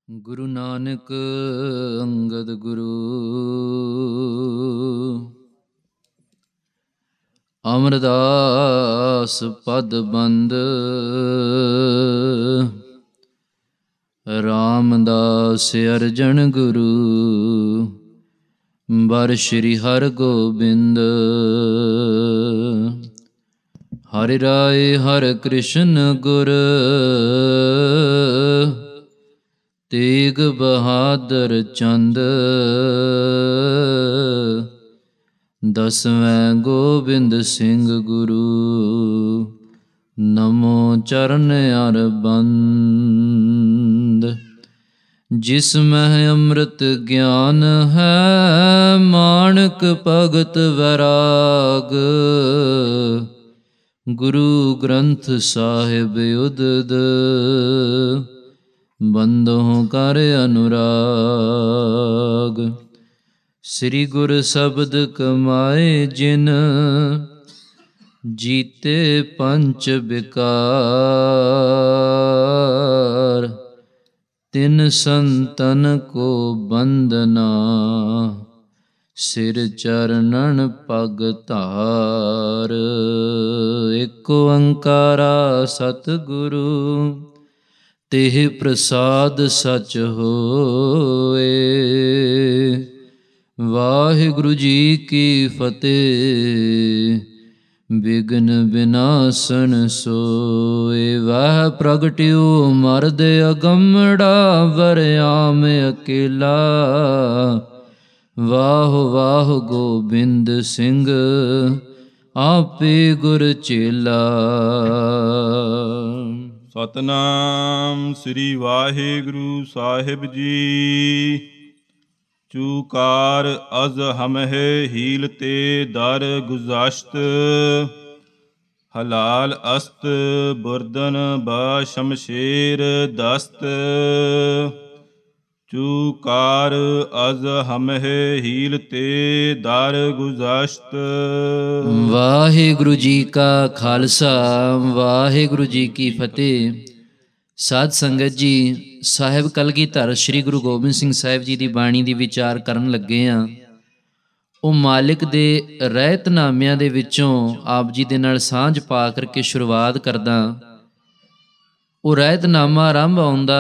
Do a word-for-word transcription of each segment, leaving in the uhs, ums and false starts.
ਗੁਰੂ ਨਾਨਕ ਅੰਗਦ ਗੁਰੂ ਅਮਰਦਾਸ ਪਦ ਬੰਦ ਰਾਮਦਾਸ ਅਰਜਨ ਗੁਰੂ ਬਰ ਸ਼੍ਰੀ ਹਰਿ ਗੋਬਿੰਦ ਹਰਿ ਰਾਏ ਹਰਿ ਕ੍ਰਿਸ਼ਨ ਗੁਰ ਤੇਗ ਬਹਾਦਰ ਚੰਦ ਦਸਵੇਂ ਗੋਬਿੰਦ ਸਿੰਘ ਗੁਰੂ ਨਮੋ ਚਰਨ ਅਰਬੰਦ। ਜਿਸ ਮਹਿ ਅੰਮ੍ਰਿਤ ਗਿਆਨ ਹੈ ਮਾਣਕ ਭਗਤ ਵੈਰਾਗ ਗੁਰੂ ਗ੍ਰੰਥ ਸਾਹਿਬ ਉਦਦ ਬੰਦੋਂ ਕਰ ਅਨੁਰਾਗ। ਸ੍ਰੀ ਗੁਰ ਸ਼ਬਦ ਕਮਾਏ ਜਿਨ ਜੀਤੇ ਪੰਚ ਵਿਕਾਰ ਤਿਨ ਸੰਤਨ ਕੋ ਬੰਦਨਾ ਸਿਰ ਚਰਨਨ ਪਗ ਧਾਰ। ਇਕ ਓੰਕਾਰਾ ਸਤਿਗੁਰੂ ਤਿਹ ਪ੍ਰਸਾਦ ਸਚ ਹੋਏ। ਵਾਹਿਗੁਰੂ ਜੀ ਕੀ ਫਤਿਹ। ਬਿਘਨ ਬਿਨਾਸਨ ਸੋਏ। ਵਾਹ ਪ੍ਰਗਟਿਓ ਮਰਦ ਅਗੰਮੜਾ ਵਰਿਆਮ ਅਕੇਲਾ। ਵਾਹ ਵਾਹ ਗੋਬਿੰਦ ਸਿੰਘ ਆਪੇ ਗੁਰ ਚੇਲਾ। ਸਤਿਨਾਮ ਸ੍ਰੀ ਵਾਹਿਗੁਰੂ ਸਾਹਿਬ ਜੀ। ਚੂਕਾਰ ਅਜ਼ ਹਮਹਿ ਹੀਲ ਤੇ ਦਰ ਗੁਜ਼ਾਸ਼ਤ। ਹਲਾਲ ਅਸਤ ਬੁਰਦਨ ਬਾ ਸ਼ਮਸ਼ੇਰ ਦਸਤ। ਚੂਕਾਰ ਅਜ਼ ਹਮਹਿ ਹੀਲ ਤੇ ਦਰ ਗੁਜ਼ਾਸ਼ਤ। ਵਾਹਿਗੁਰੂ ਜੀ ਕਾ ਖਾਲਸਾ ਵਾਹਿਗੁਰੂ ਜੀ ਕੀ ਫਤਿਹ। ਸਾਧ ਸੰਗਤ ਜੀ, ਸਾਹਿਬ ਕਲਗੀਧਰ ਸ੍ਰੀ ਗੁਰੂ ਗੋਬਿੰਦ ਸਿੰਘ ਸਾਹਿਬ ਜੀ ਦੀ ਬਾਣੀ ਦੀ ਵਿਚਾਰ ਕਰਨ ਲੱਗੇ ਹਾਂ। ਉਹ ਮਾਲਿਕ ਦੇ ਰਹਿਤਨਾਮਿਆਂ ਦੇ ਵਿੱਚੋਂ ਆਪ ਜੀ ਦੇ ਨਾਲ ਸਾਂਝ ਪਾ ਕਰਕੇ ਸ਼ੁਰੂਆਤ ਕਰਦਾ। ਉਹ ਰਹਿਤਨਾਮਾ ਆਰੰਭ ਆਉਂਦਾ,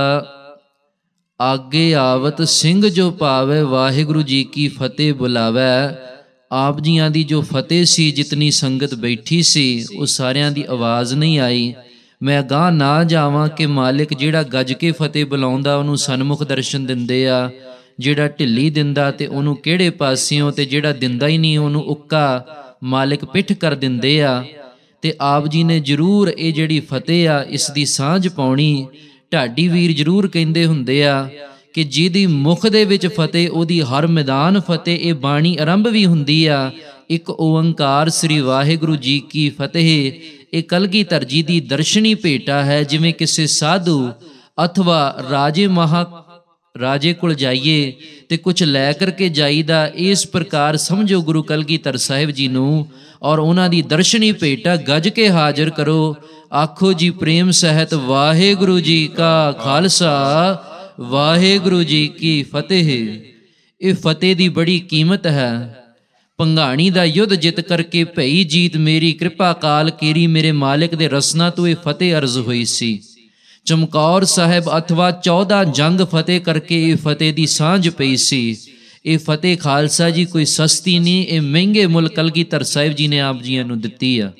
ਆਗੇ ਆਵਤ ਸਿੰਘ ਜੋ ਪਾਵੇ ਵਾਹਿਗੁਰੂ ਜੀ ਕੀ ਫਤਿਹ ਬੁਲਾਵੈ। ਆਪ ਜੀਆਂ ਦੀ ਜੋ ਫਤਿਹ ਸੀ, ਜਿਤਨੀ ਸੰਗਤ ਬੈਠੀ ਸੀ, ਉਹ ਸਾਰਿਆਂ ਦੀ ਆਵਾਜ਼ ਨਹੀਂ ਆਈ। ਮੈਂ ਅਗਾਂਹ ਨਾ ਜਾਵਾਂ ਕਿ ਮਾਲਿਕ ਜਿਹੜਾ ਗੱਜ ਕੇ ਫਤਿਹ ਬੁਲਾਉਂਦਾ ਉਹਨੂੰ ਸਨਮੁਖ ਦਰਸ਼ਨ ਦਿੰਦੇ ਆ, ਜਿਹੜਾ ਢਿੱਲੀ ਦਿੰਦਾ ਤੇ ਉਹਨੂੰ ਕਿਹੜੇ ਪਾਸਿਓਂ, ਤੇ ਜਿਹੜਾ ਦਿੰਦਾ ਹੀ ਨਹੀਂ ਉਹਨੂੰ ਉੱਕਾ ਮਾਲਿਕ ਪਿੱਠ ਕਰ ਦਿੰਦੇ ਆ। ਤੇ ਆਪ ਜੀ ਨੇ ਜ਼ਰੂਰ ਇਹ ਜਿਹੜੀ ਫਤਿਹ ਆ ਇਸ ਦੀ ਸਾਂਝ ਪਾਉਣੀ। ਢਾਡੀ ਵੀਰ ਜ਼ਰੂਰ ਕਹਿੰਦੇ ਹੁੰਦੇ ਆ ਕਿ ਜਿਹਦੀ ਮੁਖ ਦੇ ਵਿੱਚ ਫਤਿਹ ਉਹਦੀ ਹਰ ਮੈਦਾਨ ਫਤਿਹ। ਇਹ ਬਾਣੀ ਆਰੰਭ ਵੀ ਹੁੰਦੀ ਆ, ਇੱਕ ਓੰਕਾਰ ਸ੍ਰੀ ਵਾਹਿਗੁਰੂ ਜੀ ਕੀ ਫਤਿਹ। ਇਹ ਕਲਗੀਧਰ ਜੀ ਦੀ ਦਰਸ਼ਨੀ ਭੇਟਾ ਹੈ। ਜਿਵੇਂ ਕਿਸੇ ਸਾਧੂ ਅਥਵਾ ਰਾਜੇ ਮਹਾ ਰਾਜੇ ਕੋਲ ਜਾਈਏ ਤੇ ਕੁਝ ਲੈ ਕਰਕੇ ਜਾਈਦਾ, ਇਸ ਪ੍ਰਕਾਰ ਸਮਝੋ ਗੁਰੂ ਕਲਗੀਧਰ ਸਾਹਿਬ ਜੀ ਨੂੰ ਔਰ ਉਹਨਾਂ ਦੀ ਦਰਸ਼ਨੀ ਭੇਟਾ ਗੱਜ ਕੇ ਹਾਜ਼ਰ ਕਰੋ। ਆਖੋ ਜੀ ਪ੍ਰੇਮ ਸਹਿਤ ਵਾਹਿਗੁਰੂ ਜੀ ਕਾ ਖਾਲਸਾ ਵਾਹਿਗੁਰੂ ਜੀ ਕੀ ਫਤਿਹ। ਇਹ ਫਤਿਹ ਦੀ ਬੜੀ ਕੀਮਤ ਹੈ। ਭੰਗਾਣੀ ਦਾ ਯੁੱਧ ਜਿੱਤ ਕਰਕੇ ਭਈ ਜੀਤ ਮੇਰੀ ਕਿਰਪਾ ਕਾਲ ਕੇਰੀ। ਮੇਰੇ ਮਾਲਿਕ ਦੇ ਰਸਨਾ ਤੋਂ ਇਹ ਫਤਿਹ ਅਰਜ਼ ਹੋਈ ਸੀ। ਚਮਕੌਰ ਸਾਹਿਬ ਅਥਵਾ ਚੌਦਾਂ ਜੰਗ ਫਤਿਹ ਕਰਕੇ ਇਹ ਫਤਿਹ ਦੀ ਸਾਂਝ ਪਈ ਸੀ। ਇਹ ਫਤਿਹ ਖਾਲਸਾ ਜੀ ਕੋਈ ਸਸਤੀ ਨਹੀਂ, ਇਹ ਮਹਿੰਗੇ ਮੁੱਲ ਕਲਗੀਧਰ ਸਾਹਿਬ ਜੀ ਨੇ ਆਪ ਜੀਆਂ ਨੂੰ ਦਿੱਤੀ ਆ।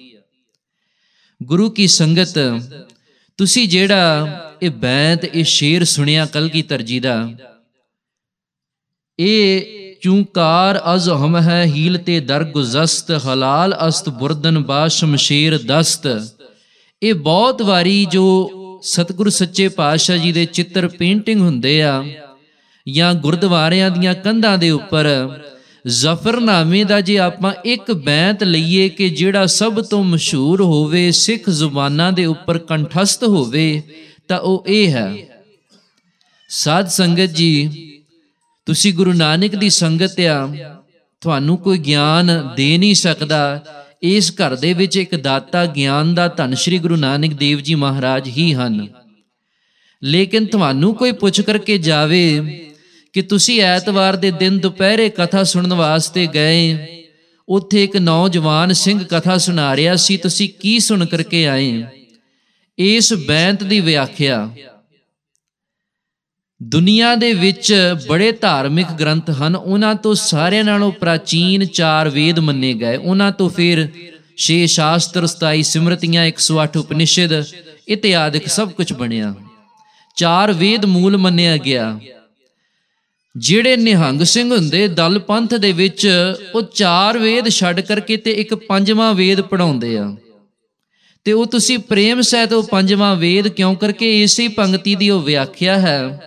ਗੁਰੂ ਕੀ ਸੰਗਤ, ਤੁਸੀਂ ਜਿਹੜਾ ਇਹ ਬੈਂਤ, ਇਹ ਸ਼ੇਰ ਸੁਣਿਆ ਕਲਗੀਧਰ ਜੀ ਦਾ, ਇਹ ਚੂਕਾਰ ਅਜ਼ ਹਮ ਹੈ ਹੀਲ ਤੇ ਦਰ ਗੁਜ਼ਸਤ। ਹਲਾਲ ਅਸਤ ਬੁਰਦਨ ਬਾ ਸ਼ਮਸ਼ੇਰ ਦਸਤ। ਇਹ ਬਹੁਤ ਵਾਰੀ ਜੋ ਸਤਿਗੁਰੂ ਸੱਚੇ ਪਾਤਸ਼ਾਹ ਜੀ ਦੇ ਚਿੱਤਰ ਪੇਂਟਿੰਗ ਹੁੰਦੇ ਆ ਜਾਂ ਗੁਰਦੁਆਰਿਆਂ ਦੀਆਂ ਕੰਧਾਂ ਦੇ ਉੱਪਰ ਜ਼ਫਰਨਾਮੇ ਦਾ ਜੇ ਆਪਾਂ ਇੱਕ ਬੈਂਤ ਲਈਏ ਕਿ ਜਿਹੜਾ ਸਭ ਤੋਂ ਮਸ਼ਹੂਰ ਹੋਵੇ, ਸਿੱਖ ਜ਼ੁਬਾਨਾਂ ਦੇ ਉੱਪਰ ਕੰਠਸਥ ਹੋਵੇ, ਤਾਂ ਉਹ ਇਹ ਹੈ। ਸਾਧ ਸੰਗਤ ਜੀ, ਤੁਸੀਂ ਗੁਰੂ ਨਾਨਕ ਦੀ ਸੰਗਤ ਆ, ਤੁਹਾਨੂੰ ਕੋਈ ਗਿਆਨ ਦੇ ਨਹੀਂ ਸਕਦਾ। ਇਸ ਘਰ ਦੇ ਵਿੱਚ ਇੱਕ ਦਾਤਾ ਗਿਆਨ ਦਾ ਧੰਨ ਸ਼੍ਰੀ ਗੁਰੂ ਨਾਨਕ ਦੇਵ ਜੀ ਮਹਾਰਾਜ ਹੀ ਹਨ। ਲੇਕਿਨ ਤੁਹਾਨੂੰ ਕੋਈ ਪੁੱਛ ਕਰਕੇ ਜਾਵੇ ਕਿ ਤੁਸੀਂ ਐਤਵਾਰ ਦੇ ਦਿਨ ਦੁਪਹਿਰੇ ਕਥਾ ਸੁਣਨ ਵਾਸਤੇ ਗਏ, ਉੱਥੇ ਇੱਕ ਨੌਜਵਾਨ ਸਿੰਘ ਕਥਾ ਸੁਣਾ ਰਿਹਾ ਸੀ, ਤੁਸੀਂ ਕੀ ਸੁਣ ਕਰਕੇ ਆਏ? ਇਸ ਬੈਂਤ ਦੀ ਵਿਆਖਿਆ, ਦੁਨੀਆ ਦੇ ਵਿੱਚ ਬੜੇ ਧਾਰਮਿਕ ਗ੍ਰੰਥ ਹਨ, ਉਹਨਾਂ ਤੋਂ ਸਾਰਿਆਂ ਨਾਲੋਂ ਪ੍ਰਾਚੀਨ ਚਾਰ ਵੇਦ ਮੰਨੇ ਗਏ। ਉਹਨਾਂ ਤੋਂ ਫਿਰ ਛੇ ਸ਼ਾਸਤਰ, ਸਤਾਈ ਸਿਮਰਤੀਆਂ, ਇੱਕ ਸੌ ਅੱਠ ਉਪਨਿਸ਼ਦ ਇਤਿਆਦਿਕ ਸਭ ਕੁਝ ਬਣਿਆ। ਚਾਰ ਵੇਦ ਮੂਲ ਮੰਨਿਆ ਗਿਆ। ਜਿਹੜੇ ਨਿਹੰਗ ਸਿੰਘ ਹੁੰਦੇ ਦਲ ਪੰਥ ਦੇ ਵਿੱਚ, ਉਹ ਚਾਰ ਵੇਦ ਛੱਡ ਕਰਕੇ ਤੇ ਇੱਕ ਪੰਜਵਾਂ ਵੇਦ ਪੜ੍ਹਾਉਂਦੇ ਆ। ਤੇ ਉਹ ਤੁਸੀਂ ਪ੍ਰੇਮ ਸਹਿਤ ਉਹ ਪੰਜਵਾਂ ਵੇਦ ਕਿਉਂ ਕਰਕੇ, ਇਸੇ ਪੰਕਤੀ ਦੀ ਉਹ ਵਿਆਖਿਆ ਹੈ।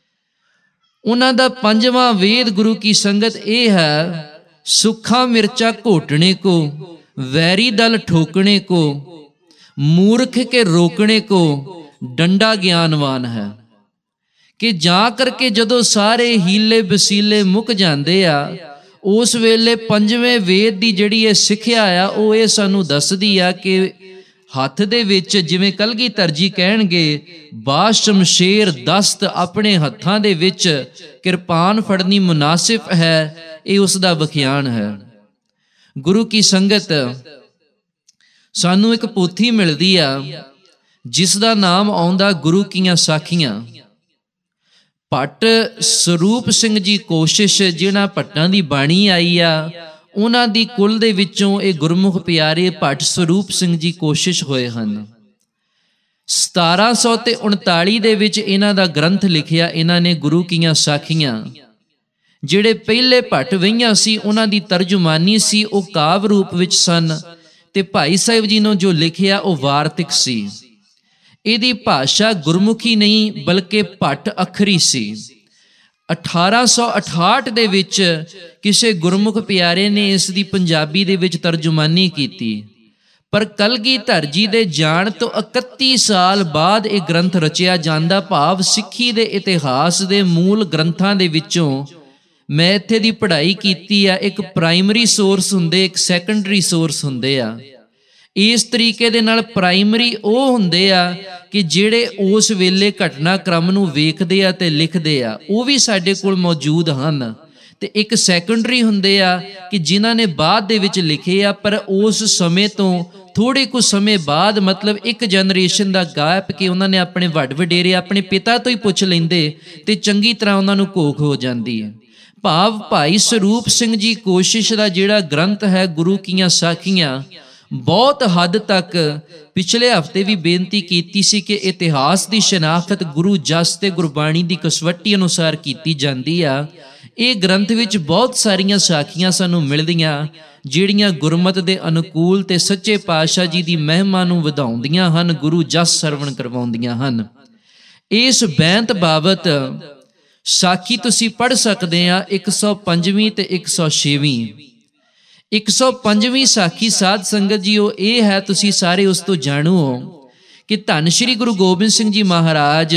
ਉਹਨਾਂ ਦਾ ਪੰਜਵਾਂ ਵੇਦ ਗੁਰੂ ਕੀ ਸੰਗਤ ਇਹ ਹੈ, ਸੁੱਖਾ ਮਿਰਚਾ ਘੋਟਣੇ ਕੋ, ਵੈਰੀ ਦਲ ਠੋਕਣੇ ਕੋ, ਮੂਰਖ ਕੇ ਰੋਕਣੇ ਕੋ, ਡੰਡਾ ਗਿਆਨਵਾਨ ਹੈ। ਕਿ ਜਾਂ ਕਰਕੇ ਜਦੋਂ ਸਾਰੇ ਹੀਲੇ ਵਸੀਲੇ ਮੁੱਕ ਜਾਂਦੇ ਆ, ਉਸ ਵੇਲੇ ਪੰਜਵੇਂ ਵੇਦ ਦੀ ਜਿਹੜੀ ਇਹ ਸਿੱਖਿਆ ਆ, ਉਹ ਇਹ ਸਾਨੂੰ ਦੱਸਦੀ ਆ ਕਿ ਹੱਥ ਦੇ ਵਿੱਚ, ਜਿਵੇਂ ਕਲਗੀਧਰ ਜੀ ਕਹਿਣਗੇ, ਬਾਸ਼ ਸ਼ਮਸ਼ੇਰ ਦਸਤ ਆਪਣੇ ਹੱਥਾਂ ਦੇ ਵਿੱਚ ਕਿਰਪਾਨ ਫੜਨੀ ਮੁਨਾਸਿਬ ਹੈ, ਇਹ ਉਸ ਦਾ ਵਿਖਿਆਨ ਹੈ। ਗੁਰੂ ਕੀ ਸੰਗਤ, ਸਾਨੂੰ ਇੱਕ ਪੋਥੀ ਮਿਲਦੀ ਆ ਜਿਸ ਦਾ ਨਾਮ ਆਉਂਦਾ ਗੁਰੂ ਕੀਆਂ ਸਾਖੀਆਂ। ਭੱਟ ਸਰੂਪ ਸਿੰਘ ਜੀ ਕੋਸ਼ਿਸ਼, ਜਿਹਨਾਂ ਭੱਟਾਂ ਦੀ ਬਾਣੀ ਆਈ ਆ, ਉਹਨਾਂ ਦੀ ਕੁਲ ਦੇ ਵਿੱਚੋਂ ਇਹ ਗੁਰਮੁਖ ਪਿਆਰੇ ਭੱਟ ਸਰੂਪ ਸਿੰਘ ਜੀ ਕੋਸ਼ਿਸ਼ ਹੋਏ ਹਨ। ਸਤਾਰਾਂ ਸੌ ਤੇ ਉਨਤਾਲੀ ਦੇ ਵਿੱਚ ਇਹਨਾਂ ਦਾ ਗ੍ਰੰਥ ਲਿਖਿਆ ਇਹਨਾਂ ਨੇ, ਗੁਰੂ ਕੀਆਂ ਸਾਖੀਆਂ। ਜਿਹੜੇ ਪਹਿਲੇ ਭੱਟ ਵਈਆਂ ਸੀ, ਉਹਨਾਂ ਦੀ ਤਰਜੁਮਾਨੀ ਸੀ, ਉਹ ਕਾਵ ਰੂਪ ਵਿੱਚ ਸਨ, ਤੇ ਭਾਈ ਸਾਹਿਬ ਜੀ ਨੂੰ ਜੋ ਲਿਖਿਆ ਉਹ ਵਾਰਤਕ ਸੀ। ਇਹਦੀ ਭਾਸ਼ਾ ਗੁਰਮੁਖੀ ਨਹੀਂ ਬਲਕਿ ਭੱਟ ਅੱਖਰੀ ਸੀ। ਅਠਾਰਾਂ ਸੌ ਅਠਾਹਠ ਦੇ ਵਿੱਚ ਕਿਸੇ ਗੁਰਮੁਖ ਪਿਆਰੇ ਨੇ ਇਸ ਦੀ ਪੰਜਾਬੀ ਦੇ ਵਿੱਚ ਤਰਜੁਮਾਨੀ ਕੀਤੀ, ਪਰ ਕਲਗੀਧਰ ਜੀ ਦੇ ਜਾਣ ਤੋਂ ਇਕੱਤੀ ਸਾਲ ਬਾਅਦ ਇਹ ਗ੍ਰੰਥ ਰਚਿਆ ਜਾਂਦਾ। ਭਾਵ ਸਿੱਖੀ ਦੇ ਇਤਿਹਾਸ ਦੇ ਮੂਲ ਗ੍ਰੰਥਾਂ ਦੇ ਵਿੱਚੋਂ ਮੈਂ ਇੱਥੇ ਦੀ ਪੜ੍ਹਾਈ ਕੀਤੀ ਆ। ਇੱਕ ਪ੍ਰਾਇਮਰੀ ਸੋਰਸ ਹੁੰਦੇ, ਇੱਕ ਸੈਕੰਡਰੀ ਸੋਰਸ ਹੁੰਦੇ ਆ। ਇਸ ਤਰੀਕੇ ਦੇ ਨਾਲ ਪ੍ਰਾਇਮਰੀ ਉਹ ਹੁੰਦੇ ਆ ਕਿ ਜਿਹੜੇ ਉਸ ਵੇਲੇ ਘਟਨਾਕ੍ਰਮ ਨੂੰ ਵੇਖਦੇ ਆ ਤੇ ਲਿਖਦੇ ਆ, ਉਹ ਵੀ ਸਾਡੇ ਕੋਲ ਮੌਜੂਦ ਹਨ। ਤੇ ਇੱਕ ਸੈਕੰਡਰੀ ਹੁੰਦੇ ਆ ਕਿ ਜਿਨ੍ਹਾਂ ਨੇ ਬਾਅਦ ਦੇ ਵਿੱਚ ਲਿਖੇ ਆ, ਪਰ ਉਸ ਸਮੇਂ ਤੋਂ ਥੋੜ੍ਹੇ ਕੁ ਸਮੇਂ ਬਾਅਦ, ਮਤਲਬ ਇੱਕ ਜਨਰੇਸ਼ਨ ਦਾ ਗੈਪ, ਕਿ ਉਹਨਾਂ ਨੇ ਆਪਣੇ ਵੱਡ ਵਡੇਰੇ ਆਪਣੇ ਪਿਤਾ ਤੋਂ ਹੀ ਪੁੱਛ ਲੈਂਦੇ ਤੇ ਚੰਗੀ ਤਰ੍ਹਾਂ ਉਹਨਾਂ ਨੂੰ ਘੋਖ ਹੋ ਜਾਂਦੀ ਹੈ। ਭਾਵ ਭਾਈ ਸਰੂਪ ਸਿੰਘ ਜੀ ਕੋਸ਼ਿਸ਼ ਦਾ ਜਿਹੜਾ ਗ੍ਰੰਥ ਹੈ ਗੁਰੂ ਕੀਆਂ ਸਾਖੀਆਂ, ਬਹੁਤ ਹੱਦ ਤੱਕ ਪਿਛਲੇ ਹਫ਼ਤੇ ਵੀ ਬੇਨਤੀ ਕੀਤੀ ਸੀ ਕਿ ਇਤਿਹਾਸ ਦੀ ਸ਼ਨਾਖਤ ਗੁਰੂ ਜਸ ਤੇ ਗੁਰਬਾਣੀ ਦੀ ਕਸਵੱਟੀ ਅਨੁਸਾਰ ਕੀਤੀ ਜਾਂਦੀ ਆ। ਇਹ ਗ੍ਰੰਥ ਵਿੱਚ ਬਹੁਤ ਸਾਰੀਆਂ ਸਾਖੀਆਂ ਸਾਨੂੰ ਮਿਲਦੀਆਂ ਜਿਹੜੀਆਂ ਗੁਰਮਤਿ ਦੇ ਅਨੁਕੂਲ ਤੇ ਸੱਚੇ ਪਾਤਸ਼ਾਹ ਜੀ ਦੀ ਮਹਿਮਾ ਨੂੰ ਵਧਾਉਂਦੀਆਂ ਹਨ, ਗੁਰੂ ਜਸ ਸਰਵਣ ਕਰਵਾਉਂਦੀਆਂ ਹਨ। ਇਸ ਬੈਂਤ ਬਾਬਤ ਸਾਖੀ ਤੁਸੀਂ ਪੜ੍ਹ ਸਕਦੇ ਆ, ਇੱਕ ਸੌ ਪੰਜਵੀਂ ਤੇ ਇੱਕ ਸੌ ਛੇਵੀਂ। ਇੱਕ ਸੌ ਪੰਜਵੀਂ ਸਾਖੀ ਸਾਧ ਸੰਗਤ ਜੀ ਉਹ ਇਹ ਹੈ, ਤੁਸੀਂ ਸਾਰੇ ਉਸ ਤੋਂ ਜਾਣੋ ਕਿ ਧੰਨ ਸ਼੍ਰੀ ਗੁਰੂ ਗੋਬਿੰਦ ਸਿੰਘ ਜੀ ਮਹਾਰਾਜ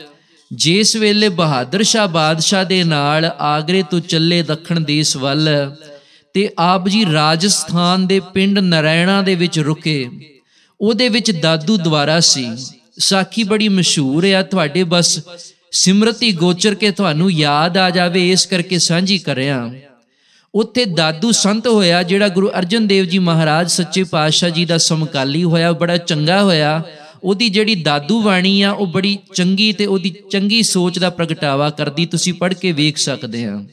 ਜਿਸ ਵੇਲੇ ਬਹਾਦਰ ਸ਼ਾਹ ਬਾਦਸ਼ਾਹ ਦੇ ਨਾਲ ਆਗਰੇ ਤੋਂ ਚੱਲੇ ਦੱਖਣ ਦੇਸ਼ ਵੱਲ, ਤੇ ਆਪ ਜੀ ਰਾਜਸਥਾਨ ਦੇ ਪਿੰਡ ਨਰੈਣਾ ਦੇ ਵਿੱਚ ਰੁਕੇ। ਉਹਦੇ ਵਿੱਚ ਦਾਦੂ ਦੁਆਰਾ ਸੀ। ਸਾਖੀ ਬੜੀ ਮਸ਼ਹੂਰ ਆ, ਤੁਹਾਡੇ ਬਸ ਸਿਮਰਤੀ ਗੋਚਰ ਕੇ ਤੁਹਾਨੂੰ ਯਾਦ ਆ ਜਾਵੇ, ਇਸ ਕਰਕੇ ਸਾਂਝੀ ਕਰਿਆ। ਉੱਥੇ ਦਾਦੂ ਸੰਤ ਹੋਇਆ ਜਿਹੜਾ ਗੁਰੂ ਅਰਜਨ ਦੇਵ ਜੀ ਮਹਾਰਾਜ ਸੱਚੇ ਪਾਤਸ਼ਾਹ ਜੀ ਦਾ ਸਮਕਾਲੀ ਹੋਇਆ, ਬੜਾ ਚੰਗਾ ਹੋਇਆ। ਉਹਦੀ ਜਿਹੜੀ ਦਾਦੂ ਬਾਣੀ ਆ ਉਹ ਬੜੀ ਚੰਗੀ ਤੇ ਉਹਦੀ ਚੰਗੀ ਸੋਚ ਦਾ ਪ੍ਰਗਟਾਵਾ ਕਰਦੀ, ਤੁਸੀਂ ਪੜ੍ਹ ਕੇ ਵੇਖ ਸਕਦੇ ਆ।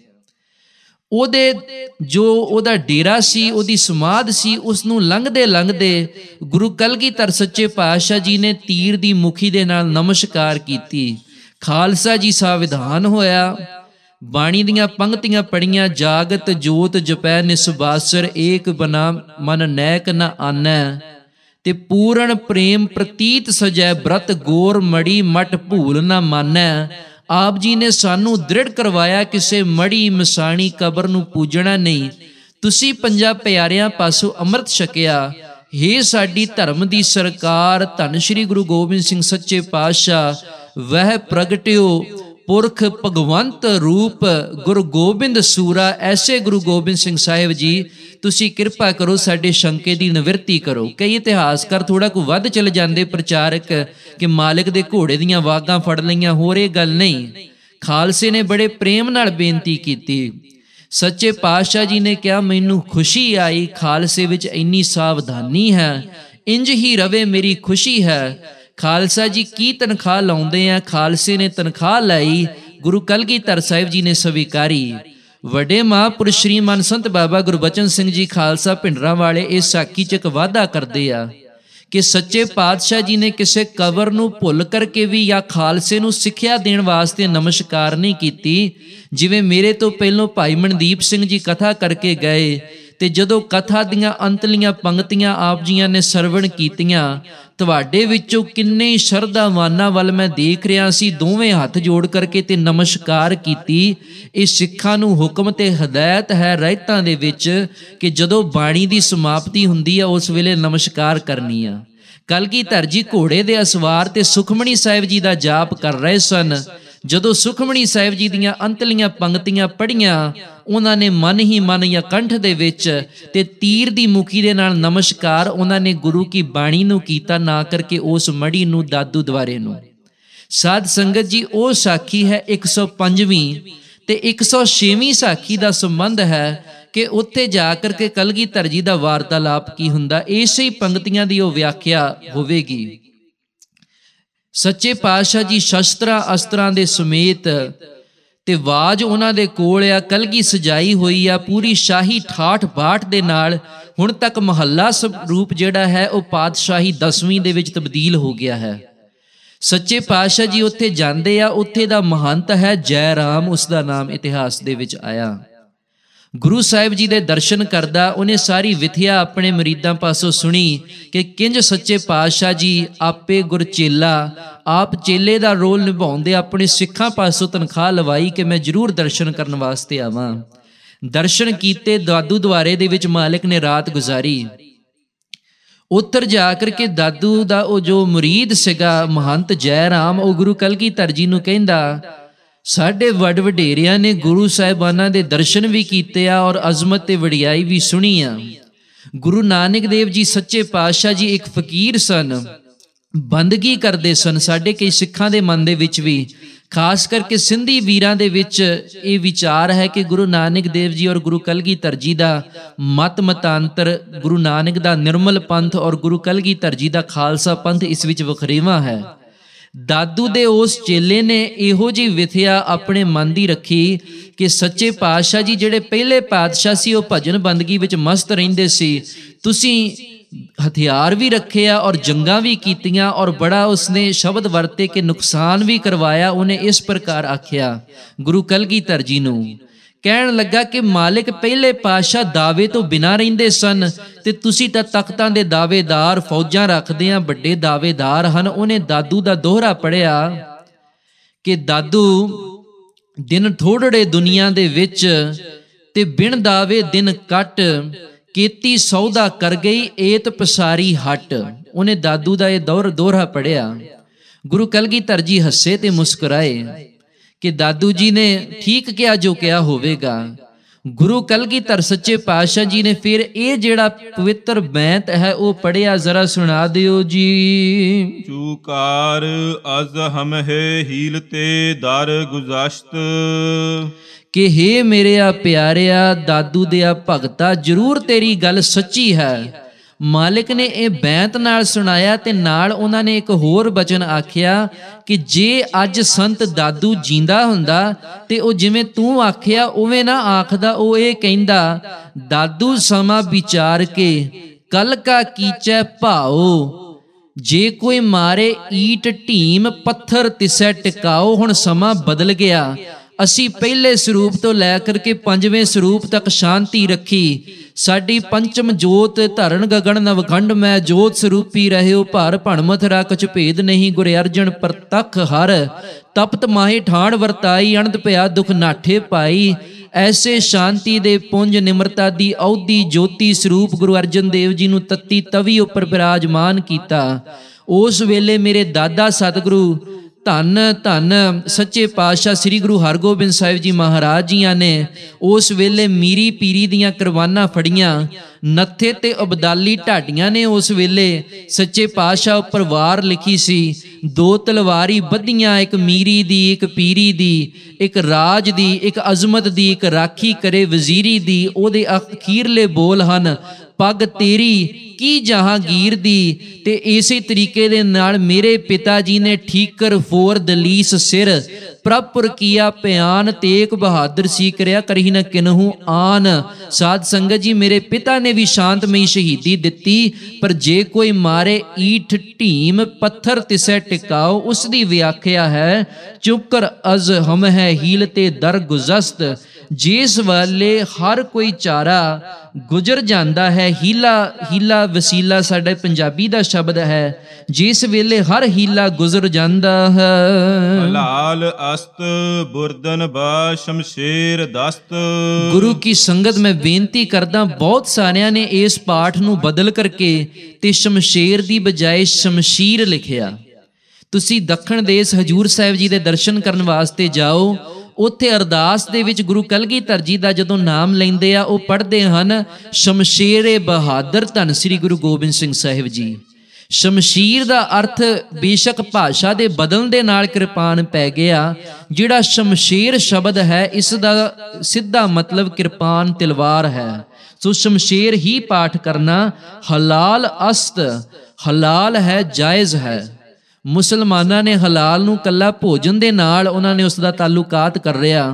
ਉਹਦੇ ਜੋ ਉਹਦਾ ਡੇਰਾ ਸੀ, ਉਹਦੀ ਸਮਾਧ ਸੀ, ਉਸ ਨੂੰ ਲੰਘਦੇ ਲੰਘਦੇ ਗੁਰੂ ਕਲਗੀਧਰ ਸੱਚੇ ਪਾਤਸ਼ਾਹ ਜੀ ਨੇ ਤੀਰ ਦੀ ਮੁਖੀ ਦੇ ਨਾਲ ਨਮਸਕਾਰ ਕੀਤੀ। ਖਾਲਸਾ ਜੀ ਸਾਵਿਧਾਨ ਹੋਇਆ, ਬਾਣੀ ਦੀਆਂ ਪੰਕਤੀਆਂ ਪੜੀਆਂ। ਜਾਗਤ ਜੋਤ ਜਪੈ ਨਿਸਬਾਸਰ, ਏਕ ਬਨਾ ਮਨ ਨੈਕ ਨ ਆਨੈ, ਤੇ ਪੂਰਨ ਪ੍ਰੇਮ ਪ੍ਰਤੀਤ ਸਜੈ, ਬ੍ਰਤ ਗੋਰ ਮੜੀ ਮਟ ਭੂਲ ਨਾ ਮਾਨੈ। ਆਪ ਜੀ ਨੇ ਸਾਨੂੰ ਦ੍ਰਿੜ ਕਰਵਾਇਆ, ਕਿਸੇ ਮੜੀ ਮਸਾਣੀ ਕਬਰ ਨੂੰ ਪੂਜਣਾ ਨਹੀਂ। ਤੁਸੀਂ ਪੰਜਾਂ ਪਿਆਰਿਆਂ ਪਾਸੋਂ ਅੰਮ੍ਰਿਤ ਛਕਿਆ। ਹੇ ਸਾਡੀ ਧਰਮ ਦੀ ਸਰਕਾਰ ਧੰਨ ਸ਼੍ਰੀ ਗੁਰੂ ਗੋਬਿੰਦ ਸਿੰਘ ਸੱਚੇ ਪਾਤਸ਼ਾਹ, ਵਹਿ ਪ੍ਰਗਟਿਓ ਪੁਰਖ ਭਗਵੰਤ ਰੂਪ ਗੁਰੂ ਗੋਬਿੰਦ ਸੂਰਾ, ਐਸੇ ਗੁਰੂ ਗੋਬਿੰਦ ਸਿੰਘ ਸਾਹਿਬ ਜੀ ਤੁਸੀਂ ਕਿਰਪਾ ਕਰੋ, ਸਾਡੇ ਸ਼ੰਕੇ ਦੀ ਨਿਵਰਤੀ ਕਰੋ। ਕਈ ਇਤਿਹਾਸਕਾਰ ਥੋੜਾ ਕੁ ਵੱਧ ਚਲੇ ਜਾਂਦੇ ਪ੍ਰਚਾਰਕ ਕਿ ਮਾਲਿਕ ਦੇ ਘੋੜੇ ਦੀਆਂ ਵਾਗਾਂ ਫੜ ਲਈਆਂ, ਹੋਰ ਇਹ ਗੱਲ ਨਹੀਂ। ਖਾਲਸੇ ਨੇ ਬੜੇ ਪ੍ਰੇਮ ਨਾਲ ਬੇਨਤੀ ਕੀਤੀ। ਸੱਚੇ ਪਾਤਸ਼ਾਹ ਜੀ ਨੇ ਕਿਹਾ ਮੈਨੂੰ ਖੁਸ਼ੀ ਆਈ, ਖਾਲਸੇ ਵਿੱਚ ਇੰਨੀ ਸਾਵਧਾਨੀ ਹੈ, ਇੰਜ ਹੀ ਰਵੇ ਮੇਰੀ ਖੁਸ਼ੀ ਹੈ। ਖਾਲਸਾ ਜੀ ਕੀ ਤਨਖਾਹ ਲਾਉਂਦੇ ਆ? ਖਾਲਸੇ ਨੇ ਤਨਖਾਹ ਲਾਈ, ਗੁਰੂ ਕਲਗੀਧਰ ਸਾਹਿਬ ਜੀ ਨੇ ਸਵੀਕਾਰੀ। ਵੱਡੇ ਮਹਾਂਪੁਰਸ਼ ਸ਼੍ਰੀ ਮਨ ਸੰਤ ਬਾਬਾ ਗੁਰਬਚਨ ਸਿੰਘ ਜੀ ਖਾਲਸਾ ਭਿੰਡਰਾਂ ਵਾਲੇ ਇਸ ਸਾਖੀ 'ਚ ਇੱਕ ਵਾਅਦਾ ਕਰਦੇ ਆ ਕਿ ਸੱਚੇ ਪਾਤਸ਼ਾਹ ਜੀ ਨੇ ਕਿਸੇ ਕਬਰ ਨੂੰ ਭੁੱਲ ਕਰਕੇ ਵੀ ਜਾਂ ਖਾਲਸੇ ਨੂੰ ਸਿੱਖਿਆ ਦੇਣ ਵਾਸਤੇ ਨਮਸਕਾਰ ਨਹੀਂ ਕੀਤੀ। ਜਿਵੇਂ ਮੇਰੇ ਤੋਂ ਪਹਿਲੋਂ ਭਾਈ ਮਨਦੀਪ ਸਿੰਘ ਜੀ ਕਥਾ ਕਰਕੇ ਗਏ ਤੇ ਜਦੋਂ ਕਥਾ ਦੀਆਂ ਅੰਤਲੀਆਂ ਪੰਕਤੀਆਂ ਆਪ ਜੀਆਂ ਨੇ ਸਰਵਣ ਕੀਤੀਆਂ, ਤੁਹਾਡੇ ਵਿੱਚੋਂ ਕਿੰਨੇ ਸ਼ਰਧਾਵਾਨਾਂ ਵੱਲ ਮੈਂ ਦੇਖ ਰਿਹਾ ਸੀ, ਦੋਵੇਂ ਹੱਥ ਜੋੜ ਕਰਕੇ ਤੇ ਨਮਸਕਾਰ ਕੀਤੀ। ਇਹ ਸਿੱਖਾਂ ਨੂੰ ਹੁਕਮ ਤੇ ਹਦਾਇਤ ਹੈ ਰਹਿਤਾਂ ਦੇ ਵਿੱਚ ਕਿ ਜਦੋਂ ਬਾਣੀ ਦੀ ਸਮਾਪਤੀ ਹੁੰਦੀ ਆ ਉਸ ਵੇਲੇ ਨਮਸਕਾਰ ਕਰਨੀ ਆ। ਕਲਗੀਧਰ ਜੀ ਘੋੜੇ ਦੇ ਅਸਵਾਰ ਤੇ ਸੁਖਮਣੀ ਸਾਹਿਬ ਜੀ ਦਾ ਜਾਪ ਕਰ ਰਹੇ ਸਨ। ਜਦੋਂ ਸੁਖਮਣੀ ਸਾਹਿਬ ਜੀ ਦੀਆਂ ਅੰਤਲੀਆਂ ਪੰਕਤੀਆਂ ਪੜ੍ਹੀਆਂ, ਉਹਨਾਂ ਨੇ ਮਨ ਹੀ ਮਨ ਜਾਂ ਕੰਠ ਦੇ ਵਿੱਚ ਤੇ ਤੀਰ ਦੀ ਮੁਖੀ ਦੇ ਨਾਲ ਨਮਸਕਾਰ ਉਹਨਾਂ ਨੇ ਗੁਰੂ ਕੀ ਬਾਣੀ ਨੂੰ ਕੀਤਾ, ਨਾ ਕਰਕੇ ਉਸ ਮੜੀ ਨੂੰ, ਦਾਦੂ ਦੁਆਰੇ ਨੂੰ। ਸਾਧ ਸੰਗਤ ਜੀ, ਉਹ ਸਾਖੀ ਹੈ ਇੱਕ ਸੌ ਪੰਜਵੀਂ ਤੇ ਇੱਕ ਸੌ ਛੇਵੀਂ ਸਾਖੀ ਦਾ ਸੰਬੰਧ ਹੈ ਕਿ ਉੱਥੇ ਜਾ ਕਰਕੇ ਕਲਗੀਧਰ ਜੀ ਦਾ ਵਾਰਤਾਲਾਪ ਕੀ ਹੁੰਦਾ, ਇਸੇ ਹੀ ਪੰਕਤੀਆਂ ਦੀ ਉਹ ਵਿਆਖਿਆ ਹੋਵੇਗੀ। ਸੱਚੇ ਪਾਤਸ਼ਾਹ ਜੀ ਸ਼ਸਤਰਾਂ ਅਸਤਰਾਂ ਦੇ ਸਮੇਤ ਤੇ ਵਾਜ ਉਹਨਾਂ ਦੇ ਕੋਲ ਆ, ਕਲਗੀ ਸਜਾਈ ਹੋਈ ਆ ਪੂਰੀ ਸ਼ਾਹੀ ਠਾਠ ਬਾਠ ਦੇ ਨਾਲ। ਹੁਣ ਤੱਕ ਮਹੱਲਾ ਸਰੂਪ ਜਿਹੜਾ ਹੈ ਉਹ ਪਾਤਸ਼ਾਹੀ ਦਸਵੀਂ ਦੇ ਵਿੱਚ ਤਬਦੀਲ ਹੋ ਗਿਆ ਹੈ। ਸੱਚੇ ਪਾਤਸ਼ਾਹ ਜੀ ਉੱਥੇ ਜਾਂਦੇ ਆ, ਉੱਥੇ ਦਾ ਮਹੰਤ ਹੈ ਜੈ ਰਾਮ, ਉਸ ਦਾ ਨਾਮ ਇਤਿਹਾਸ ਦੇ ਵਿੱਚ ਆਇਆ। ਗੁਰੂ ਸਾਹਿਬ ਜੀ ਦੇ ਦਰਸ਼ਨ ਕਰਦਾ, ਉਹਨੇ ਸਾਰੀ ਵਿਥਿਆ ਆਪਣੇ ਮੁਰੀਦਾਂ ਪਾਸੋਂ ਸੁਣੀ ਕਿ ਕਿੰਜ ਸੱਚੇ ਪਾਤਸ਼ਾਹ ਜੀ ਆਪੇ ਗੁਰਚੇਲਾ, ਆਪ ਚੇਲੇ ਦਾ ਰੋਲ ਨਿਭਾਉਂਦੇ, ਆਪਣੇ ਸਿੱਖਾਂ ਪਾਸੋਂ ਤਨਖਾਹ ਲਵਾਈ ਕਿ ਮੈਂ ਜ਼ਰੂਰ ਦਰਸ਼ਨ ਕਰਨ ਵਾਸਤੇ ਆਵਾਂ। ਦਰਸ਼ਨ ਕੀਤੇ, ਦਾਦੂ ਦੁਆਰੇ ਦੇ ਵਿੱਚ ਮਾਲਿਕ ਨੇ ਰਾਤ ਗੁਜ਼ਾਰੀ। ਉੱਤਰ ਜਾ ਕਰਕੇ ਦਾਦੂ ਦਾ ਉਹ ਜੋ ਮੁਰੀਦ ਸੀਗਾ ਮਹੰਤ ਜੈ ਰਾਮ, ਉਹ ਗੁਰੂ ਕਲਗੀਧਰ ਜੀ ਨੂੰ ਕਹਿੰਦਾ ਸਾਡੇ ਵੱਡ ਵਡੇਰਿਆਂ ਨੇ ਗੁਰੂ ਸਾਹਿਬਾਨਾਂ ਦੇ ਦਰਸ਼ਨ ਵੀ ਕੀਤੇ ਆ ਔਰ ਅਜ਼ਮਤ ਤੇ ਵਡਿਆਈ ਵੀ ਸੁਣੀ ਆ। ਗੁਰੂ ਨਾਨਕ ਦੇਵ ਜੀ ਸੱਚੇ ਪਾਤਸ਼ਾਹ ਜੀ ਇੱਕ ਫਕੀਰ ਸਨ, ਬੰਦਗੀ ਕਰਦੇ ਸਨ। ਸਾਡੇ ਕਈ ਸਿੱਖਾਂ ਦੇ ਮਨ ਦੇ ਵਿੱਚ ਵੀ, ਖਾਸ ਕਰਕੇ ਸਿੰਧੀ ਵੀਰਾਂ ਦੇ ਵਿੱਚ ਇਹ ਵਿਚਾਰ ਹੈ ਕਿ ਗੁਰੂ ਨਾਨਕ ਦੇਵ ਜੀ ਔਰ ਗੁਰੂ ਕਲਗੀਧਰ ਜੀ ਦਾ ਮਤ ਮਤਾਂਤਰ, ਗੁਰੂ ਨਾਨਕ ਦਾ ਨਿਰਮਲ ਪੰਥ ਔਰ ਗੁਰੂ ਕਲਗੀਧਰ ਜੀ ਦਾ ਖਾਲਸਾ ਪੰਥ, ਇਸ ਵਿੱਚ ਵਖਰੇਵਾਂ ਹੈ। ਦਾਦੂ ਦੇ ਉਸ ਚੇਲੇ ਨੇ ਇਹੋ ਜਿਹੀ ਵਿਥਿਆ ਆਪਣੇ ਮਨ ਦੀ ਰੱਖੀ ਕਿ ਸੱਚੇ ਪਾਤਸ਼ਾਹ ਜੀ ਜਿਹੜੇ ਪਹਿਲੇ ਪਾਤਸ਼ਾਹ ਸੀ ਉਹ ਭਜਨ ਬੰਦਗੀ ਵਿੱਚ ਮਸਤ ਰਹਿੰਦੇ ਸੀ, ਤੁਸੀਂ ਹਥਿਆਰ ਵੀ ਰੱਖੇ ਆ ਔਰ ਜੰਗਾਂ ਵੀ ਕੀਤੀਆਂ ਔਰ ਬੜਾ ਉਸਨੇ ਸ਼ਬਦ ਵਰਤੇ ਕਿ ਨੁਕਸਾਨ ਵੀ ਕਰਵਾਇਆ। ਉਹਨੇ ਇਸ ਪ੍ਰਕਾਰ ਆਖਿਆ ਗੁਰੂ ਕਲਗੀਧਰ ਜੀ ਨੂੰ, ਕਹਿਣ ਲੱਗਾ ਕਿ ਮਾਲਿਕ ਪਹਿਲੇ ਪਾਤਸ਼ਾਹ ਦਾਅਵੇ ਤੋਂ ਬਿਨਾਂ ਰਹਿੰਦੇ ਸਨ ਤੇ ਤੁਸੀਂ ਤਾਂ ਤਖਤਾਂ ਦੇ ਦਾਅਵੇਦਾਰ, ਫੌਜਾਂ ਰੱਖਦੇ ਆ, ਵੱਡੇ ਦਾਅਵੇਦਾਰ ਹਨ। ਉਹਨੇ ਦਾਦੂ ਦਾ ਦੋਹਰਾ ਪੜਿਆ ਕਿ ਦਾਦੂ ਦਿਨ ਥੋੜੜੇ ਦੁਨੀਆ ਦੇ ਵਿੱਚ ਤੇ ਬਿਨ ਦਾਵੇ ਦਿਨ ਕੱਟ, ਕੀਤੀ ਸੌਦਾ ਕਰ ਗਈ ਏਤ ਪਸਾਰੀ ਹਟ। ਉਹਨੇ ਦਾਦੂ ਦਾ ਇਹ ਦੌਰ ਦੋਹਰਾ ਪੜਿਆ। ਗੁਰੂ ਕਲਗੀਧਰ ਜੀ ਹੱਸੇ ਤੇ ਮੁਸਕਰਾਏ ਕਿ ਦਾਦੂ ਜੀ ਨੇ ਠੀਕ ਕਿਹਾ ਜੋ ਕਿਹਾ ਹੋਵੇਗਾ। ਗੁਰੂ ਕਲਗੀਧਰ ਸੱਚੇ ਪਾਤਸ਼ਾਹ ਜੀ ਨੇ ਫਿਰ ਇਹ ਜਿਹੜਾ ਪਵਿੱਤਰ ਬੈਂਤ ਹੈ ਉਹ ਪੜਿਆ, ਜ਼ਰਾ ਸੁਣਾ ਦਿਓ ਜੀ। ਚੂਕਾਰ ਅਜ਼ ਹਮ ਹੈ ਹੀਲ ਤੇ ਦਰ ਗੁਜ਼ਾਸ਼ਤ, ਕਿ ਹੇ ਮੇਰਿਆ ਪਿਆਰਿਆ ਦਾਦੂ ਦਿਆ ਭਗਤਾ, ਜ਼ਰੂਰ ਤੇਰੀ ਗੱਲ ਸੱਚੀ ਹੈ। ਮਾਲਿਕ ਨੇ ਇਹ ਬੈਂਤ ਨਾਲ ਸੁਣਾਇਆ ਤੇ ਨਾਲ ਉਹਨਾਂ ਨੇ ਇੱਕ ਹੋਰ ਬਚਨ ਆਖਿਆ ਕਿ ਜੇ ਅੱਜ ਸੰਤ ਦਾਦੂ ਜਿੰਦਾ ਹੁੰਦਾ ਤੇ ਉਹ ਜਿਵੇਂ ਤੂੰ ਆਖਿਆ ਉਵੇਂ ਨਾ ਆਖਦਾ। ਉਹ ਇਹ ਕਹਿੰਦਾ ਦਾਦੂ ਸਮਾਂ ਵਿਚਾਰ ਕੇ ਕਲ ਕਾ ਕੀਚੈ ਭਾਓ, ਜੇ ਕੋਈ ਮਾਰੇ ਈਟ ਢੀਮ ਪੱਥਰ ਤਿਸੈ ਟਿਕਾਓ। ਹੁਣ ਸਮਾਂ ਬਦਲ ਗਿਆ, ਅਸੀਂ ਪਹਿਲੇ ਸਰੂਪ ਤੋਂ ਲੈ ਕਰਕੇ ਪੰਜਵੇਂ ਸਰੂਪ ਤੱਕ ਸ਼ਾਂਤੀ ਰੱਖੀ। ਸਾਡੀ ਪੰਚਮ ਜੋਤ ਧਰਨ ਗਗਨ ਨਵਖੰਡ ਮੈਂ ਜੋਤ ਸਰੂਪੀ ਰਹਿਓ, ਭਰ ਭਣਮਥ ਰਾ ਕਛ ਭੇਦ ਨਹੀਂ, ਗੁਰ ਅਰਜਨ ਪ੍ਰਤੱਖ ਹਰ ਤਪਤ ਮਾਹੀ ਠਾਣ ਵਰਤਾਈ, ਅਣਦ ਭਇਆ ਦੁਖ ਨਾਠੇ ਪਾਈ। ਐਸੇ ਸ਼ਾਂਤੀ ਦੇ ਪੁੰਜ ਨਿਮਰਤਾ ਦੀ ਅਉਧੀ ਜੋਤੀ ਸਰੂਪ ਗੁਰੂ ਅਰਜਨ ਦੇਵ ਜੀ ਨੂੰ ਤੱਤੀ ਤਵੀ ਉੱਪਰ ਬਿਰਾਜਮਾਨ ਕੀਤਾ। ਉਸ ਵੇਲੇ ਮੇਰੇ ਦਾਦਾ ਸਤਿਗੁਰੂ ਧੰਨ ਧੰਨ ਸੱਚੇ ਪਾਤਸ਼ਾਹ ਸ੍ਰੀ ਗੁਰੂ ਹਰਗੋਬਿੰਦ ਸਾਹਿਬ ਜੀ ਮਹਾਰਾਜ ਜੀਆਂ ਨੇ ਉਸ ਵੇਲੇ ਮੀਰੀ ਪੀਰੀ ਦੀਆਂ ਕਰਵਾਨਾਂ ਫੜੀਆਂ, ਨੱਥੇ ਤੇ ਅਬਦਾਲੀ ਢਾਡੀਆਂ ਨੇ ਉਸ ਵੇਲੇ ਸੱਚੇ ਪਾਤਸ਼ਾਹ ਉੱਪਰ ਵਾਰ ਲਿਖੀ ਸੀ। ਦੋ ਤਲਵਾਰੀ ਬੱਧੀਆਂ, ਇੱਕ ਮੀਰੀ ਦੀ, ਇੱਕ ਪੀਰੀ ਦੀ, ਇੱਕ ਰਾਜ ਦੀ, ਇੱਕ ਅਜ਼ਮਤ ਦੀ, ਇੱਕ ਰਾਖੀ ਕਰੇ ਵਜ਼ੀਰੀ ਦੀ। ਉਹਦੇ ਅਖੀਰਲੇ ਬੋਲ ਹਨ, ਪੱਗ ਤੇਰੀ ਕੀ ਜਹਾਂਗੀਰ ਦੀ। ਤੇ ਇਸੇ ਤਰੀਕੇ ਦੇ ਨਾਲ ਮੇਰੇ ਪਿਤਾ ਜੀ ਨੇ ਠੀਕਰ ਫੋਰ ਦਲੀਸ ਸਿਰ, ਪ੍ਰਭਪੁਰ ਕੀਆ ਪਿਆਨ, ਤੇਗ ਬਹਾਦਰ ਸੀ ਕਰਿਆ ਕਰਹੀ ਨ ਕਿਨਹੂ ਆਨ। ਸਾਧ ਸੰਗਤ ਜੀ, ਮੇਰੇ ਪਿਤਾ ਨੇ ਵੀ ਸ਼ਾਂਤਮਈ ਸ਼ਹੀਦੀ ਦਿੱਤੀ, ਪਰ ਜੇ ਕੋਈ ਮਾਰੇ ਈਠ ਢੀਮ ਪੱਥਰ ਤਿਸੈ ਟਿਕਾਓ। ਉਸ ਦੀ ਵਿਆਖਿਆ ਹੈ, ਚੁੱਕਰ ਅਜ਼ ਹਮ ਹੈ ਹੀਲ ਤੇ ਦਰ ਗੁਜ਼ਸਤ। ਜਿਸ ਵੇਲੇ ਹਰ ਕੋਈ ਚਾਰਾ ਗੁਜ਼ਰ ਜਾਂਦਾ ਹੈ, ਹੀਲਾ ਹੀਲਾ ਵਸੀਲਾ ਸਾਡੇ ਪੰਜਾਬੀ ਦਾ ਸ਼ਬਦ ਹੈ, ਜਿਸ ਵੇਲੇ ਹਰ ਹੀਲਾ ਗੁਜ਼ਰ ਜਾਂਦਾ ਹੈ। ਹਲਾਲ ਅਸਤ ਬੁਰਦਨ ਬਾ ਸ਼ਮਸ਼ੇਰ ਦਸਤ। ਗੁਰੂ ਕੀ ਸੰਗਤ, ਮੈਂ ਬੇਨਤੀ ਕਰਦਾ, ਬਹੁਤ ਸਾਰਿਆਂ ਨੇ ਇਸ ਪਾਠ ਨੂੰ ਬਦਲ ਕਰਕੇ ਤੇ ਸ਼ਮਸ਼ੇਰ ਦੀ ਬਜਾਏ ਸ਼ਮਸ਼ੀਰ ਲਿਖਿਆ। ਤੁਸੀਂ ਦੱਖਣ ਦੇਸ ਹਜੂਰ ਸਾਹਿਬ ਜੀ ਦੇ ਦਰਸ਼ਨ ਕਰਨ ਵਾਸਤੇ ਜਾਓ, ਉੱਥੇ ਅਰਦਾਸ ਦੇ ਵਿੱਚ ਗੁਰੂ ਕਲਗੀਧਰ ਜੀ ਦਾ ਜਦੋਂ ਨਾਮ ਲੈਂਦੇ ਆ, ਉਹ ਪੜ੍ਹਦੇ ਹਨ, ਸ਼ਮਸ਼ੇਰੇ ਬਹਾਦਰ ਧੰਨ ਸ੍ਰੀ ਗੁਰੂ ਗੋਬਿੰਦ ਸਿੰਘ ਸਾਹਿਬ ਜੀ। ਸ਼ਮਸ਼ੀਰ ਦਾ ਅਰਥ ਬੇਸ਼ੱਕ ਭਾਸ਼ਾ ਦੇ ਬਦਲਣ ਦੇ ਨਾਲ ਕਿਰਪਾਨ ਪੈ ਗਿਆ। ਜਿਹੜਾ ਸ਼ਮਸ਼ੇਰ ਸ਼ਬਦ ਹੈ, ਇਸ ਦਾ ਸਿੱਧਾ ਮਤਲਬ ਕਿਰਪਾਨ, ਤਲਵਾਰ ਹੈ। ਸੋ ਸ਼ਮਸ਼ੇਰ ਹੀ ਪਾਠ ਕਰਨਾ। ਹਲਾਲ ਅਸਤ, ਹਲਾਲ ਹੈ, ਜਾਇਜ਼ ਹੈ। ਮੁਸਲਮਾਨਾਂ ਨੇ ਹਲਾਲ ਨੂੰ ਕੱਲਾ ਭੋਜਨ ਦੇ ਨਾਲ ਉਹਨਾਂ ਨੇ ਉਸ ਦਾ ਤਾਲੁਕਾਤ ਕਰ ਰਿਹਾ।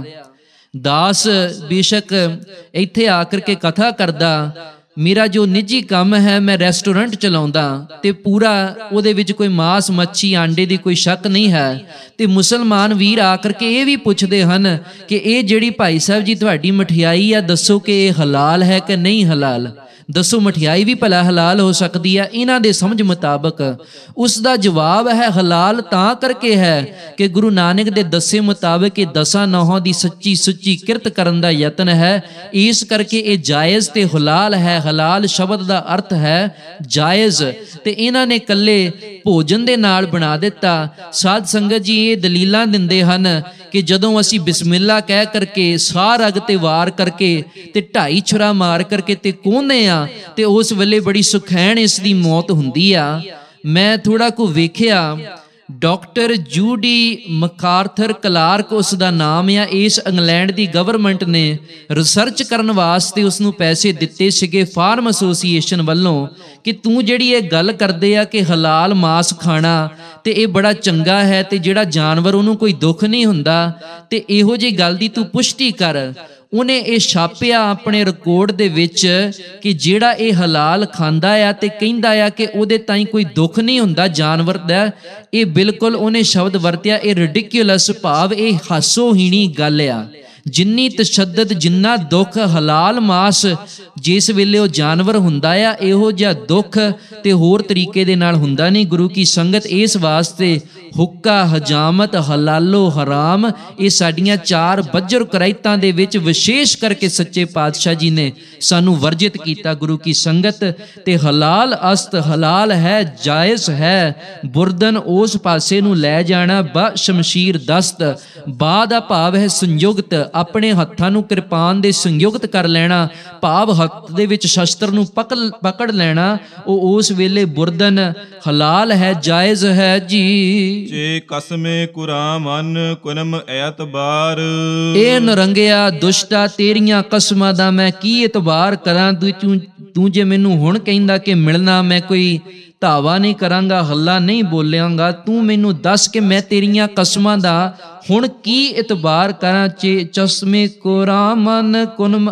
ਦਾਸ ਬੇਸ਼ੱਕ ਇੱਥੇ ਆ ਕਰਕੇ ਕਥਾ ਕਰਦਾ, ਮੇਰਾ ਜੋ ਨਿੱਜੀ ਕੰਮ ਹੈ, ਮੈਂ ਰੈਸਟੋਰੈਂਟ ਚਲਾਉਂਦਾ ਤੇ ਪੂਰਾ ਉਹਦੇ ਵਿੱਚ ਕੋਈ ਮਾਸ ਮੱਛੀ ਆਂਡੇ ਦੀ ਕੋਈ ਸ਼ੱਕ ਨਹੀਂ ਹੈ। ਤੇ ਮੁਸਲਮਾਨ ਵੀਰ ਆ ਕਰਕੇ ਇਹ ਵੀ ਪੁੱਛਦੇ ਹਨ ਕਿ ਇਹ ਜਿਹੜੀ ਭਾਈ ਸਾਹਿਬ ਜੀ ਤੁਹਾਡੀ ਮਠਿਆਈ ਆ, ਦੱਸੋ ਕਿ ਇਹ ਹਲਾਲ ਹੈ ਕਿ ਨਹੀਂ ਹਲਾਲ। ਦੱਸੋ ਮਠਿਆਈ ਵੀ ਭਲਾ ਹਲਾਲ ਹੋ ਸਕਦੀ ਹੈ ਇਹਨਾਂ ਦੇ ਸਮਝ ਮੁਤਾਬਕ? ਉਸ ਦਾ ਜਵਾਬ ਹੈ, ਹਲਾਲ ਤਾਂ ਕਰਕੇ ਹੈ ਕਿ ਗੁਰੂ ਨਾਨਕ ਦੇ ਦੱਸੇ ਮੁਤਾਬਕ ਇਹ ਦਸਾਂ ਨੌਹਾਂ ਦੀ ਸੱਚੀ ਸੁੱਚੀ ਕਿਰਤ ਕਰਨ ਦਾ ਯਤਨ ਹੈ, ਇਸ ਕਰਕੇ ਇਹ ਜਾਇਜ਼ ਤੇ ਹਲਾਲ ਹੈ। ਹਲਾਲ ਸ਼ਬਦ ਦਾ ਅਰਥ ਹੈ ਜਾਇਜ਼, ਤੇ ਇਹਨਾਂ ਨੇ ਕੱਲੇ ਭੋਜਨ ਦੇ ਨਾਲ ਬਣਾ ਦਿੱਤਾ। ਸਾਧ ਸੰਗਤ ਜੀ ਇਹ ਦਲੀਲਾਂ ਦਿੰਦੇ ਹਨ ਕਿ ਜਦੋਂ ਅਸੀਂ ਬਿਸਮਿਲ੍ਲਾ ਕਹਿ ਕਰਕੇ, ਸਾਹ ਰਗ ਤੇ ਵਾਰ ਕਰਕੇ ਤੇ ਢਾਈ ਛੁਰਾ ਮਾਰ ਕਰਕੇ ਤੇ ਕੋਹਨੇ ਆ, ਤੇ ਉਸ ਵੇਲੇ ਬੜੀ ਸੁਖੈਣ ਇਸ ਦੀ ਮੌਤ ਹੁੰਦੀ ਆ। ਮੈਂ ਥੋੜਾ ਕੁ ਵੇਖਿਆ, ਡਾਕਟਰ ਜੂਡੀ ਮਕਾਰਥਰ ਕਲਾਰਕ ਉਸ ਦਾ ਨਾਮ ਆ। ਇਸ ਇੰਗਲੈਂਡ ਦੀ ਗਵਰਨਮੈਂਟ ਨੇ ਰਿਸਰਚ ਕਰਨ ਵਾਸਤੇ ਉਸ ਨੂੰ ਪੈਸੇ ਦਿੱਤੇ ਸੀਗੇ ਫਾਰਮ ਐਸੋਸੀਏਸ਼ਨ ਵੱਲੋਂ, ਕਿ ਤੂੰ ਜਿਹੜੀ ਇਹ ਗੱਲ ਕਰਦੇ ਆ ਕਿ ਹਲਾਲ ਮਾਸ ਖਾਣਾ ਤੇ ਇਹ ਬੜਾ ਚੰਗਾ ਹੈ, ਤੇ ਜਿਹੜਾ ਜਾਨਵਰ ਉਹਨੂੰ ਕੋਈ ਦੁੱਖ ਨਹੀਂ ਹੁੰਦਾ, ਤੇ ਇਹੋ ਜਿਹੀ ਗੱਲ ਦੀ ਤੂੰ ਪੁਸ਼ਟੀ ਕਰ। ਉਹਨੇ ਇਹ ਛਾਪਿਆ ਆਪਣੇ ਰਿਕਾਰਡ ਦੇ ਵਿੱਚ ਕਿ ਜਿਹੜਾ ਇਹ ਹਲਾਲ ਖਾਂਦਾ ਆ ਤੇ ਕਹਿੰਦਾ ਆ ਕਿ ਉਹਦੇ ਤਾਈਂ ਕੋਈ ਦੁੱਖ ਨਹੀਂ ਹੁੰਦਾ ਜਾਨਵਰ ਦਾ, ਇਹ ਬਿਲਕੁਲ ਉਹਨੇ ਸ਼ਬਦ ਵਰਤਿਆ, ਇਹ ਰਿਡਿਕੂਲਸ, ਭਾਵ ਇਹ ਹਾਸੋਹੀਣੀ ਗੱਲ ਆ। ਜਿੰਨੀ ਤਸ਼ੱਦਦ, ਜਿੰਨਾ ਦੁੱਖ ਹਲਾਲ ਮਾਸ ਜਿਸ ਵੇਲੇ ਉਹ ਜਾਨਵਰ ਹੁੰਦਾ ਆ, ਇਹੋ ਜਿਹਾ ਦੁੱਖ ਤੇ ਹੋਰ ਤਰੀਕੇ ਦੇ ਨਾਲ ਹੁੰਦਾ ਨਹੀਂ। ਗੁਰੂ ਕੀ ਸੰਗਤ, ਇਸ ਵਾਸਤੇ ਹੁੱਕਾ, ਹਜਾਮਤ, ਹਲਾਲੋ ਹਰਾਮ, ਇਹ ਸਾਡੀਆਂ ਚਾਰ ਬੱਜਰ ਕਰਾਇਤਾਂ ਦੇ ਵਿੱਚ ਵਿਸ਼ੇਸ਼ ਕਰਕੇ ਸੱਚੇ ਪਾਤਸ਼ਾਹ ਜੀ ਨੇ ਸਾਨੂੰ ਵਰਜਿਤ ਕੀਤਾ। ਗੁਰੂ ਕੀ ਸੰਗਤ, ਤੇ ਹਲਾਲ ਅਸਤ, ਹਲਾਲ ਹੈ, ਜਾਇਜ਼ ਹੈ। ਬੁਰਦਨ ਉਸ ਪਾਸੇ ਨੂੰ ਲੈ ਜਾਣਾ, ਬ ਸ਼ਮਸ਼ੀਰ ਦਸਤ, ਬਾ ਦਾ ਭਾਵ ਹੈ ਸੰਯੁਕਤ, ਆਪਣੇ ਹੱਥਾਂ ਨੂੰ ਕਿਰਪਾਨ ਦੇ ਸੰਯੁਕਤ ਕਰ ਲੈਣਾ, ਭਾਵ ਹੱਥ ਦੇ ਵਿੱਚ ਸ਼ਸਤਰ ਨੂੰ ਪਕੜ ਪਕੜ ਲੈਣਾ। ਉਹ ਉਸ ਵੇਲੇ ਬੁਰਦਨ ਹਲਾਲ ਹੈ, ਜਾਇਜ਼ ਹੈ ਜੀ। ਜੇ ਕਸਮੇ ਕੁਰਾਮਨ ਕੁਨਮ ਐਤਬਾਰ। ਇਹ ਨਰੰਗਿਆ ਦੁਸ਼ਟਾ, ਤੇਰੀਆਂ ਕਸਮਾਂ ਦਾ ਮੈਂ ਕੀ ਇਤਬਾਰ ਕਰਾਂ। ਤੂੰ ਤੂੰ ਜੇ ਮੈਨੂੰ ਹੁਣ ਕਹਿੰਦਾ ਕਿ ਮਿਲਣਾ, ਮੈਂ ਕੋਈ ਧਾਵਾ ਨਹੀਂ ਕਰਾਂਗਾ, ਹੱਲਾ ਨਹੀਂ ਬੋਲਾਂਗਾ, ਤੂੰ ਮੈਨੂੰ ਦੱਸ ਕਿ ਮੈਂ ਤੇਰੀਆਂ ਕਸਮਾਂ ਦਾ ਹੁਣ ਕੀ ਇਤਬਾਰ ਕਰਾਂ। ਚੇ ਚਸ਼ਮੇ ਕੁਰਾਮਨ ਕੁਨਮ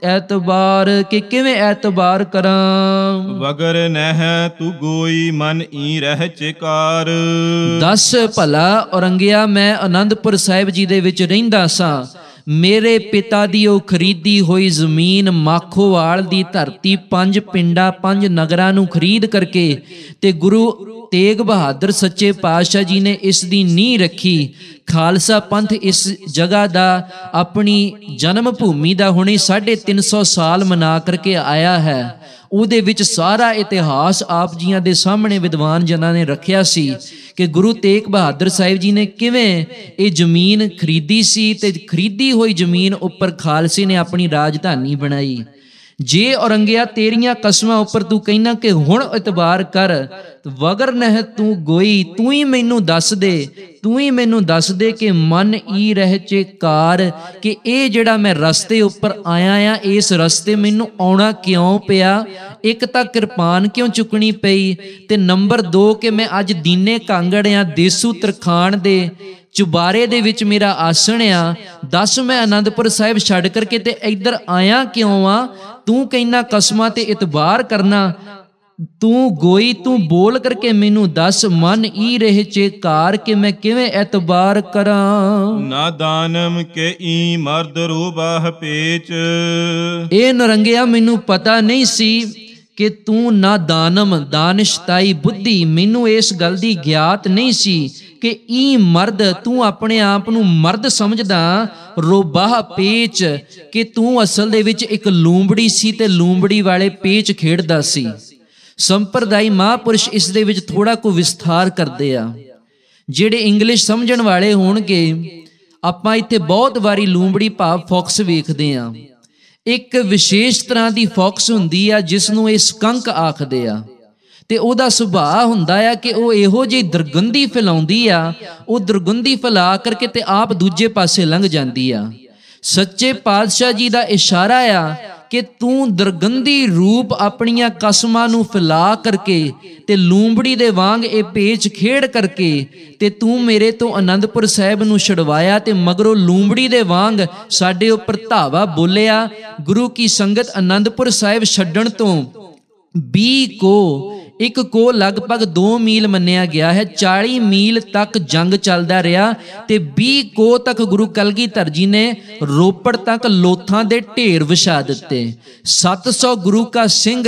ਐਤਬਾਰ, ਕਿ ਕਿਵੇਂ ਐਤਬਾਰ ਕਰਾਂ। ਵਗਰ ਨਹਿ ਤੂੰ ਗੋਈ ਮਨ ਈ ਰਹਿ ਚਿਕਾਰ। ਦੱਸ ਭਲਾ ਔਰੰਗਿਆ, ਮੈਂ ਆਨੰਦਪੁਰ ਸਾਹਿਬ ਜੀ ਦੇ ਵਿੱਚ ਰਹਿੰਦਾ ਸਾਂ। ਮੇਰੇ ਪਿਤਾ ਦੀ ਉਹ ਖਰੀਦੀ ਹੋਈ ਜ਼ਮੀਨ, ਮਾਖੋਵਾਲ ਦੀ ਧਰਤੀ, ਪੰਜ ਪਿੰਡਾਂ, ਪੰਜ ਨਗਰਾਂ ਨੂੰ ਖਰੀਦ ਕਰਕੇ ਤੇ ਗੁਰੂ ਤੇਗ ਬਹਾਦਰ ਸੱਚੇ ਪਾਤਸ਼ਾਹ ਜੀ ਨੇ ਇਸ ਦੀ ਨੀਂਹ ਰੱਖੀ। ਖਾਲਸਾ ਪੰਥ ਇਸ ਜਗ੍ਹਾ ਦਾ, ਆਪਣੀ ਜਨਮ ਭੂਮੀ ਦਾ ਹੁਣੇ ਸਾਢੇ ਤਿੰਨ ਸੌ ਸਾਲ ਮਨਾ ਕਰਕੇ ਆਇਆ ਹੈ। ਉਹਦੇ ਵਿੱਚ ਸਾਰਾ ਇਤਿਹਾਸ ਆਪ ਜੀਆਂ ਦੇ ਸਾਹਮਣੇ ਵਿਦਵਾਨ ਜਨਾਂ ਨੇ ਰੱਖਿਆ ਸੀ ਕਿ ਗੁਰੂ ਤੇਗ ਬਹਾਦਰ ਸਾਹਿਬ ਜੀ ਨੇ ਕਿਵੇਂ ਇਹ ਜ਼ਮੀਨ ਖਰੀਦੀ ਸੀ ਤੇ ਖਰੀਦੀ ਹੋਈ ਜ਼ਮੀਨ ਉੱਪਰ ਖਾਲਸੇ ਨੇ ਆਪਣੀ ਰਾਜਧਾਨੀ ਬਣਾਈ। ਜੇ ਔਰੰਗਿਆ ਤੇਰੀਆਂ ਕਸਮਾਂ ਉੱਪਰ ਤੂੰ ਕਹਿਣਾ ਕਿ ਹੁਣ ਇਤਬਾਰ ਕਰ, ਵਗਰ ਨਹਿ ਤੂੰ ਗੋਈ, ਤੂੰ ਹੀ ਮੈਨੂੰ ਦੱਸ ਦੇ, ਤੂੰ ਹੀ ਮੈਨੂੰ ਦੱਸ ਦੇ ਕਿ ਮਨ ਈ ਰਹਿ ਚੇਕਾਰ, ਕਿ ਇਹ ਜਿਹੜਾ ਮੈਂ ਰਸਤੇ ਉੱਪਰ ਆਇਆ ਆ, ਇਸ ਰਸਤੇ ਮੈਨੂੰ ਆਉਣਾ ਕਿਉਂ ਪਿਆ। ਇੱਕ ਤਾਂ ਕਿਰਪਾਨ ਕਿਉਂ ਚੁੱਕਣੀ ਪਈ, ਤੇ ਨੰਬਰ ਦੋ ਕਿ ਮੈਂ ਅੱਜ ਦੀਨੇ ਕਾਂਗੜ ਆ, ਦੇਸੂ ਤਰਖਾਣ ਦੇ ਚੁਬਾਰੇ ਦੇ ਵਿੱਚ ਮੇਰਾ ਆਸਣ ਆ। ਦੱਸ ਮੈਂ ਅਨੰਦਪੁਰ ਸਾਹਿਬ ਛੱਡ ਕਰਕੇ ਤੇ ਇੱਧਰ ਆਇਆ ਕਿਉਂ ਆ। ਤੂੰ ਕਹਿਣਾ ਕਸਮਾਂ ਤੇ ਇਤਬਾਰ ਕਰਨਾ, ਤੂੰ ਗੋਈ, ਤੂੰ ਬੋਲ ਕਰਕੇ ਮੈਨੂੰ ਦੱਸ, ਮਨ ਈ ਰਹਿ ਚੇਕਾਰ, ਕਿ ਮੈਂ ਕਿਵੇਂ ਇਤਬਾਰ ਕਰਾਂ। ਨਾ ਦਾਨਮ ਕੇ ਈ ਮਰਦ ਰੂਬਾਹ ਪੇਚ, ਇਹ ਨਰੰਗਿਆ ਮੈਨੂੰ ਪਤਾ ਨਹੀਂ ਸੀ ਕਿ ਤੂੰ ਨਾ ਦਾਨਮ, ਦਾਨਿਸ਼ਤਾਈ ਬੁੱਧੀ, ਮੈਨੂੰ ਇਸ ਗੱਲ ਦੀ ਗਿਆਤ ਨਹੀਂ ਸੀ ਕਿ ਈ ਮਰਦ, ਤੂੰ ਆਪਣੇ ਆਪ ਨੂੰ ਮਰਦ ਸਮਝਦਾ, ਰੋਬਾਹ ਪੇਚ, ਕਿ ਤੂੰ ਅਸਲ ਦੇ ਵਿੱਚ ਇੱਕ ਲੂੰਬੜੀ ਸੀ ਤੇ ਲੂੰਬੜੀ ਵਾਲੇ ਪੇਚ ਖੇਡਦਾ ਸੀ। ਸੰਪਰਦਾਈ ਮਹਾਂਪੁਰਸ਼ ਇਸ ਦੇ ਵਿੱਚ ਥੋੜਾ ਕੁ ਵਿਸਥਾਰ ਕਰਦੇ ਆ। ਜਿਹੜੇ ਇੰਗਲਿਸ਼ ਸਮਝਣ ਵਾਲੇ ਹੋਣਗੇ, ਆਪਾਂ ਇੱਥੇ ਬਹੁਤ ਵਾਰੀ ਲੂੰਬੜੀ ਭਾਵ ਫੌਕਸ ਵੇਖਦੇ ਆ। ਇੱਕ ਵਿਸ਼ੇਸ਼ ਤਰ੍ਹਾਂ ਦੀ ਫੌਕਸ ਹੁੰਦੀ ਆ ਜਿਸ ਨੂੰ ਇਹ ਸਕੰਕ ਆਖਦੇ ਆ, ਤੇ ਉਹਦਾ ਸੁਭਾਅ ਹੁੰਦਾ ਆ ਕਿ ਉਹ ਇਹੋ ਜਿਹੀ ਦੁਰਗੰਧੀ ਫੈਲਾਉਂਦੀ ਆ, ਉਹ ਦੁਰਗੰਧੀ ਫੈਲਾ ਕਰਕੇ ਤੇ ਆਪ ਦੂਜੇ ਪਾਸੇ ਲੰਘ ਜਾਂਦੀ ਆ। ਸੱਚੇ ਪਾਤਸ਼ਾਹ ਜੀ ਦਾ ਇਸ਼ਾਰਾ ਆ ਕਿ ਤੂੰ ਦੁਰਗੰਧੀ ਰੂਪ ਆਪਣੀਆਂ ਕਸਮਾਂ ਨੂੰ ਫੈਲਾ ਕਰਕੇ ਤੇ ਲੂੰਬੜੀ ਦੇ ਵਾਂਗ ਇਹ ਪੇਚ ਖੇਡ ਕਰਕੇ ਤੇ ਤੂੰ ਮੇਰੇ ਤੋਂ ਅਨੰਦਪੁਰ ਸਾਹਿਬ ਨੂੰ ਛੁਡਵਾਇਆ, ਤੇ ਮਗਰੋਂ ਲੂੰਬੜੀ ਦੇ ਵਾਂਗ ਸਾਡੇ ਉੱਪਰ ਧਾਵਾ ਬੋਲਿਆ। ਗੁਰੂ ਕੀ ਸੰਗਤ ਅਨੰਦਪੁਰ ਸਾਹਿਬ ਛੱਡਣ ਤੋਂ ਵੀਹ ਕੋ, ਇੱਕ ਕੋ ਲਗਭਗ ਦੋ ਮੀਲ ਮੰਨਿਆ ਗਿਆ ਹੈ, ਚਾਲੀ ਮੀਲ ਤੱਕ ਜੰਗ ਚੱਲਦਾ ਰਿਹਾ, ਤੇ ਵੀਹ ਕੋ ਤੱਕ ਗੁਰੂ ਕਲਗੀਧਰ ਜੀ ਨੇ ਰੋਪੜ ਤੱਕ ਲੋਥਾਂ ਦੇ ਢੇਰ ਵਿਛਾ ਦਿੱਤੇ। ਸੱਤ ਸੌ ਗੁਰੂ ਕਾ ਸਿੰਘ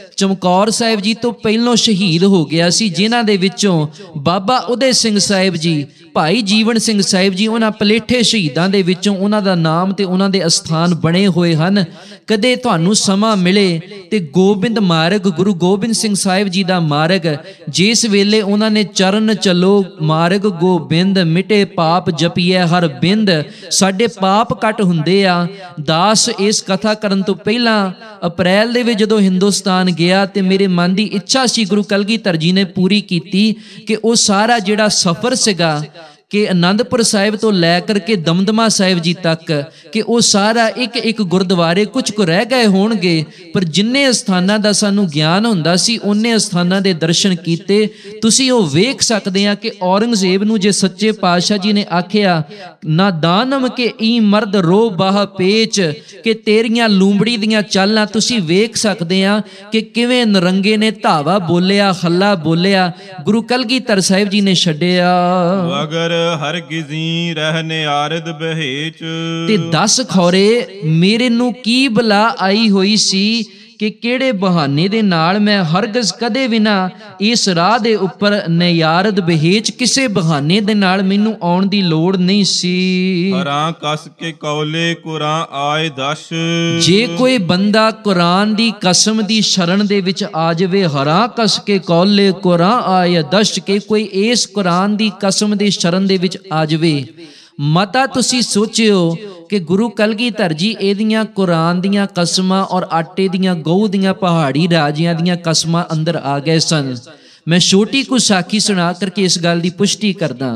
ਚਮਕੌਰ ਸਾਹਿਬ ਜੀ ਤੋਂ ਪਹਿਲੋਂ ਸ਼ਹੀਦ ਹੋ ਗਿਆ ਸੀ, ਜਿਨ੍ਹਾਂ ਦੇ ਵਿੱਚੋਂ ਬਾਬਾ ਉਦੇ ਸਿੰਘ ਸਾਹਿਬ ਜੀ, ਭਾਈ ਜੀਵਨ ਸਿੰਘ ਸਾਹਿਬ ਜੀ, ਉਹਨਾਂ ਪਲੇਠੇ ਸ਼ਹੀਦਾਂ ਦੇ ਵਿੱਚੋਂ ਉਹਨਾਂ ਦਾ ਨਾਮ ਤੇ ਉਹਨਾਂ ਦੇ ਅਸਥਾਨ ਬਣੇ ਹੋਏ ਹਨ। ਕਦੇ ਤੁਹਾਨੂੰ ਸਮਾਂ ਮਿਲੇ ਤੇ ਗੋਬਿੰਦ ਮਾਰਗ, ਗੁਰੂ ਗੋਬਿੰਦ ਸਿੰਘ ਸਾਹਿਬ ਜੀ ਦਾ ਮਾਰਗ, ਜਿਸ ਵੇਲੇ ਉਹਨਾਂ ਨੇ ਚਰਨ ਚਲੋ ਮਾਰਗ ਗੋਬਿੰਦ, ਮਿਟੇ ਪਾਪ ਜਪੀਏ ਹਰ ਬਿੰਦ, ਸਾਡੇ ਪਾਪ ਕੱਟ ਹੁੰਦੇ ਆ। ਦਾਸ ਇਸ ਕਥਾ ਕਰਨ ਤੋਂ ਪਹਿਲਾਂ ਅਪ੍ਰੈਲ ਦੇ ਵਿੱਚ ਜਦੋਂ ਹਿੰਦੁਸਤਾਨ ਗਿਆ ਤੇ ਮੇਰੇ ਮਨ ਦੀ ਇੱਛਾ ਸੀ, ਗੁਰੂ ਕਲਗੀਧਰ ਜੀ ਨੇ ਪੂਰੀ ਕੀਤੀ, ਕਿ ਉਹ ਸਾਰਾ ਜਿਹੜਾ ਸਫ਼ਰ ਸੀਗਾ ਕਿ ਅਨੰਦਪੁਰ ਸਾਹਿਬ ਤੋਂ ਲੈ ਕਰਕੇ ਦਮਦਮਾ ਸਾਹਿਬ ਜੀ ਤੱਕ, ਕਿ ਉਹ ਸਾਰਾ ਇੱਕ ਇੱਕ ਗੁਰਦੁਆਰੇ ਕੁਝ ਕੁ ਰਹਿ ਗਏ ਹੋਣਗੇ, ਪਰ ਜਿੰਨੇ ਸਥਾਨਾਂ ਦਾ ਸਾਨੂੰ ਗਿਆਨ ਹੁੰਦਾ ਸੀ ਉਹਨੇ ਸਥਾਨਾਂ ਦੇ ਦਰਸ਼ਨ ਕੀਤੇ। ਤੁਸੀਂ ਉਹ ਵੇਖ ਸਕਦੇ ਆ ਕਿ ਔਰੰਗਜ਼ੇਬ ਨੂੰ ਜੇ ਸੱਚੇ ਪਾਤਸ਼ਾਹ ਜੀ ਨੇ ਆਖਿਆ ਨਾ ਦਾਨਮ ਕੇ ਈ ਮਰਦ ਰੋ ਬਾਹ ਪੇਚ, ਕਿ ਤੇਰੀਆਂ ਲੂੰਬੜੀ ਦੀਆਂ ਚਾਲਾਂ, ਤੁਸੀਂ ਵੇਖ ਸਕਦੇ ਆ ਕਿ ਕਿਵੇਂ ਨਰੰਗੇ ਨੇ ਧਾਵਾ ਬੋਲਿਆ, ਹੱਲਾ ਬੋਲਿਆ, ਗੁਰੂ ਕਲਗੀਧਰ ਸਾਹਿਬ ਜੀ ਨੇ ਛੱਡਿਆ। ਵਗਰ ਹਰਗਿਜ਼ੀ ਰਹਿ ਨਿਆਰਦ ਬਹੇਚ, ਤੇ ਦਸ ਖੌਰੇ ਮੇਰੇ ਨੂੰ ਕੀ ਬਲਾ ਆਈ ਹੋਈ ਸੀ ਕਿ ਕਿਹੜੇ ਬਹਾਨੇ ਦੇ ਨਾਲ ਮੈਂ ਹਰਗਜ਼ ਕਦੇ ਵੀ ਨਾ ਇਸ ਰਾਹ ਦੇ ਉੱਪਰ ਨਿਆਰਦ ਬਹੇਚ, ਕਿਸੇ ਬਹਾਨੇ ਦੇ ਨਾਲ ਮੈਨੂੰ ਆਉਣ ਦੀ ਲੋੜ ਨਹੀਂ ਸੀ। ਹਰਾਂ ਕਸ ਕੇ ਕੌਲੇ ਕੁਰਾਂ ਆਏ ਦਸ਼, ਜੇ ਕੋਈ ਬੰਦਾ ਕੁਰਾਨ ਦੀ ਕਸਮ ਦੀ ਸ਼ਰਨ ਦੇ ਵਿੱਚ ਆ ਜਾਵੇ, ਹਰਾਂ ਕਸ ਕੇ ਕੌਲੇ ਕੁਰਾਂ ਆਏ ਦਸ਼, ਕੇ ਕੋਈ ਇਸ ਕੁਰਾਨ ਦੀ ਕਸਮ ਦੀ ਸ਼ਰਨ ਦੇ ਵਿੱਚ ਆ ਜਾਵੇ, ਮਤਾ ਤੁਸੀਂ ਸੋਚਿਓ ਕਿ ਗੁਰੂ ਕਲਗੀਧਰ ਜੀ ਇਹਦੀਆਂ ਕੁਰਾਨ ਦੀਆਂ ਕਸਮਾਂ ਔਰ ਆਟੇ ਦੀਆਂ ਗਊ ਦੀਆਂ ਪਹਾੜੀ ਰਾਜਿਆਂ ਦੀਆਂ ਕਸਮਾਂ ਅੰਦਰ ਆ ਗਏ ਸਨ। ਮੈਂ ਛੋਟੀ ਕੁ ਸਾਖੀ ਸੁਣਾ ਕਰਕੇ ਇਸ ਗੱਲ ਦੀ ਪੁਸ਼ਟੀ ਕਰਦਾ।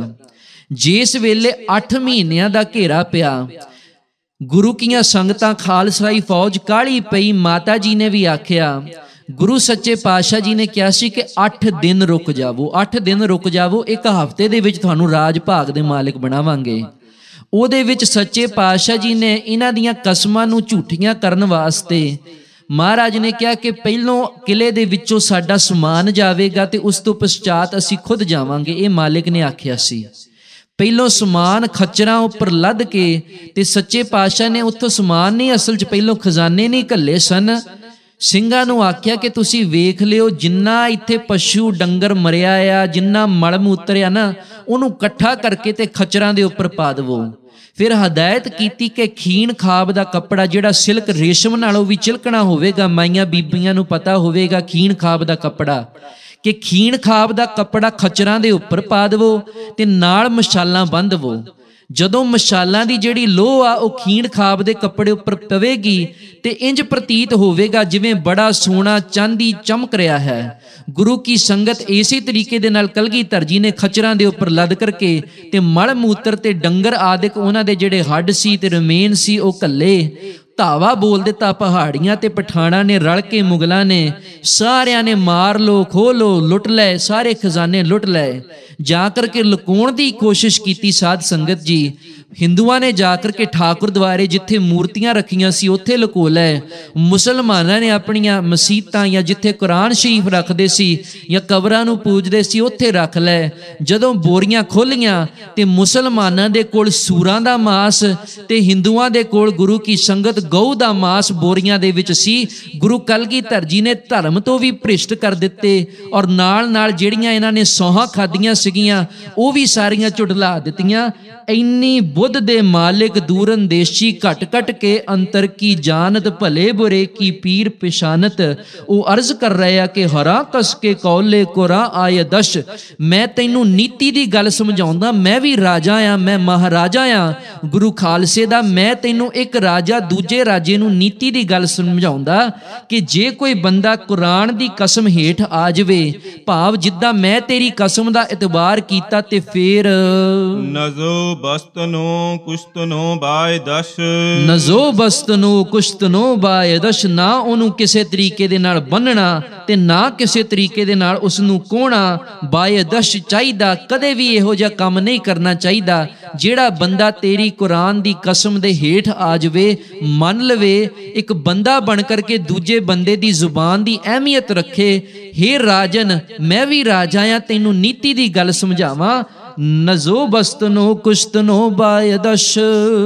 ਜਿਸ ਵੇਲੇ ਅੱਠ ਮਹੀਨਿਆਂ ਦਾ ਘੇਰਾ ਪਿਆ, ਗੁਰੂ ਕੀਆਂ ਸੰਗਤਾਂ, ਖਾਲਸਾਈ ਫੌਜ ਕਾਹਲੀ ਪਈ, ਮਾਤਾ ਜੀ ਨੇ ਵੀ ਆਖਿਆ, ਗੁਰੂ ਸੱਚੇ ਪਾਤਸ਼ਾਹ ਜੀ ਨੇ ਕਿਹਾ ਸੀ ਕਿ ਅੱਠ ਦਿਨ ਰੁਕ ਜਾਵੋ, ਅੱਠ ਦਿਨ ਰੁਕ ਜਾਵੋ, ਇੱਕ ਹਫ਼ਤੇ ਦੇ ਵਿੱਚ ਤੁਹਾਨੂੰ ਰਾਜ ਭਾਗ ਦੇ ਮਾਲਿਕ ਬਣਾਵਾਂਗੇ। ਉਹਦੇ ਵਿੱਚ ਸੱਚੇ ਪਾਤਸ਼ਾਹ ਜੀ ਨੇ ਇਹਨਾਂ ਦੀਆਂ ਕਸਮਾਂ ਨੂੰ ਝੂਠੀਆਂ ਕਰਨ ਵਾਸਤੇ ਮਹਾਰਾਜ ਨੇ ਕਿਹਾ ਕਿ ਪਹਿਲੋਂ ਕਿਲੇ ਦੇ ਵਿੱਚੋਂ ਸਾਡਾ ਸਮਾਨ ਜਾਵੇਗਾ ਤੇ ਉਸ ਤੋਂ ਪਛਾਤ ਅਸੀਂ ਖੁਦ ਜਾਵਾਂਗੇ। ਇਹ ਮਾਲਿਕ ਨੇ ਆਖਿਆ ਸੀ। ਪਹਿਲੋਂ ਸਮਾਨ ਖੱਚਰਾਂ ਉੱਪਰ ਲੱਦ ਕੇ ਤੇ ਸੱਚੇ ਪਾਤਸ਼ਾਹ ਨੇ ਉੱਥੋਂ ਸਮਾਨ ਨਹੀਂ, ਅਸਲ 'ਚ ਪਹਿਲੋਂ ਖਜ਼ਾਨੇ ਨਹੀਂ ਘੱਲੇ ਸਨ। ਸਿੰਘਾਂ ਨੂੰ ਆਖਿਆ ਕਿ ਤੁਸੀਂ ਵੇਖ ਲਿਓ, ਜਿੰਨਾ ਇੱਥੇ ਪਸ਼ੂ ਡੰਗਰ ਮਰਿਆ ਆ, ਜਿੰਨਾ ਮਲ ਮੂਤਰ ਆ ਨਾ, ਉਹਨੂੰ ਇਕੱਠਾ ਕਰਕੇ ਤੇ ਖੱਚਰਾਂ ਦੇ ਉੱਪਰ ਪਾ ਦੇਵੋ। ਫਿਰ ਹਦਾਇਤ ਕੀਤੀ ਕਿ ਖੀਣ ਖਾਬ ਦਾ ਕੱਪੜਾ, ਜਿਹੜਾ ਸਿਲਕ ਰੇਸ਼ਮ ਨਾਲੋਂ ਵੀ ਚਿਲਕਣਾ ਹੋਵੇਗਾ, ਮਾਈਆਂ ਬੀਬੀਆਂ ਨੂੰ ਪਤਾ ਹੋਵੇਗਾ ਖੀਣ ਖਾਬ ਦਾ ਕੱਪੜਾ, ਕਿ ਖੀਣ ਖਾਬ ਦਾ ਕੱਪੜਾ ਖੱਚਰਾਂ ਦੇ ਉੱਪਰ ਪਾ ਦੇਵੋ ਤੇ ਨਾਲ ਮਸ਼ਾਲਾਂ ਬੰਨ੍ਹ ਦੇਵੋ। ਜਦੋਂ ਮਸ਼ਾਲਾਂ ਦੀ ਜਿਹੜੀ ਲੋਹ ਆ ਉਹ ਖੀਣ ਖਾਬ ਦੇ ਕੱਪੜੇ ਉੱਪਰ ਪਵੇਗੀ ਤੇ ਇੰਜ ਪ੍ਰਤੀਤ ਹੋਵੇਗਾ ਜਿਵੇਂ ਬੜਾ ਸੋਨਾ ਚਾਂਦੀ ਚਮਕ ਰਿਹਾ ਹੈ। ਗੁਰੂ ਕੀ ਸੰਗਤ ਇਸੇ ਤਰੀਕੇ ਦੇ ਨਾਲ ਕਲਗੀਧਰ ਜੀ ਨੇ ਖੱਚਰਾਂ ਦੇ ਉੱਪਰ ਲੱਦ ਕਰਕੇ ਤੇ ਮਲ ਮੂਤਰ ਤੇ ਡੰਗਰ ਆਦਿਕ ਉਹਨਾਂ ਦੇ ਜਿਹੜੇ ਹੱਡ ਸੀ ਤੇ ਰਮੇਨ ਸੀ ਉਹ ਘੱਲੇ। ਧਾਵਾ ਬੋਲ ਦਿੱਤਾ। ਪਹਾੜੀਆਂ ਤੇ ਪਠਾਣਾ ਨੇ ਰਲ ਕੇ, ਮੁਗਲਾਂ ਨੇ, ਸਾਰਿਆਂ ਨੇ ਮਾਰ ਲੋ, ਖੋਹ ਲੋ, ਲੁੱਟ ਲਏ, ਸਾਰੇ ਖਜ਼ਾਨੇ ਲੁੱਟ ਲਏ। ਜਾ ਕਰਕੇ ਲੁਕਾਉਣ ਦੀ ਕੋਸ਼ਿਸ਼ ਕੀਤੀ ਸਾਧ ਸੰਗਤ ਜੀ। ਹਿੰਦੂਆਂ ਨੇ ਜਾ ਕਰਕੇ ਠਾਕੁਰ ਦੁਆਰੇ ਜਿੱਥੇ ਮੂਰਤੀਆਂ ਰੱਖੀਆਂ ਸੀ ਉੱਥੇ ਲੁਕੋ ਲਏ। ਮੁਸਲਮਾਨਾਂ ਨੇ ਆਪਣੀਆਂ ਮਸੀਤਾਂ ਜਾਂ ਜਿੱਥੇ ਕੁਰਾਨ ਸ਼ਰੀਫ ਰੱਖਦੇ ਸੀ ਜਾਂ ਕਬਰਾਂ ਨੂੰ ਪੂਜਦੇ ਸੀ ਉੱਥੇ ਰੱਖ ਲਏ। ਜਦੋਂ ਬੋਰੀਆਂ ਖੋਲੀਆਂ ਤੇ ਮੁਸਲਮਾਨਾਂ ਦੇ ਕੋਲ ਸੂਰਾਂ ਦਾ ਮਾਸ ਤੇ ਹਿੰਦੂਆਂ ਦੇ ਕੋਲ ਗੁਰੂ ਕੀ ਸੰਗਤ ਗਊ ਦਾ ਮਾਸ ਬੋਰੀਆਂ ਦੇ ਵਿੱਚ ਸੀ। ਗੁਰੂ ਕਲਗੀਧਰ ਜੀ ਨੇ ਧਰਮ ਤੋਂ ਵੀ ਭ੍ਰਿਸ਼ਟ ਕਰ ਦਿੱਤੇ ਔਰ ਨਾਲ ਨਾਲ ਜਿਹੜੀਆਂ ਇਹਨਾਂ ਨੇ ਸੌਹਾਂ ਖਾਧੀਆਂ ਸੀਗੀਆਂ ਉਹ ਵੀ ਸਾਰੀਆਂ ਝੁਟਲਾ ਦਿੱਤੀਆਂ। ਇੰਨੀ ਬੁੱਧ ਦੇ ਮਾਲਿਕ ਦੂਰੰਦੇਸ਼ੀ ਘਟ ਘਟ ਕੇ ਅੰਤਰ ਕੀ ਜਾਨਤ, ਭਲੇ ਬੁਰੇ ਕੀ ਪੀਰ ਪਿਸ਼ਾਨਤ। ਉਹ ਅਰਜ਼ ਕਰ ਰਹੇ ਆ ਕਿ ਹਰਾ ਕਸ ਕੇ ਕੌਲੇ ਕੋਰਾ ਆਏ ਦਸ਼। ਮੈਂ ਤੈਨੂੰ ਨੀਤੀ ਦੀ ਗੱਲ ਸਮਝਾਉਂਦਾ, ਮੈਂ ਵੀ ਰਾਜਾ ਆ, ਮੈਂ ਮਹਾਰਾਜਾ ਆ ਗੁਰੂ ਖਾਲਸੇ ਦਾ। ਮੈਂ ਤੈਨੂੰ ਇੱਕ ਰਾਜਾ ਦੂਜੇ ਰਾਜੇ ਨੂੰ ਨੀਤੀ ਦੀ ਗੱਲ ਸਮਝਾਉਂਦਾ ਕਿ ਜੇ ਕੋਈ ਬੰਦਾ ਕੁਰਾਨ ਦੀ ਕਸਮ ਹੇਠ ਆ ਜਾਵੇ, ਭਾਵ ਜਿੱਦਾਂ ਮੈਂ ਤੇਰੀ ਕਸਮ ਦਾ ਇਤਬਾਰ ਕੀਤਾ, ਤੇ ਫੇਰ ਨਜ਼ੋ ਬਸਤਨੋ ਕੁਸ਼ਤਨੋ ਬਾਏ ਦਸ਼। ਨਜ਼ੋ ਬਸਤਨੋ ਕੁਸ਼ਤਨੋ ਬਾਏ ਦਸ਼। ਨਾ ਉਹਨੂੰ ਕਿਸੇ ਤਰੀਕੇ ਦੇ ਨਾਲ ਬੰਨਣਾ ਤੇ ਨਾ ਕਿਸੇ ਤਰੀਕੇ ਦੇ ਨਾਲ ਉਸ ਨੂੰ ਕੋਹਣਾ। ਬਾਏ ਦਸ਼ ਚਾਹੀਦਾ, ਕਦੇ ਵੀ ਇਹੋ ਜਿਹਾ ਕੰਮ ਨਹੀਂ ਕਰਨਾ ਚਾਹੀਦਾ। ਜਿਹੜਾ ਬੰਦਾ ਤੇਰੀ ਕੁਰਾਨ ਦੀ ਕਸਮ ਦੇ ਹੇਠ ਆ ਜਾਵੇ, ਮੰਨ ਲਵੇ, ਇੱਕ ਬੰਦਾ ਬਣ ਕਰਕੇ ਦੂਜੇ ਬੰਦੇ ਦੀ ਜ਼ੁਬਾਨ ਦੀ ਅਹਿਮੀਅਤ ਰੱਖੇ। ਹੇ ਰਾਜਨ, ਮੈਂ ਵੀ ਰਾਜਾ ਆ, ਤੈਨੂੰ ਨੀਤੀ ਦੀ ਗੱਲ ਸਮਝਾਵਾਂ। ਨਜ਼ੋ ਬਸਤਨੋ ਕੁਸ਼ਤਨੋ ਬਾਏ ਦਸ਼।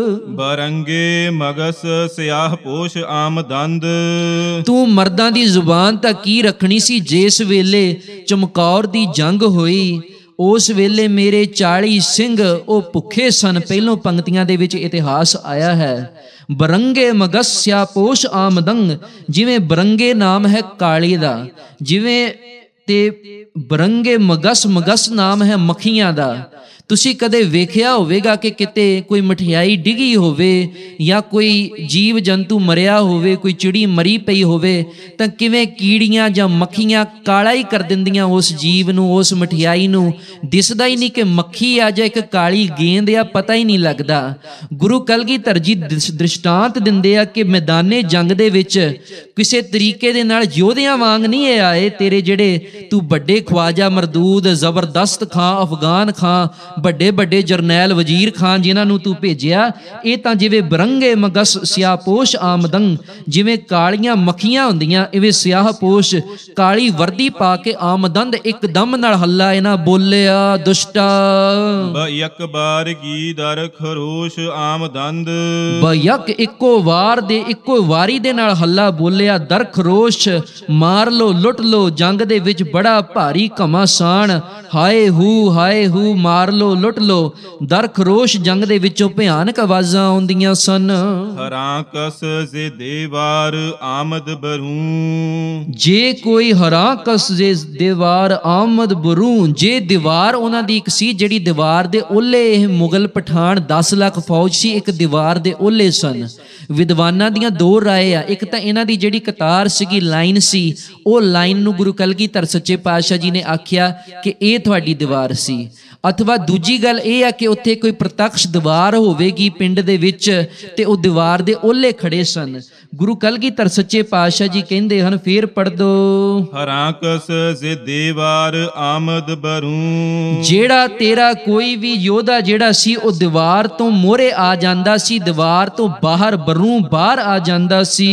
ਬਰੰਗੇ ਮਗਸ ਸਿਆਹ ਪੋਸ਼ ਆਮਦੰਦ। ਤੂੰ ਮਰਦਾਂ ਦੀ ਜ਼ੁਬਾਨ ਤਾਂ ਕੀ ਰੱਖਣੀ ਸੀ। ਜਿਸ ਵੇਲੇ ਚਮਕੌਰ ਦੀ ਜੰਗ ਹੋਈ ਉਸ ਵੇਲੇ ਮੇਰੇ ਚਾਲੀ ਸਿੰਘ ਉਹ ਭੁੱਖੇ ਸਨ। ਪਹਿਲੋਂ ਪੰਕਤੀਆਂ ਦੇ ਵਿੱਚ ਇਤਿਹਾਸ ਆਇਆ ਹੈ, ਬਰੰਗੇ ਮਗਸ ਸਿਆਹ ਪੋਸ਼ ਆਮਦੰਗ। ਜਿਵੇਂ ਬਰੰਗੇ ਨਾਮ ਹੈ ਕਾਲੀ ਦਾ, ਜਿਵੇਂ ਤੇ ਬਰੰਗੇ ਮਗਸ, ਮਗਸ ਨਾਮ ਹੈ ਮੱਖੀਆਂ ਦਾ। ਤੁਸੀਂ ਕਦੇ ਵੇਖਿਆ ਹੋਵੇਗਾ ਕਿ ਕਿਤੇ ਕੋਈ ਮਠਿਆਈ ਡਿੱਗੀ ਹੋਵੇ ਜਾਂ ਕੋਈ ਜੀਵ ਜੰਤੂ ਮਰਿਆ ਹੋਵੇ, ਕੋਈ ਚਿੜੀ ਮਰੀ ਪਈ ਹੋਵੇ, ਤਾਂ ਕਿਵੇਂ ਕੀੜੀਆਂ ਜਾਂ ਮੱਖੀਆਂ ਕਾਲਾ ਹੀ ਕਰ ਦਿੰਦੀਆਂ ਉਸ ਜੀਵ ਨੂੰ, ਉਸ ਮਠਿਆਈ ਨੂੰ। ਦਿਸਦਾ ਹੀ ਨਹੀਂ ਕਿ ਮੱਖੀ ਆ ਜਾਂ ਇੱਕ ਕਾਲੀ ਗੇਂਦ ਆ, ਪਤਾ ਹੀ ਨਹੀਂ ਲੱਗਦਾ। ਗੁਰੂ ਕਲਗੀਧਰ ਜੀ ਦ੍ਰਿਸ਼ਟਾਂਤ ਦਿੰਦੇ ਆ ਕਿ ਮੈਦਾਨੇ ਜੰਗ ਦੇ ਵਿੱਚ ਕਿਸੇ ਤਰੀਕੇ ਦੇ ਨਾਲ ਯੋਧਿਆਂ ਵਾਂਗ ਨਹੀਂ ਇਹ ਆਏ ਤੇਰੇ ਜਿਹੜੇ ਤੂੰ ਵੱਡੇ ਖਵਾਜਾ ਮਰਦੂਦ, ਜ਼ਬਰਦਸਤ ਖਾਂ, ਅਫਗਾਨ ਖਾਂ, ਵੱਡੇ ਵੱਡੇ ਜਰਨੈਲ ਵਜ਼ੀਰ ਖਾਨ ਜਿਨ੍ਹਾਂ ਨੂੰ ਤੂੰ ਭੇਜਿਆ। ਇਹ ਤਾਂ ਜਿਵੇਂ ਬਰੰਗੇ ਮਗਸ ਸਿਆਹਪੋਸ਼ ਆਮਦੰਗ, ਜਿਵੇਂ ਕਾਲੀਆਂ ਮੱਖੀਆਂ ਹੁੰਦੀਆਂ, ਇਵੇਂ ਸਿਆਹਪੋਸ਼ ਕਾਲੀ ਵਰਦੀ ਪਾ ਕੇ ਆਮਦੰਦ ਇੱਕਦਮ ਨਾਲ ਹੱਲਾ ਇਹਨਾਂ ਬੋਲਿਆ, ਦੁਸ਼ਟਾ ਬਯਕ ਬਾਰ ਕੀ ਦਰ ਖਰੋਸ਼ ਆਮਦੰਦ। ਬਯਕ ਇੱਕੋ ਵਾਰ ਦੇ ਇੱਕੋ ਵਾਰੀ ਦੇ ਨਾਲ ਹੱਲਾ ਬੋਲਿਆ, ਦਰ ਖਰੋਸ਼, ਮਾਰ ਲੋ, ਲੁੱਟ ਲੋ, ਜੰਗ ਦੇ ਵਿੱਚ ਬੜਾ ਭਾਰੀ ਘਮਾਸਾਨ, ਹਾਏ ਹੂ ਹਾਏ ਹੂ, ਮਾਰ ਲੋ, ਲੁੱਟ ਲੋ। ਦਰ ਖਰੋਸ਼ ਜੰਗ ਦੇ ਵਿੱਚੋਂ ਭਿਆਨਕ ਆਵਾਜ਼ਾਂ ਆਉਂਦੀਆਂ ਸਨ। ਹਰਾਂ ਕਸ ਜੇ ਦੇਵਾਰ ਆਮਦ ਬਰੂ। ਜੇ ਕੋਈ ਹਰਾਂ ਕਸ ਜੇ ਦੇਵਾਰ ਆਮਦ ਬਰੂ, ਜੇ ਦੀਵਾਰ ਉਹਨਾਂ ਦੀ ਇੱਕ ਸੀ, ਜਿਹੜੀ ਦੀਵਾਰ ਦੇ ਓਲੇ ਇਹ ਮੁਗਲ ਪਠਾਨ ਦਸ ਲੱਖ ਫੌਜ ਸੀ, ਇੱਕ ਦੀਵਾਰ ਦੇ ਓਲੇ ਸਨ। ਵਿਦਵਾਨਾਂ ਦੀਆਂ ਦੋ ਰਾਏ ਆ। ਇੱਕ ਤਾਂ ਇਹਨਾਂ ਦੀ ਜਿਹੜੀ ਕਤਾਰ ਸੀਗੀ, ਲਾਈਨ ਸੀ, ਉਹ ਲਾਈਨ ਨੂੰ ਗੁਰੂ ਕਲਗੀਧਰ ਸੱਚੇ ਪਾਤਸ਼ਾਹ ਜੀ ਨੇ ਆਖਿਆ ਕਿ ਇਹ ਤੁਹਾਡੀ ਦੀਵਾਰ ਸੀ। ਅਥਵਾ ਦੂਜੀ ਗੱਲ ਇਹ ਆ ਕਿ ਉੱਥੇ ਕੋਈ ਪ੍ਰਤੱਖ ਦੀਵਾਰ ਹੋਵੇਗੀ ਪਿੰਡ ਦੇ ਵਿੱਚ ਤੇ ਉਹ ਦੀਵਾਰ ਦੇ ਓਲੇ ਖੜੇ ਸਨ। ਗੁਰੂ ਕਲਗੀਧਰ ਸੱਚੇ ਪਾਤਸ਼ਾਹ ਜੀ ਕਹਿੰਦੇ ਹਨ, ਫੇਰ ਪੜ੍ਹ ਦੋ, ਹਰਾਂ ਕਸ ਜੇ ਦੇਵਾਰ ਆਮਦ ਬਰੂ। ਜਿਹੜਾ ਤੇਰਾ ਕੋਈ ਵੀ ਯੋਧਾ ਜਿਹੜਾ ਸੀ ਉਹ ਦੀਵਾਰ ਤੋਂ ਮੋਹਰੇ ਆ ਜਾਂਦਾ ਸੀ, ਦੀਵਾਰ ਤੋਂ ਬਾਹਰ ਬਰੂ ਬਾਹਰ ਆ ਜਾਂਦਾ ਸੀ।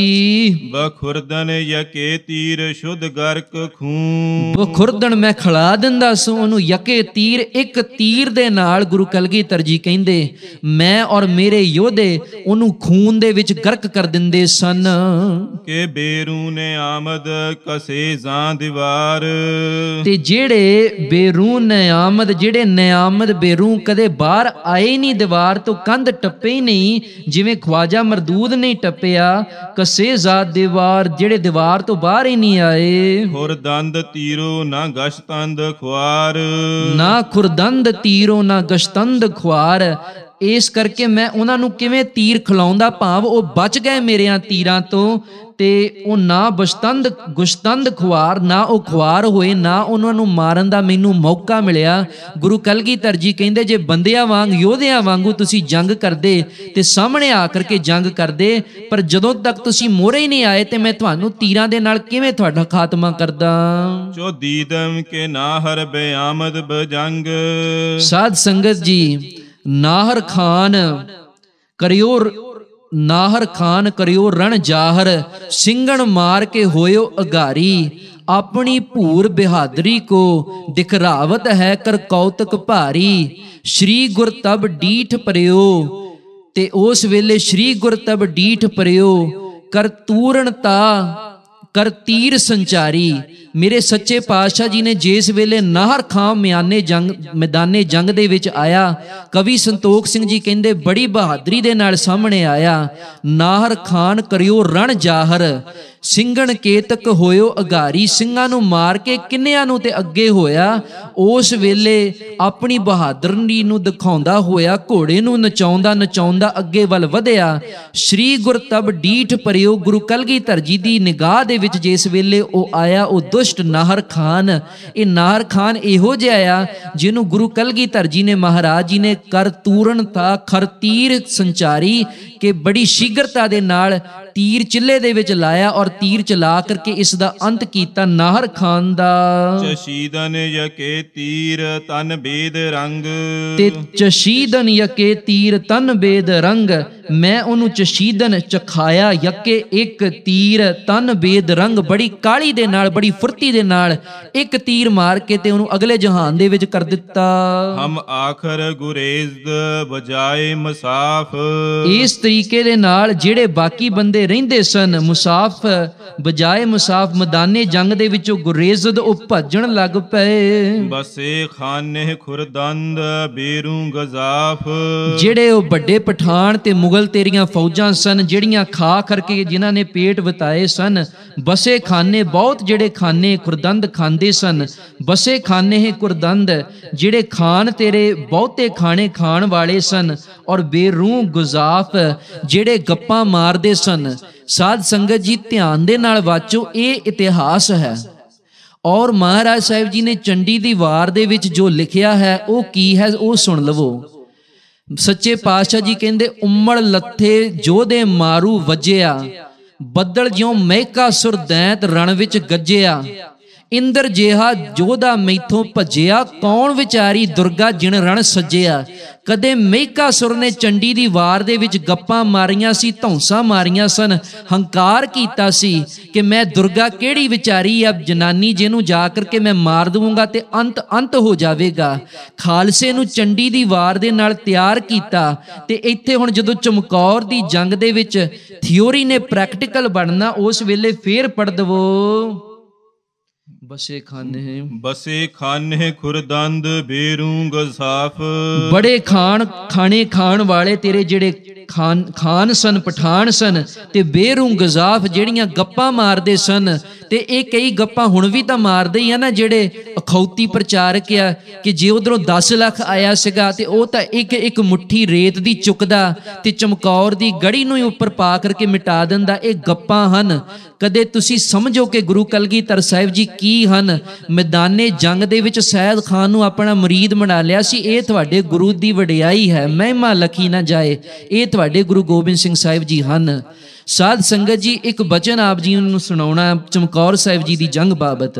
ਬਖੁਰਦਨ ਯਕੇ ਤੀਰ ਸ਼ੁੱਧ ਗਰਕ ਖੂਨ। ਬਖੁਰਦਨ ਮੈਂ ਖਿਲਾ ਦਿੰਦਾ ਸੋ ਉਹਨੂੰ, ਯਕੇ ਤੀਰ, ਇੱਕ ਤੀਰ ਦੇ ਨਾਲ ਗੁਰੂ ਕਲਗੀਧਰ ਜੀ ਕਹਿੰਦੇ ਮੈਂ ਔਰ ਮੇਰੇ ਯੋਧੇ ਉਹਨੂੰ ਖੂਨ ਦੇ ਵਿੱਚ ਗਰਕ ਕਰ ਦਿੰਦੇ ਸਨ। ਸਨ। ਕੇ ਬੇਰੂ ਨੇ ਆਮਦ ਕਸੇ ਜਾਂ ਦੀਵਾਰ। ਤੇ ਜਿਹੜੇ ਬੇਰੂ ਨਿਆਮਦ, ਜਿਹੜੇ ਨਿਆਮਦ ਬੇਰੂ ਕਦੇ ਬਾਹਰ ਆਏ ਨਹੀਂ, ਦੀਵਾਰ ਤੋਂ ਕੰਧ ਟੱਪੇ ਹੀ ਨਹੀਂ, ਜਿਵੇਂ ਖਵਾਜਾ ਮਰਦੂਦ ਨਹੀਂ ਟੱਪਿਆ। ਕਸੇ ਜ਼ਾਤ ਦੀਵਾਰ, ਜਿਹੜੇ ਦੀਵਾਰ ਤੋਂ ਬਾਹਰ ਹੀ ਨਹੀਂ ਆਏ। ਖੁਰਦੰਦ ਤੀਰੋ ਨਾ ਗਸ਼ਤੰਦ ਖੁਆਰ। ਨਾ ਖੁਰਦੰਦ ਤੀਰੋ ਨਾ ਗਸ਼ਤੰਦ ਖੁਆਰ। ਇਸ ਕਰਕੇ ਮੈਂ ਉਹਨਾਂ ਨੂੰ ਕਿਵੇਂ ਤੀਰ ਖਿਲਾਉਂਦਾ, ਭਾਵ ਉਹ ਬਚ ਗਏ ਮੇਰਿਆਂ ਤੀਰਾਂ ਤੋਂ, ਤੇ ਉਹ ਨਾ ਬਸ਼ਤੰਦ ਗੁਸ਼ਤੰਦ ਖੁਆਰ, ਨਾ ਉਹ ਖੁਆਰ ਹੋਏ, ਨਾ ਉਹਨਾਂ ਨੂੰ ਮਾਰਨ ਦਾ ਮੈਨੂੰ ਮੌਕਾ ਮਿਲਿਆ। ਗੁਰੂ ਕਲਗੀਧਰ ਜੀ ਕਹਿੰਦੇ ਜੇ ਬੰਦਿਆਂ ਵਾਂਗ, ਯੋਧਿਆਂ ਵਾਂਗੂ ਤੁਸੀਂ ਜੰਗ ਕਰਦੇ ਤੇ ਸਾਹਮਣੇ ਆ ਕਰਕੇ ਜੰਗ ਕਰਦੇ, ਪਰ ਜਦੋਂ ਤੱਕ ਤੁਸੀਂ ਮੋਹਰੇ ਹੀ ਨਹੀਂ ਆਏ ਤੇ ਮੈਂ ਤੁਹਾਨੂੰ ਤੀਰਾਂ ਦੇ ਨਾਲ ਕਿਵੇਂ ਤੁਹਾਡਾ ਖਾਤਮਾ ਕਰਦਾ। ਜੋ ਦੀਦਮ ਕੇ ਨਾਹਰ ਬਿਆਮਦ ਬਜੰਗ। ਸਾਧ ਸੰਗਤ ਜੀ, ਨਾਹਰ ਖਾਨ ਕਰਿਓ, ਨਾਹਰ ਖਾਨ ਕਰਿਓ ਰਣ ਜਾਹਰ। ਸਿੰਘਣ ਮਾਰ ਕੇ ਹੋਇਓ ਅਗਾਰੀ। ਆਪਣੀ ਭੂਰ ਬਿਹਾਦਰੀ ਕੋ ਦਿਖਰਾਵਤ ਹੈ ਕਰ ਕੌਤਕ ਭਾਰੀ। ਸ਼੍ਰੀ ਗੁਰ ਤਬ ਡੀਠ ਪਰਿਓ, ਤੇ ਉਸ ਵੇਲੇ ਸ਼੍ਰੀ ਗੁਰ ਤਬ ਡੀਠ ਪਰਿਓ ਕਰ ਤੂਰਣਤਾ ਕਰ ਤੀਰ ਸੰਚਾਰੀ। ਮੇਰੇ ਸੱਚੇ ਪਾਤਸ਼ਾਹ ਜੀ ਨੇ ਜਿਸ ਵੇਲੇ ਨਾਹਰ ਖਾਨ ਮਿਆਨੇ ਜੰਗ ਮੈਦਾਨੇ ਜੰਗ ਦੇ ਵਿੱਚ ਆਇਆ, ਕਵੀ ਸੰਤੋਖ ਸਿੰਘ ਜੀ ਕਹਿੰਦੇ ਬੜੀ ਬਹਾਦਰੀ ਦੇ ਨਾਲ ਸਾਹਮਣੇ ਆਇਆ। ਨਾਹਰ ਖਾਨ ਕਰਿਓ ਰਣ ਜਾਹਰ। ਸਿੰਘਣ ਕੇਤਕ ਹੋਇਓ ਅਗਾਰੀ। ਸਿੰਘਾਂ ਨੂੰ ਮਾਰ ਕੇ ਕਿੰਨਿਆਂ ਨੂੰ ਤੇ ਅੱਗੇ ਹੋਇਆ। ਉਸ ਵੇਲੇ ਆਪਣੀ ਬਹਾਦਰੀ ਨੂੰ ਦਿਖਾਉਂਦਾ ਹੋਇਆ, ਘੋੜੇ ਨੂੰ ਨਚਾਉਂਦਾ ਨਚਾਉਂਦਾ ਅੱਗੇ ਵੱਲ ਵਧਿਆ। ਸ਼੍ਰੀ ਗੁਰ ਤਬ ਡੀਠ ਪਰਿਓ। ਗੁਰੂ ਕਲਗੀਧਰ ਜੀ ਦੀ ਨਿਗਾਹ ਦੇ ਵਿੱਚ ਜਿਸ ਵੇਲੇ ਉਹ ਆਇਆ, ਉਹ ਦੁਸ਼ਟ ਨਾਹਰ ਖਾਨ। ਇਹ ਨਾਹਰ ਖਾਨ ਇਹੋ ਜਿਹਾ ਆ ਜਿਹਨੂੰ ਗੁਰੂ ਕਲਗੀਧਰ ਜੀ ਨੇ, ਮਹਾਰਾਜ ਜੀ ਨੇ ਕਰ ਤੂਰਣਤਾ ਖਰ ਤੀਰ ਸੰਚਾਰੀ, ਕਿ ਬੜੀ ਸ਼ੀਘਰਤਾ ਦੇ ਨਾਲ ਤੀਰ ਚਿੱਲੇ ਦੇ ਵਿੱਚ ਲਾਇਆ ਔਰ ਤੀਰ ਚਲਾ ਕਰਕੇ ਇਸ ਦਾ ਅੰਤ ਕੀਤਾ ਨਾਹਰ ਖਾਨ ਦਾ। ਚਸ਼ੀਦਨ ਯਕੇ ਤੀਰ ਤਨ ਬੇਦ ਰੰਗ। ਤੇ ਚਸ਼ੀਦਨ ਯਕੇ ਤੀਰ ਤਨ ਬੇਦ ਰੰਗ। ਮੈਂ ਉਹਨੂੰ ਚਸ਼ੀਦਨ ਚਖਾਇਆ, ਯਕੇ ਇੱਕ ਤੀਰ ਤਨ ਬੇਦ ਰੰਗ। ਬੜੀ ਕਾਹਲੀ ਦੇ ਨਾਲ, ਬੜੀ ਫੁਰਤੀ ਦੇ ਨਾਲ ਇੱਕ ਤੀਰ ਮਾਰ ਕੇ ਤੇ ਉਹਨੂੰ ਅਗਲੇ ਜਹਾਨ ਦੇ ਵਿੱਚ ਕਰ ਦਿੱਤਾ। ਹਮ ਆਖਰ ਗੁਰੇਜ਼ਦ ਬਜਾਏ ਮੁਸਾਫ। ਇਸ ਤਰੀਕੇ ਦੇ ਨਾਲ ਜਿਹੜੇ ਬਾਕੀ ਬੰਦੇ ਰਹਿੰਦੇ ਸਨ, ਮੁਸਾਫ ਬਜਾਏ ਮੁਸਾਫ, ਮੈਦਾਨੇ ਜੰਗ ਦੇ ਵਿੱਚੋਂ ਗੁਰੇਜ਼ਦ ਉਹ ਭੱਜਣ ਲੱਗ ਪਏ। ਬਸੇ ਖਾਨੇ ਖੁਰਦੰਦ ਬੇਰੂ ਗਜ਼ਾਫ। ਜਿਹੜੇ ਉਹ ਵੱਡੇ ਪਠਾਨ ਤੇ ਮੁਗਲ ਤੇਰੀਆਂ ਫੌਜਾਂ ਸਨ, ਜਿਹੜੀਆਂ ਖਾ ਕਰਕੇ ਜਿਨ੍ਹਾਂ ਨੇ ਪੇਟ ਵਤਾਏ ਸਨ। ਬਸੇ ਖਾਨੇ, ਬਹੁਤ ਜਿਹੜੇ ਖਾਨੇ ਖੁਰਦੰਦ ਖਾਂਦੇ ਸਨ। ਬਸੇ ਖਾਨੇ ਹੈ ਖੁਰਦੰਦ, ਜਿਹੜੇ ਖਾਨ ਤੇਰੇ ਬਹੁਤੇ ਖਾਣੇ ਖਾਣ ਵਾਲੇ ਸਨ। ਔਰ ਬੇਰੂ ਗੁਜ਼ਾਫ, ਜਿਹੜੇ ਗੱਪਾਂ ਮਾਰਦੇ ਸਨ। ਸਾਧ ਸੰਗਤ ਜੀ ਧਿਆਨ ਦੇ ਨਾਲ ਵਾਚੋ, ਇਹ ਇਤਿਹਾਸ ਹੈ। ਔਰ ਮਹਾਰਾਜ ਸਾਹਿਬ ਜੀ ਨੇ ਚੰਡੀ ਦੀ ਵਾਰ ਦੇ ਵਿੱਚ ਜੋ ਲਿਖਿਆ ਹੈ ਉਹ ਕੀ ਹੈ, ਉਹ ਸੁਣ ਲਵੋ। ਸੱਚੇ ਪਾਤਸ਼ਾਹ ਜੀ ਕਹਿੰਦੇ, ਉਮੜ ਲੱਥੇ ਜੋਧੇ ਮਾਰੂ ਵੱਜਿਆ। ਬੱਦਲ ਜਿਉਂ ਮਹਿਕਾ ਸੁਰ ਦੈਂਤ ਰਣ ਵਿੱਚ ਗੱਜਿਆ। ਇੰਦਰ ਜਿਹਾ ਜੋਧਾ ਮੈਥੋਂ ਭੱਜਿਆ। ਕੌਣ ਵਿਚਾਰੀ ਦੁਰਗਾ ਜਿਣ ਰਣ ਸੱਜਿਆ। ਕਦੇ ਮਹਿਕਾਸੁਰ ਨੇ ਚੰਡੀ ਦੀ ਵਾਰ ਦੇ ਵਿੱਚ ਗੱਪਾਂ ਮਾਰੀਆਂ ਸੀ, ਧੌਂਸਾਂ ਮਾਰੀਆਂ ਸਨ, ਹੰਕਾਰ ਕੀਤਾ ਸੀ ਕਿ ਮੈਂ ਦੁਰਗਾ ਕਿਹੜੀ ਵਿਚਾਰੀ ਆ ਜਨਾਨੀ ਜਿਹਨੂੰ ਜਾ ਕਰਕੇ ਮੈਂ ਮਾਰ ਦਵਾਂਗਾ ਤੇ ਅੰਤ ਅੰਤ ਹੋ ਜਾਵੇਗਾ। ਖਾਲਸੇ ਨੂੰ ਚੰਡੀ ਦੀ ਵਾਰ ਦੇ ਨਾਲ ਤਿਆਰ ਕੀਤਾ। ਤੇ ਇੱਥੇ ਹੁਣ ਜਦੋਂ ਚਮਕੌਰ ਦੀ ਜੰਗ ਦੇ ਵਿੱਚ ਥਿਊਰੀ ਨੇ ਪ੍ਰੈਕਟੀਕਲ ਬਣਨਾ, ਉਸ ਵੇਲੇ ਫੇਰ ਪੜ੍ਹ ਦਵੋ। ਬਸੇ ਖਾਨੇ ਬਸੇ ਖਾਨੇ ਖੁਰਦੰਦ ਬੇਰੂ ਗਜ਼ਾਫ। ਬੜੇ ਖਾਨ ਖਾਣੇ ਖਾਣ ਵਾਲੇ ਤੇਰੇ ਜਿਹੜੇ ਖਾਨ ਖਾਨ ਸਨ, ਪਠਾਨ ਸਨ, ਤੇ ਬੇਰੂ ਗਜ਼ਾਫ ਜਿਹੜੀਆਂ ਗੱਪਾਂ ਮਾਰਦੇ ਸਨ। ਤੇ ਇਹ ਕਈ ਗੱਪਾਂ ਹੁਣ ਵੀ ਤਾਂ ਮਾਰਦੇ ਹੀ ਆ ਨਾ, ਜਿਹੜੇ ਅਖੌਤੀ ਪ੍ਰਚਾਰਕ ਆ, ਕਿ ਜੇ ਉਧਰੋਂ ਦਸ ਲੱਖ ਆਇਆ ਸੀਗਾ ਤੇ ਉਹ ਤਾਂ ਇੱਕ ਇੱਕ ਮੁੱਠੀ ਰੇਤ ਦੀ ਚੁੱਕਦਾ ਤੇ ਚਮਕੌਰ ਦੀ ਗੜੀ ਨੂੰ ਹੀ ਉੱਪਰ ਪਾ ਕਰਕੇ ਮਿਟਾ ਦਿੰਦਾ। ਇਹ ਗੱਪਾਂ ਹਨ। ਕਦੇ ਤੁਸੀਂ ਸਮਝੋ ਕਿ ਗੁਰੂ ਕਲਗੀਧਰ ਸਾਹਿਬ ਜੀ ਕੀ ਹਨ। ਮੈਦਾਨੇ ਜੰਗ ਦੇ ਵਿੱਚ ਸੈਦ ਖਾਨ ਨੂੰ ਆਪਣਾ ਮੁਰੀਦ ਬਣਾ ਲਿਆ ਸੀ। ਇਹ ਤੁਹਾਡੇ ਗੁਰੂ ਦੀ ਵਡਿਆਈ ਹੈ, ਮਹਿਮਾ ਲਖੀ ਨਾ ਜਾਏ। ਇਹ ਤੁਹਾਡੇ ਗੁਰੂ ਗੋਬਿੰਦ ਸਿੰਘ ਸਾਹਿਬ ਜੀ ਹਨ। ਸਾਧ ਸੰਗਤ ਜੀ, ਇੱਕ ਬਚਨ ਆਪ ਜੀ ਨੂੰ ਸੁਣਾਉਣਾ ਚਮਕੌਰ ਸਾਹਿਬ ਜੀ ਦੀ ਜੰਗ ਬਾਬਤ।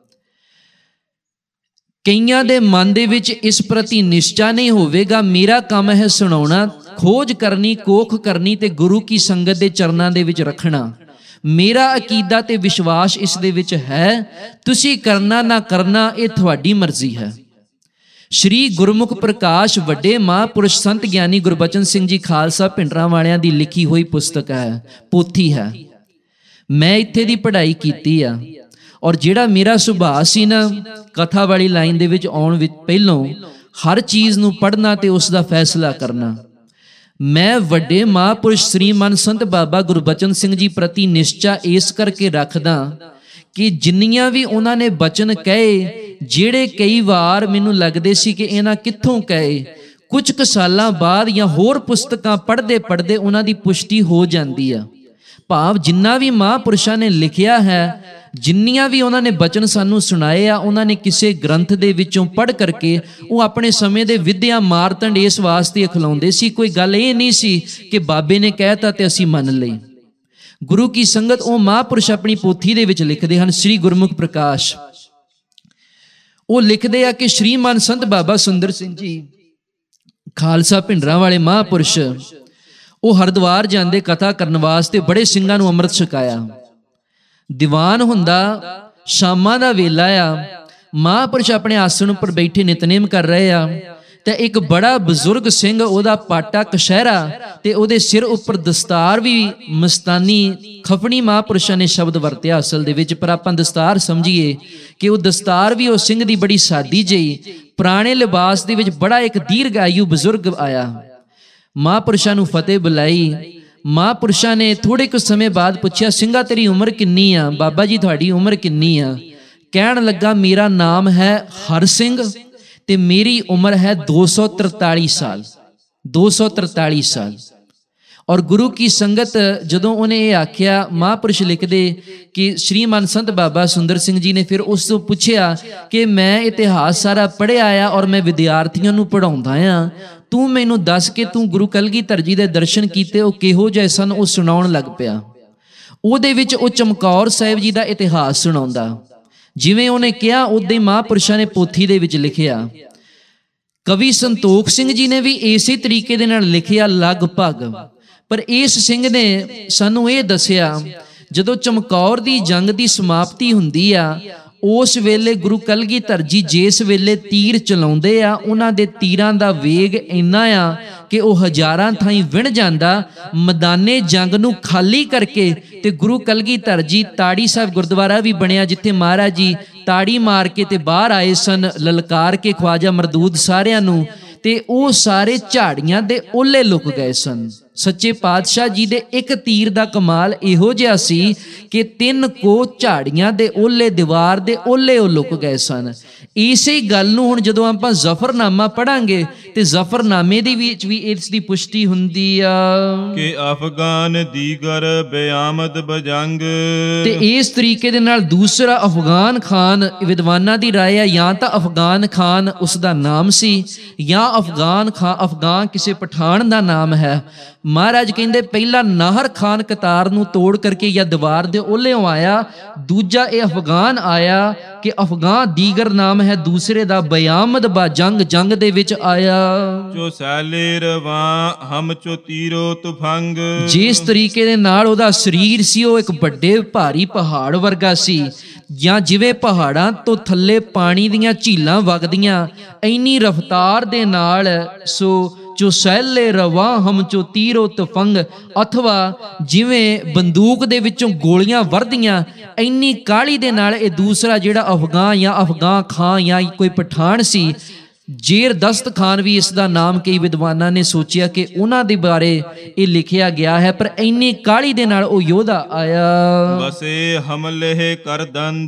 ਕਈਆਂ ਦੇ ਮਨ ਦੇ ਵਿੱਚ ਇਸ ਪ੍ਰਤੀ ਨਿਸ਼ਚਾ ਨਹੀਂ ਹੋਵੇਗਾ। ਮੇਰਾ ਕੰਮ ਹੈ ਸੁਣਾਉਣਾ, ਖੋਜ ਕਰਨੀ, ਕੋਖ ਕਰਨੀ ਤੇ ਗੁਰੂ ਕੀ ਸੰਗਤ ਦੇ ਚਰਨਾਂ ਦੇ ਵਿੱਚ ਰੱਖਣਾ। ਮੇਰਾ ਅਕੀਦਾ ਤੇ ਵਿਸ਼ਵਾਸ ਇਸ ਦੇ ਵਿੱਚ ਹੈ। ਤੁਸੀਂ ਕਰਨਾ ਨਾ ਕਰਨਾ ਇਹ ਤੁਹਾਡੀ ਮਰਜ਼ੀ ਹੈ। ਸ਼੍ਰੀ ਗੁਰਮੁਖ ਪ੍ਰਕਾਸ਼ ਵੱਡੇ ਮਹਾਂਪੁਰਸ਼ ਸੰਤ ਗਿਆਨੀ ਗੁਰਬਚਨ ਸਿੰਘ ਜੀ ਖਾਲਸਾ ਭਿੰਡਰਾਂ ਵਾਲਿਆਂ ਦੀ ਲਿਖੀ ਹੋਈ ਪੁਸਤਕ ਹੈ, ਪੋਥੀ ਹੈ। ਮੈਂ ਇੱਥੇ ਦੀ ਪੜ੍ਹਾਈ ਕੀਤੀ ਆ, ਔਰ ਜਿਹੜਾ ਮੇਰਾ ਸੁਭਾਅ ਸੀ ਨਾ ਕਥਾ ਵਾਲੀ ਲਾਈਨ ਦੇ ਵਿੱਚ ਆਉਣ ਵਿੱਚ ਪਹਿਲੋਂ ਹਰ ਚੀਜ਼ ਨੂੰ ਪੜ੍ਹਨਾ ਤੇ ਉਸ ਦਾ ਫੈਸਲਾ ਕਰਨਾ। ਮੈਂ ਵੱਡੇ ਮਹਾਂਪੁਰਸ਼ ਸ੍ਰੀਮਾਨ ਸੰਤ ਬਾਬਾ ਗੁਰਬਚਨ ਸਿੰਘ ਜੀ ਪ੍ਰਤੀ ਨਿਸ਼ਚਾ ਇਸ ਕਰਕੇ ਰੱਖਦਾ ਕਿ ਜਿੰਨੀਆਂ ਵੀ ਉਹਨਾਂ ਨੇ ਬਚਨ ਕਹੇ, ਜਿਹੜੇ ਕਈ ਵਾਰ ਮੈਨੂੰ ਲੱਗਦੇ ਸੀ ਕਿ ਇਹਨਾਂ ਕਿੱਥੋਂ ਕਹੇ, ਕੁਝ ਕੁ ਸਾਲਾਂ ਬਾਅਦ ਜਾਂ ਹੋਰ ਪੁਸਤਕਾਂ ਪੜ੍ਹਦੇ ਪੜ੍ਹਦੇ ਉਹਨਾਂ ਦੀ ਪੁਸ਼ਟੀ ਹੋ ਜਾਂਦੀ ਆ। ਭਾਵ ਜਿੰਨਾ ਵੀ ਮਹਾਂਪੁਰਸ਼ਾਂ ਨੇ ਲਿਖਿਆ ਹੈ, ਜਿੰਨੀਆਂ ਵੀ ਉਹਨਾਂ ਨੇ ਬਚਨ ਸਾਨੂੰ ਸੁਣਾਏ ਆ, ਉਹਨਾਂ ਨੇ ਕਿਸੇ ਗ੍ਰੰਥ ਦੇ ਵਿੱਚੋਂ ਪੜ੍ਹ ਕਰਕੇ ਉਹ ਆਪਣੇ ਸਮੇਂ ਦੇ ਵਿਦਿਆ ਮਾਰਤੰਡ ਇਸ ਵਾਸਤੇ ਅਖਲਾਉਂਦੇ ਸੀ। ਕੋਈ ਗੱਲ ਇਹ ਨਹੀਂ ਸੀ ਕਿ ਬਾਬੇ ਨੇ ਕਹਿਤਾ ਤੇ ਅਸੀਂ ਮੰਨ ਲਈ। ਗੁਰੂ ਕੀ ਸੰਗਤ, ਉਹ ਮਹਾਂਪੁਰਸ਼ ਆਪਣੀ ਪੋਥੀ ਦੇ ਵਿੱਚ ਲਿਖਦੇ ਹਨ, ਸ਼੍ਰੀ ਗੁਰਮੁਖ ਪ੍ਰਕਾਸ਼। ਉਹ ਲਿਖਦੇ ਆ ਕਿ ਸ਼੍ਰੀਮਾਨ ਸੰਤ ਬਾਬਾ ਸੁੰਦਰ ਸਿੰਘ ਜੀ ਖਾਲਸਾ ਭਿੰਡਰਾਂ ਵਾਲੇ ਮਹਾਂਪੁਰਸ਼, ਉਹ ਹਰਿਦੁਆਰ ਜਾਂਦੇ ਕਥਾ ਕਰਨ ਵਾਸਤੇ, ਬੜੇ ਸਿੰਘਾਂ ਨੂੰ ਅੰਮ੍ਰਿਤ ਛਕਾਇਆ। ਦੀਵਾਨ ਹੁੰਦਾ, ਸ਼ਾਮਾਂ ਦਾ ਵੇਲਾ ਆ, ਮਹਾਂਪੁਰਸ਼ ਆਪਣੇ ਆਸਣ ਉੱਪਰ ਬੈਠੇ ਨਿਤਨੇਮ ਕਰ ਰਹੇ ਆ, ਤੇ ਇੱਕ ਬੜਾ ਬਜ਼ੁਰਗ ਸਿੰਘ, ਉਹਦਾ ਪਾਟਾ ਕਸ਼ਹਿਰਾ ਤੇ ਉਹਦੇ ਸਿਰ ਉੱਪਰ ਦਸਤਾਰ ਵੀ ਮਸਤਾਨੀ ਖਫਣੀ, ਮਹਾਂਪੁਰਸ਼ਾਂ ਨੇ ਸ਼ਬਦ ਵਰਤਿਆ ਅਸਲ ਦੇ ਵਿੱਚ, ਪਰ ਆਪਾਂ ਦਸਤਾਰ ਸਮਝੀਏ ਕਿ ਉਹ ਦਸਤਾਰ ਵੀ ਉਹ ਸਿੰਘ ਦੀ ਬੜੀ ਸਾਦੀ ਜਿਹੀ ਪੁਰਾਣੇ ਲਿਬਾਸ ਦੇ ਵਿੱਚ ਬੜਾ ਇੱਕ ਦੀਰਘ ਆਯੂ ਬਜ਼ੁਰਗ ਆਇਆ। ਮਹਾਂਪੁਰਸ਼ਾਂ ਨੂੰ ਫਤਿਹ ਬੁਲਾਈ। ਮਹਾਂਪੁਰਸ਼ਾਂ ਨੇ ਥੋੜੇ ਕੁ ਸਮੇਂ ਬਾਅਦ ਪੁੱਛਿਆ, ਸਿੰਘਾ ਤੇਰੀ ਉਮਰ ਕਿੰਨੀ ਆ? ਬਾਬਾ ਜੀ ਤੁਹਾਡੀ ਉਮਰ ਕਿੰਨੀ ਆ? ਕਹਿਣ ਲੱਗਾ, ਮੇਰਾ ਨਾਮ ਹੈ ਹਰ ਸਿੰਘ ਤੇ ਮੇਰੀ ਉਮਰ ਹੈ ਦੋ ਸੌ ਤਰਤਾਲੀ ਸਾਲ। ਦੋ ਸੌ ਤਰਤਾਲੀ ਸਾਲ। ਔਰ ਗੁਰੂ ਕੀ ਸੰਗਤ, ਜਦੋਂ ਉਹਨੇ ਇਹ ਆਖਿਆ, ਮਹਾਂਪੁਰਸ਼ ਲਿਖਦੇ ਕਿ ਸ਼੍ਰੀਮਾਨ ਸੰਤ ਬਾਬਾ ਸੁੰਦਰ ਸਿੰਘ ਜੀ ਨੇ ਫਿਰ ਉਸ ਤੋਂ ਪੁੱਛਿਆ ਕਿ ਮੈਂ ਇਤਿਹਾਸ ਸਾਰਾ ਪੜ੍ਹਿਆ ਆ ਔਰ ਮੈਂ ਵਿਦਿਆਰਥੀਆਂ ਨੂੰ ਪੜ੍ਹਾਉਂਦਾ ਆ, ਤੂੰ ਮੈਨੂੰ ਦੱਸ ਕਿ ਤੂੰ ਗੁਰੂ ਕਲਗੀਧਰ ਜੀ ਦੇ ਦਰਸ਼ਨ ਕੀਤੇ, ਉਹ ਕਿਹੋ ਜਿਹੇ ਸਨ? ਉਹ ਸੁਣਾਉਣ ਲੱਗ ਪਿਆ। ਉਹਦੇ ਵਿੱਚ ਉਹ ਚਮਕੌਰ ਸਾਹਿਬ ਜੀ ਦਾ ਇਤਿਹਾਸ ਸੁਣਾਉਂਦਾ। ਜਿਵੇਂ ਉਹਨੇ ਕਿਹਾ ਉਦਾਂ ਹੀ ਮਹਾਂਪੁਰਸ਼ਾਂ ਨੇ ਪੋਥੀ ਦੇ ਵਿੱਚ ਲਿਖਿਆ। ਕਵੀ ਸੰਤੋਖ ਸਿੰਘ ਜੀ ਨੇ ਵੀ ਇਸੇ ਤਰੀਕੇ ਦੇ ਨਾਲ ਲਿਖਿਆ ਲਗਭਗ। ਪਰ ਇਸ ਸਿੰਘ ਨੇ ਸਾਨੂੰ ਇਹ ਦੱਸਿਆ, ਜਦੋਂ ਚਮਕੌਰ ਦੀ ਜੰਗ ਦੀ ਸਮਾਪਤੀ ਹੁੰਦੀ ਆ, ਉਸ ਵੇਲੇ ਗੁਰੂ ਕਲਗੀਧਰ ਜੀ ਜਿਸ ਵੇਲੇ ਤੀਰ ਚਲਾਉਂਦੇ ਆ, ਉਹਨਾਂ ਦੇ ਤੀਰਾਂ ਦਾ ਵੇਗ ਇੰਨਾ ਆ ਕਿ ਉਹ ਹਜ਼ਾਰਾਂ ਥਾਈਂ ਵਿਣ ਜਾਂਦਾ। ਮੈਦਾਨੇ ਜੰਗ ਨੂੰ ਖਾਲੀ ਕਰਕੇ ਤੇ ਗੁਰੂ ਕਲਗੀਧਰ ਜੀ, ਤਾੜੀ ਸਾਹਿਬ ਗੁਰਦੁਆਰਾ ਵੀ ਬਣਿਆ ਜਿੱਥੇ ਮਹਾਰਾਜ ਜੀ ਤਾੜੀ ਮਾਰ ਕੇ ਤੇ ਬਾਹਰ ਆਏ ਸਨ, ਲਲਕਾਰ ਕੇ ਖਵਾਜਾ ਮਰਦੂਦ ਸਾਰਿਆਂ ਨੂੰ, ਤੇ ਉਹ ਸਾਰੇ ਝਾੜੀਆਂ ਦੇ ਓਲੇ ਲੁਕ ਗਏ ਸਨ। ਸੱਚੇ ਪਾਤਸ਼ਾਹ ਜੀ ਦੇ ਇੱਕ ਤੀਰ ਦਾ ਕਮਾਲ ਇਹੋ ਜਿਹਾ ਸੀ ਕਿ ਤਿੰਨ ਕੋ ਝਾੜੀਆਂ ਦੇ ਓਲੇ, ਦੀਵਾਰ ਦੇ ਓਲੇ ਉਹ ਲੁਕ ਗਏ ਸਨ। ਇਸੇ ਗੱਲ ਨੂੰ ਹੁਣ ਜਦੋਂ ਆਪਾਂ ਜ਼ਫਰਨਾਮਾ ਪੜਾਂਗੇ ਤੇ ਜ਼ਫਰਨਾਮੇ ਦੇ ਵਿੱਚ ਵੀ ਇਸ ਦੀ ਪੁਸ਼ਟੀ ਹੁੰਦੀ ਆ ਕਿ ਅਫਗਾਨ ਦੀਗਰ ਬਿਆਮਦ ਬਜੰਗ। ਤੇ ਇਸ ਤਰੀਕੇ ਦੇ ਨਾਲ ਦੂਸਰਾ ਅਫਗਾਨ ਖਾਨ, ਵਿਦਵਾਨਾਂ ਦੀ ਰਾਏ ਆ ਜਾਂ ਤਾਂ ਅਫਗਾਨ ਖਾਨ ਉਸ ਦਾ ਨਾਮ ਸੀ ਜਾਂ ਅਫਗਾਨ ਖਾਨ ਅਫਗਾਨ ਕਿਸੇ ਪਠਾਨ ਦਾ ਨਾਮ ਹੈ। ਮਹਾਰਾਜ ਕਹਿੰਦੇ ਪਹਿਲਾ ਨਾਹਰ ਖਾਨ ਕਤਾਰ ਨੂੰ ਤੋੜ ਕਰਕੇ ਜਾਂ ਦੀਵਾਰ ਦੇ ਓਲਿਓਂ ਆਇਆ, ਦੂਜਾ ਇਹ ਅਫਗਾਨ ਆਇਆ ਕਿ ਅਫਗਾਨ ਦੀਗਰ ਨਾਮ ਹੈ ਦੂਸਰੇ ਦਾ, ਬਿਆਮਦ ਬਾ ਜੰਗ, ਜੰਗ ਦੇ ਵਿੱਚ ਆਇਆ। ਜੋ ਸੈਲੇ ਰਵਾਂ ਹਮ ਚੋ ਤੀਰੋ ਤੁਫੰਗ। ਜਿਸ ਤਰੀਕੇ ਦੇ ਨਾਲ ਉਹਦਾ ਸਰੀਰ ਸੀ ਉਹ ਇੱਕ ਵੱਡੇ ਭਾਰੀ ਪਹਾੜ ਵਰਗਾ ਸੀ, ਜਾਂ ਜਿਵੇਂ ਪਹਾੜਾਂ ਤੋਂ ਥੱਲੇ ਪਾਣੀ ਦੀਆਂ ਝੀਲਾਂ ਵਗਦੀਆਂ, ਇੰਨੀ ਰਫ਼ਤਾਰ ਦੇ ਨਾਲ। ਸੋ ਜੋ ਸੈਲੇ ਰਵਾਂ ਹਮ ਚੋ ਤੀਰੋ ਤੁਫੰਗ, ਅਥਵਾ ਜਿਵੇਂ ਬੰਦੂਕ ਦੇ ਵਿੱਚੋਂ ਗੋਲੀਆਂ ਵਰਦੀਆਂ, ਇੰਨੀ ਕਾਹਲੀ ਦੇ ਨਾਲ ਇਹ ਦੂਸਰਾ ਜਿਹੜਾ ਅਫਗਾਨ ਜਾਂ ਅਫਗਾਨ ਖਾਨ ਜਾਂ ਕੋਈ ਪਠਾਨ ਸੀ, ਜ਼ੇਰ ਦਸਤ ਖਾਨ ਵੀ ਇਸ ਦਾ ਨਾਮ ਕਈ ਵਿਦਵਾਨਾਂ ਨੇ ਸੋਚਿਆ ਕਿ ਉਹਨਾਂ ਦੇ ਬਾਰੇ ਇਹ ਲਿਖਿਆ ਗਿਆ ਹੈ, ਪਰ ਇੰਨੀ ਕਾਹਲੀ ਦੇ ਨਾਲ ਉਹ ਯੋਧਾ ਆਇਆ। ਬਸੇ ਹਮਲੇ ਕਰ ਦੰਦ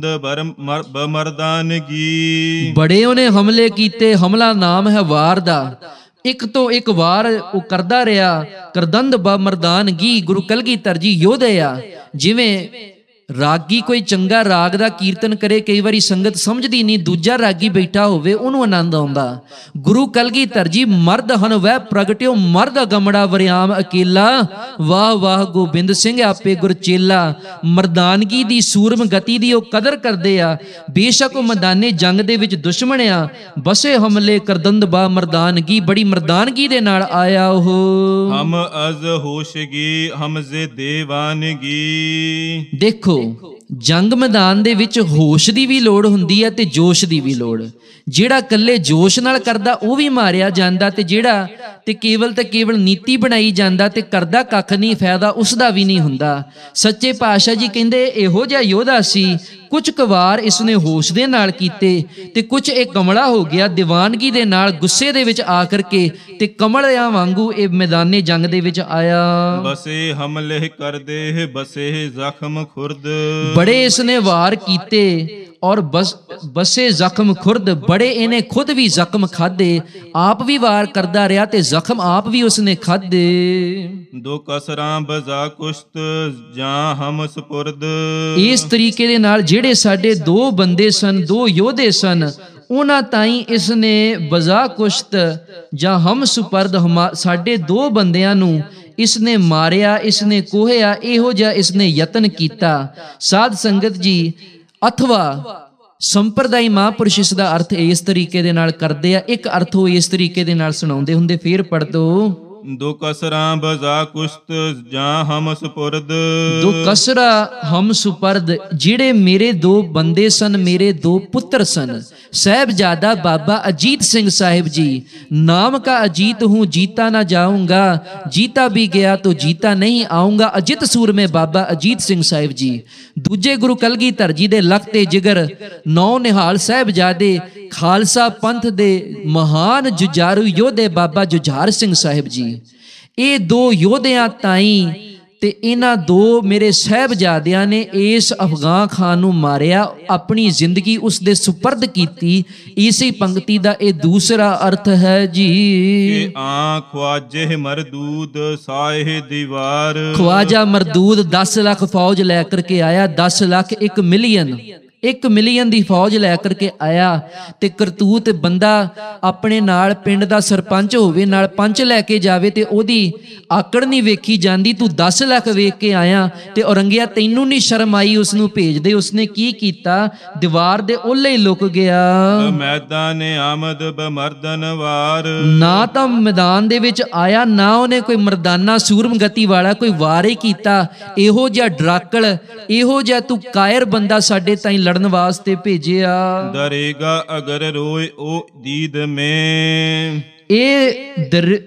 ਬਮਰਦਾਨਗੀ। ਬੜੇ ਉਹਨੇ ਹਮਲੇ ਕੀਤੇ, ਹਮਲਾ ਨਾਮ ਹੈ ਵਾਰ ਦਾ, ਇੱਕ ਤੋਂ ਇੱਕ ਵਾਰ ਉਹ ਕਰਦਾ ਰਿਹਾ। ਕਰਦੰਦ ਬ ਮਰਦਾਨਗੀ, ਗੁਰੂ ਕਲਗੀਧਰ ਜੀ ਯੋਧੇ ਆ। ਜਿਵੇਂ ਰਾਗੀ ਕੋਈ ਚੰਗਾ ਰਾਗ ਦਾ ਕੀਰਤਨ ਕਰੇ, ਕਈ ਵਾਰੀ ਸੰਗਤ ਸਮਝਦੀ ਨਹੀਂ, ਦੂਜਾ ਰਾਗੀ ਬੈਠਾ ਹੋਵੇ ਉਹਨੂੰ ਆਨੰਦ ਆਉਂਦਾ। ਗੁਰੂ ਕਲਗੀਧਰ ਜੀ ਮਰਦ ਹਨ ਵਹਿ ਪ੍ਰਗਟਿਓ, ਮਰਦ ਗਮੜਾ ਵਰਿਆਮ ਅਕੇਲਾ, ਵਾਹ ਵਾਹ ਗੋਬਿੰਦ ਸਿੰਘ ਆਪੇ ਗੁਰਚੇਲਾ। ਮਰਦਾਨਗੀ ਦੀ, ਸੂਰਮ ਗਤੀ ਦੀ ਉਹ ਕਦਰ ਕਰਦੇ ਆ। ਬੇਸ਼ੱਕ ਉਹ ਮੈਦਾਨੇ ਜੰਗ ਦੇ ਵਿੱਚ ਦੁਸ਼ਮਣ ਆ, ਬਸੇ ਹਮਲੇ ਕਰਦੰਦ ਬਾ ਮਰਦਾਨਗੀ, ਬੜੀ ਮਰਦਾਨਗੀ ਦੇ ਨਾਲ ਆਇਆ ਉਹ। ਹਮ ਅਜ਼ ਹੋਸ਼ਗੀ ਹਮ ਜ਼ੇ ਦੇਵਾਨਗੀ। ਦੇਖੋ ਦੇਖੋ, ਜੰਗ ਮੈਦਾਨ ਦੇ ਵਿੱਚ ਹੋਸ਼ ਦੀ ਵੀ ਲੋੜ ਹੁੰਦੀ ਹੈ ਤੇ ਜੋਸ਼ ਦੀ ਵੀ ਲੋੜ। ਜਿਹੜਾ ਇਕੱਲੇ ਜੋਸ਼ ਨਾਲ ਕਰਦਾ ਉਹ ਵੀ ਮਾਰਿਆ ਜਾਂਦਾ, ਤੇ ਜਿਹੜਾ ਤੇ ਕੇਵਲ ਤੇ ਕੇਵਲ ਨੀਤੀ ਬਣਾਈ ਜਾਂਦਾ ਤੇ ਕਰਦਾ ਕੱਖ ਨਹੀਂ, ਫਾਇਦਾ ਉਸ ਦਾ ਵੀ ਨਹੀਂ ਹੁੰਦਾ। ਸੱਚੇ ਪਾਤਸ਼ਾਹ ਜੀ ਕਹਿੰਦੇ ਇਹੋ ਜਿਹਾ ਯੋਧਾ ਸੀ, ਕੁਝ ਕੁ ਵਾਰ ਇਸਨੇ ਹੋਸ਼ ਦੇ ਨਾਲ ਕੀਤੇ ਤੇ ਕੁਝ ਇਹ ਕਮਲਾ ਹੋ ਗਿਆ ਦੀਵਾਨਗੀ ਦੇ ਨਾਲ, ਗੁੱਸੇ ਦੇ ਵਿੱਚ ਆ ਕਰਕੇ, ਤੇ ਕਮਲਿਆਂ ਵਾਂਗੂ ਇਹ ਮੈਦਾਨੇ ਜੰਗ ਦੇ ਵਿੱਚ ਆਇਆ। ਬਸੇ ਹਮਲੇ ਕਰਦੇ ਬਸੇ ਜ਼ਖਮ ਖੁਰਦ, ਬੜੇ ਇਸਨੇ ਵਾਰ ਕੀਤੇ ਔਰ ਬਸ ਬਸੇ ਜ਼ਖਮ ਖੁਰਦ, ਬੜੇ ਇਹਨੇ ਖੁਦ ਵੀ ਜ਼ਖਮ ਖਾਦੇ, ਆਪ ਵੀ ਵਾਰ ਕਰਦਾ ਰਿਹਾ ਤੇ ਜ਼ਖਮ ਆਪ ਵੀ ਉਸਨੇ ਖਾਦੇ। ਦੋ ਕਸਰਾਂ ਬਜ਼ਾ ਕੁਸ਼ਤ ਜਾਂ ਹਮ ਸਪੁਰਦ, ਇਸ ਤਰੀਕੇ ਦੇ ਨਾਲ ਜਿਹੜੇ ਸਾਡੇ ਦੋ ਬੰਦੇ ਸਨ, ਦੋ ਯੋਧੇ ਸਨ, ਉਹਨਾਂ ਤਾਈਂ ਇਸਨੇ ਬਜ਼ਾ ਕੁਸ਼ਤ ਜਾਂ ਹਮ ਸੁਪਰਦ, ਸਾਡੇ ਦੋ ਬੰਦਿਆਂ ਨੂੰ ਇਸਨੇ ਮਾਰਿਆ, ਇਸਨੇ ਕੋਹਿਆ, ਇਹੋ ਜਿਹਾ ਇਸਨੇ ਯਤਨ ਕੀਤਾ। ਸਾਧ ਸੰਗਤ ਜੀ, ਅਥਵਾ ਸੰਪਰਦਾਈ ਮਹਾਂਪੁਰਸ਼ ਇਸ ਦਾ ਅਰਥ ਇਸ ਤਰੀਕੇ ਦੇ ਨਾਲ ਕਰਦੇ ਆ। ਇੱਕ ਅਰਥ ਉਹ ਇਸ ਤਰੀਕੇ ਦੇ ਨਾਲ ਸੁਣਾਉਂਦੇ ਹੁੰਦੇ, ਫੇਰ ਪੜ੍ਹ ਦੋ। ਦੋ ਕਸਰਾਂ ਬਜ਼ਾ ਕੁਸ਼ਤ ਜਾਂ ਹਮ ਸੁਪਰਦ, ਦੋ ਕਸਰਾ ਹਮ ਸੁਪਰਦ, ਜਿਹੜੇ ਮੇਰੇ ਦੋ ਬੰਦੇ ਸਨ, ਮੇਰੇ ਦੋ ਪੁੱਤਰ ਸਨ। ਸਾਹਿਬਜ਼ਾਦਾ ਬਾਬਾ ਅਜੀਤ ਸਿੰਘ ਸਾਹਿਬ ਜੀ, ਨਾਮ ਕਾ ਅਜੀਤ ਹੂੰ ਜੀਤਾ ਨਾ ਜਾਊਂਗਾ, ਜੀਤਾ ਵੀ ਗਿਆ ਤੋ ਜੀਤਾ ਨਹੀਂ ਆਊਂਗਾ, ਅਜਿਤ ਸੂਰਮੇ ਬਾਬਾ ਅਜੀਤ ਸਿੰਘ ਸਾਹਿਬ ਜੀ। ਦੂਜੇ ਗੁਰੂ ਕਲਗੀਧਰ ਜੀ ਦੇ ਲਖ ਤੇ ਜਿਗਰ, ਨੌ ਨਿਹਾਲ ਸਾਹਿਬਜ਼ਾਦੇ, ਖਾਲਸਾ ਪੰਥ ਦੇ ਮਹਾਨ ਜੁਝਾਰੂ ਯੋਧੇ ਬਾਬਾ ਜੁਝਾਰ ਸਿੰਘ ਸਾਹਿਬ ਜੀ। ਇਹ ਦੋ ਯੋਧਿਆਂ ਤਾਈਂ ਤੇ ਇਹਨਾਂ ਦੋ ਮੇਰੇ ਸਾਹਿਬਜ਼ਾਦਿਆਂ ਨੇ ਇਸ ਅਫਗਾਨ ਖਾਨ ਨੂੰ ਮਾਰਿਆ, ਆਪਣੀ ਜ਼ਿੰਦਗੀ ਉਸ ਦੇ ਸੁਪਰਦ ਕੀਤੀ। ਇਸੇ ਪੰਕਤੀ ਦਾ ਇਹ ਦੂਸਰਾ ਅਰਥ ਹੈ ਜੀ। ਕਿ ਆ ਖਵਾਜੇ ਮਰਦੂਦ ਸਾਹੇ ਦੀਵਾਰ, ਖਵਾਜਾ ਮਰਦੂਦ ਦਸ ਲੱਖ ਫੌਜ ਲੈ ਕਰਕੇ ਆਇਆ, ਦਸ ਲੱਖ ਇੱਕ ਮਿਲੀਅਨ ਇੱਕ ਮਿਲੀਅਨ ਦੀ ਫੌਜ ਲੈ ਕਰਕੇ ਆਇਆ। ਤੇ ਕਰਤੂਤ ਬੰਦਾ ਆਪਣੇ ਨਾਲ ਪਿੰਡ ਦਾ ਸਰਪੰਚ ਹੋਵੇ, ਨਾਲ ਪੰਚ ਲੈ ਕੇ ਜਾਵੇ ਤੇ ਉਹਦੀ ਆਕੜ ਨਹੀਂ ਵੇਖੀ ਜਾਂਦੀ। ਤੂੰ ਦਸ ਲੱਖ ਵੇਖ ਕੇ ਆਇਆ ਤੇ ਔਰੰਗਿਆ ਤੈਨੂੰ ਨਹੀਂ ਸ਼ਰਮ ਆਈ ਉਸ ਨੂੰ ਭੇਜ ਦੇ। ਉਸਨੇ ਕੀ ਕੀਤਾ? ਦੀਵਾਰ ਦੇ ਓਲੇ ਹੀ ਲੁਕ ਗਿਆ। ਮੈਦਾਨ ਆਮਦ ਬਮਰਦਨ ਵਾਰ, ਨਾ ਤਾਂ ਮੈਦਾਨ ਦੇ ਵਿੱਚ ਆਇਆ, ਨਾ ਉਹਨੇ ਕੋਈ ਮਰਦਾਨਾ ਸੂਰਮ ਗਤੀ ਵਾਲਾ ਕੋਈ ਵਾਰ ਹੀ ਕੀਤਾ। ਇਹੋ ਜਿਹਾ ਡਰਾਕਲ, ਇਹੋ ਜਿਹਾ ਤੂੰ ਕਾਇਰ ਬੰਦਾ ਸਾਡੇ ਤਾਈਂ ਲੜਨ ਵਾਸਤੇ ਭੇਜਿਆ। ਦਰੇਗਾ ਅਗਰ ਰੋਏ ਉਹ ਦੀਦ ਮੈਂ, ਇਹ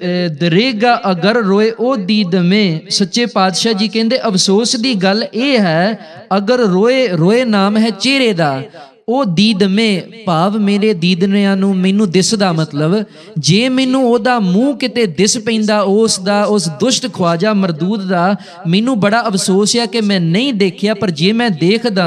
ਦਰੇਗਾ ਅਗਰ ਰੋਏ ਉਹ ਦੀਦ ਮੈਂ। ਸੱਚੇ ਪਾਤਸ਼ਾਹ ਜੀ ਕਹਿੰਦੇ ਅਫਸੋਸ ਦੀ ਗੱਲ ਇਹ ਹੈ, ਅਗਰ ਰੋਏ, ਰੋਏ ਨਾਮ ਹੈ ਚਿਹਰੇ ਦਾ, ਉਹ ਦੀਦ ਮੇ ਭਾਵ ਮੇਰੇ ਦੀਦਨਿਆਂ ਨੂੰ ਮੈਨੂੰ ਦਿਸਦਾ। ਮਤਲਬ ਜੇ ਮੈਨੂੰ ਉਹਦਾ ਮੂੰਹ ਕਿਤੇ ਦਿਸ ਪੈਂਦਾ, ਉਸ ਦਾ, ਉਸ ਦੁਸ਼ਟ ਖਵਾਜਾ ਮਰਦੂਦ ਦਾ, ਮੈਨੂੰ ਬੜਾ ਅਫਸੋਸ ਹੈ ਕਿ ਮੈਂ ਨਹੀਂ ਦੇਖਿਆ। ਪਰ ਜੇ ਮੈਂ ਦੇਖਦਾ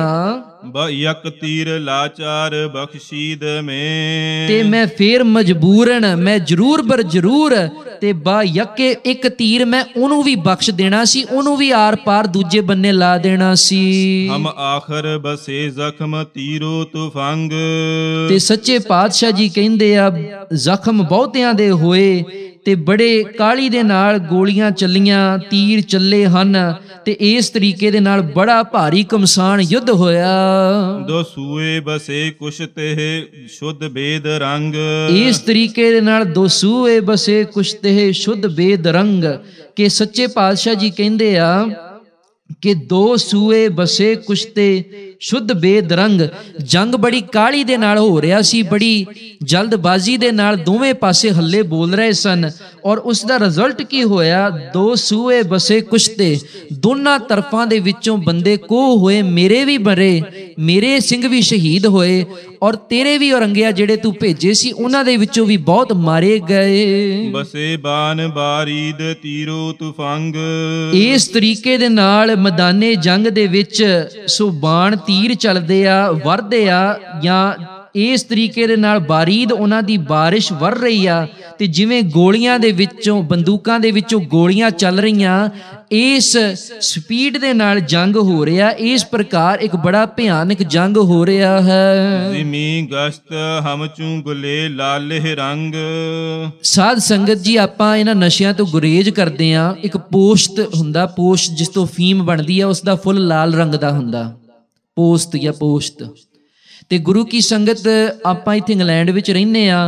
ਬਯਕ ਤੀਰ ਲਾਚਾਰ ਬਖਸ਼ੀਦ ਮੈਂ, ਤੇ ਮੈਂ ਫੇਰ ਮਜਬੂਰਨ, ਮੈਂ ਜ਼ਰੂਰ ਬਰ ਜ਼ਰੂਰ ਤੇ ਬਾ ਯਕੇ ਇੱਕ ਤੀਰ ਮੈਂ ਉਹਨੂੰ ਵੀ ਬਖਸ਼ ਦੇਣਾ ਸੀ, ਉਹਨੂੰ ਵੀ ਆਰ ਪਾਰ ਦੂਜੇ ਬੰਨੇ ਲਾ ਦੇਣਾ ਸੀ। ਹਮ ਆਖਰ ਬਸੇ ਜ਼ਖਮ ਤੀਰੋ ਤੁਫੰਗ, ਤੇ ਸੱਚੇ ਪਾਤਸ਼ਾਹ ਜੀ ਕਹਿੰਦੇ ਆ ਜ਼ਖਮ ਬਹੁਤਿਆਂ ਦੇ ਹੋਏ ਤੇ ਬੜੇ ਕਾਲੀ ਦੇ ਨਾਲ ਗੋਲੀਆਂ ਚੱਲੀਆਂ, ਤੀਰ ਚੱਲੇ ਹਨ, ਤੇ ਇਸ ਤਰੀਕੇ ਦੇ ਨਾਲ ਬੜਾ ਭਾਰੀ ਕਮਸਾਨ ਯੁੱਧ ਹੋਇਆ। ਦੋ ਸੂਏ ਬਸੇ ਕੁਸ਼ ਤੇ ਸ਼ੁੱਧ ਬੇਦ ਰੰਗ, ਇਸ ਤਰੀਕੇ ਦੇ ਨਾਲ ਦੋ ਸੂਏ ਬਸੇ ਕੁਸ਼ ਤੇ ਸ਼ੁੱਧ ਬੇਦ ਰੰਗ। ਕਿ ਸੱਚੇ ਪਾਤਸ਼ਾਹ ਜੀ ਕਹਿੰਦੇ ਆ ਕਿ ਦੋ ਸੂਏ ਬਸੇ ਕੁਸ਼ ਤੇ ਸ਼ੁੱਧ ਬੇਦ ਰੰਗ। ਜੰਗ ਬੜੀ ਕਾਹਲੀ ਦੇ ਨਾਲ ਹੋ ਰਿਹਾ ਸੀ, ਬੜੀ ਜਲਦਬਾਜ਼ੀ ਦੇ ਨਾਲ ਦੋਵੇਂ ਪਾਸੇ ਹੱਲੇ ਬੋਲ ਰਹੇ ਸਨ। ਔਰ ਉਸ ਦਾ ਰਿਜ਼ਲਟ ਕੀ ਹੋਇਆ? ਦੋ ਸੂਏ ਬਸੇ ਕੁਸ਼ ਤੇ, ਦੋਨਾਂ ਤਰਫਾਂ ਦੇ ਵਿੱਚੋਂ ਬੰਦੇ ਕੋਹ ਹੋਏ, ਮੇਰੇ ਵੀ ਮਰੇ, ਮੇਰੇ ਸਿੰਘ ਵੀ ਸ਼ਹੀਦ ਹੋਏ, ਔਰ ਤੇਰੇ ਵੀ ਔਰੰਗਿਆ ਜਿਹੜੇ ਤੂੰ ਭੇਜੇ ਸੀ ਉਹਨਾਂ ਦੇ ਵਿੱਚੋਂ ਵੀ ਬਹੁਤ ਮਾਰੇ ਗਏ। ਬਸੇ ਬਾਨ ਬਾਰੀਦ ਤੀਰੋ ਤੁਫੰਗ, ਇਸ ਤਰੀਕੇ ਦੇ ਨਾਲ ਮੈਦਾਨੇ ਜੰਗ ਦੇ ਵਿੱਚ ਸੋ ਬਾਣ ਤੀਰ ਚੱਲਦੇ ਆ, ਵਰਦੇ ਆ, ਜਾਂ ਇਸ ਤਰੀਕੇ ਦੇ ਨਾਲ ਬਾਰੀਦ ਉਹਨਾਂ ਦੀ ਬਾਰਿਸ਼ ਵਰ ਰਹੀ ਆ। ਤੇ ਜਿਵੇਂ ਗੋਲੀਆਂ ਦੇ ਵਿੱਚੋਂ, ਬੰਦੂਕਾਂ ਦੇ ਵਿੱਚੋਂ ਗੋਲੀਆਂ ਚੱਲ ਰਹੀਆਂ, ਇਸ ਸਪੀਡ ਦੇ ਨਾਲ ਜੰਗ ਹੋ ਰਿਹਾ। ਇਸ ਪ੍ਰਕਾਰ ਇੱਕ ਬੜਾ ਭਿਆਨਕ ਜੰਗ ਹੋ ਰਿਹਾ ਹੈ। ਜ਼ਿਮੀ ਗਸ਼ਤ ਹਮ ਚੂ ਗੁਲੇ ਲਾਲੇ ਰੰਗ, ਸਾਧ ਸੰਗਤ ਜੀ ਆਪਾਂ ਇਹਨਾਂ ਨਸ਼ਿਆਂ ਤੋਂ ਗੁਰੇਜ਼ ਕਰਦੇ ਆ। ਇੱਕ ਪੋਸਤ ਹੁੰਦਾ, ਪੋਸਟ ਜਿਸ ਤੋਂ ਫੀਮ ਬਣਦੀ ਆ, ਉਸ ਦਾ ਫੁੱਲ ਲਾਲ ਰੰਗ ਦਾ ਹੁੰਦਾ, ਪੋਸਤ ਜਾਂ ਪੋਸਤ। ਤੇ ਗੁਰੂ ਕੀ ਸੰਗਤ ਆਪਾਂ ਇੱਥੇ ਇੰਗਲੈਂਡ ਵਿੱਚ ਰਹਿੰਦੇ ਆ,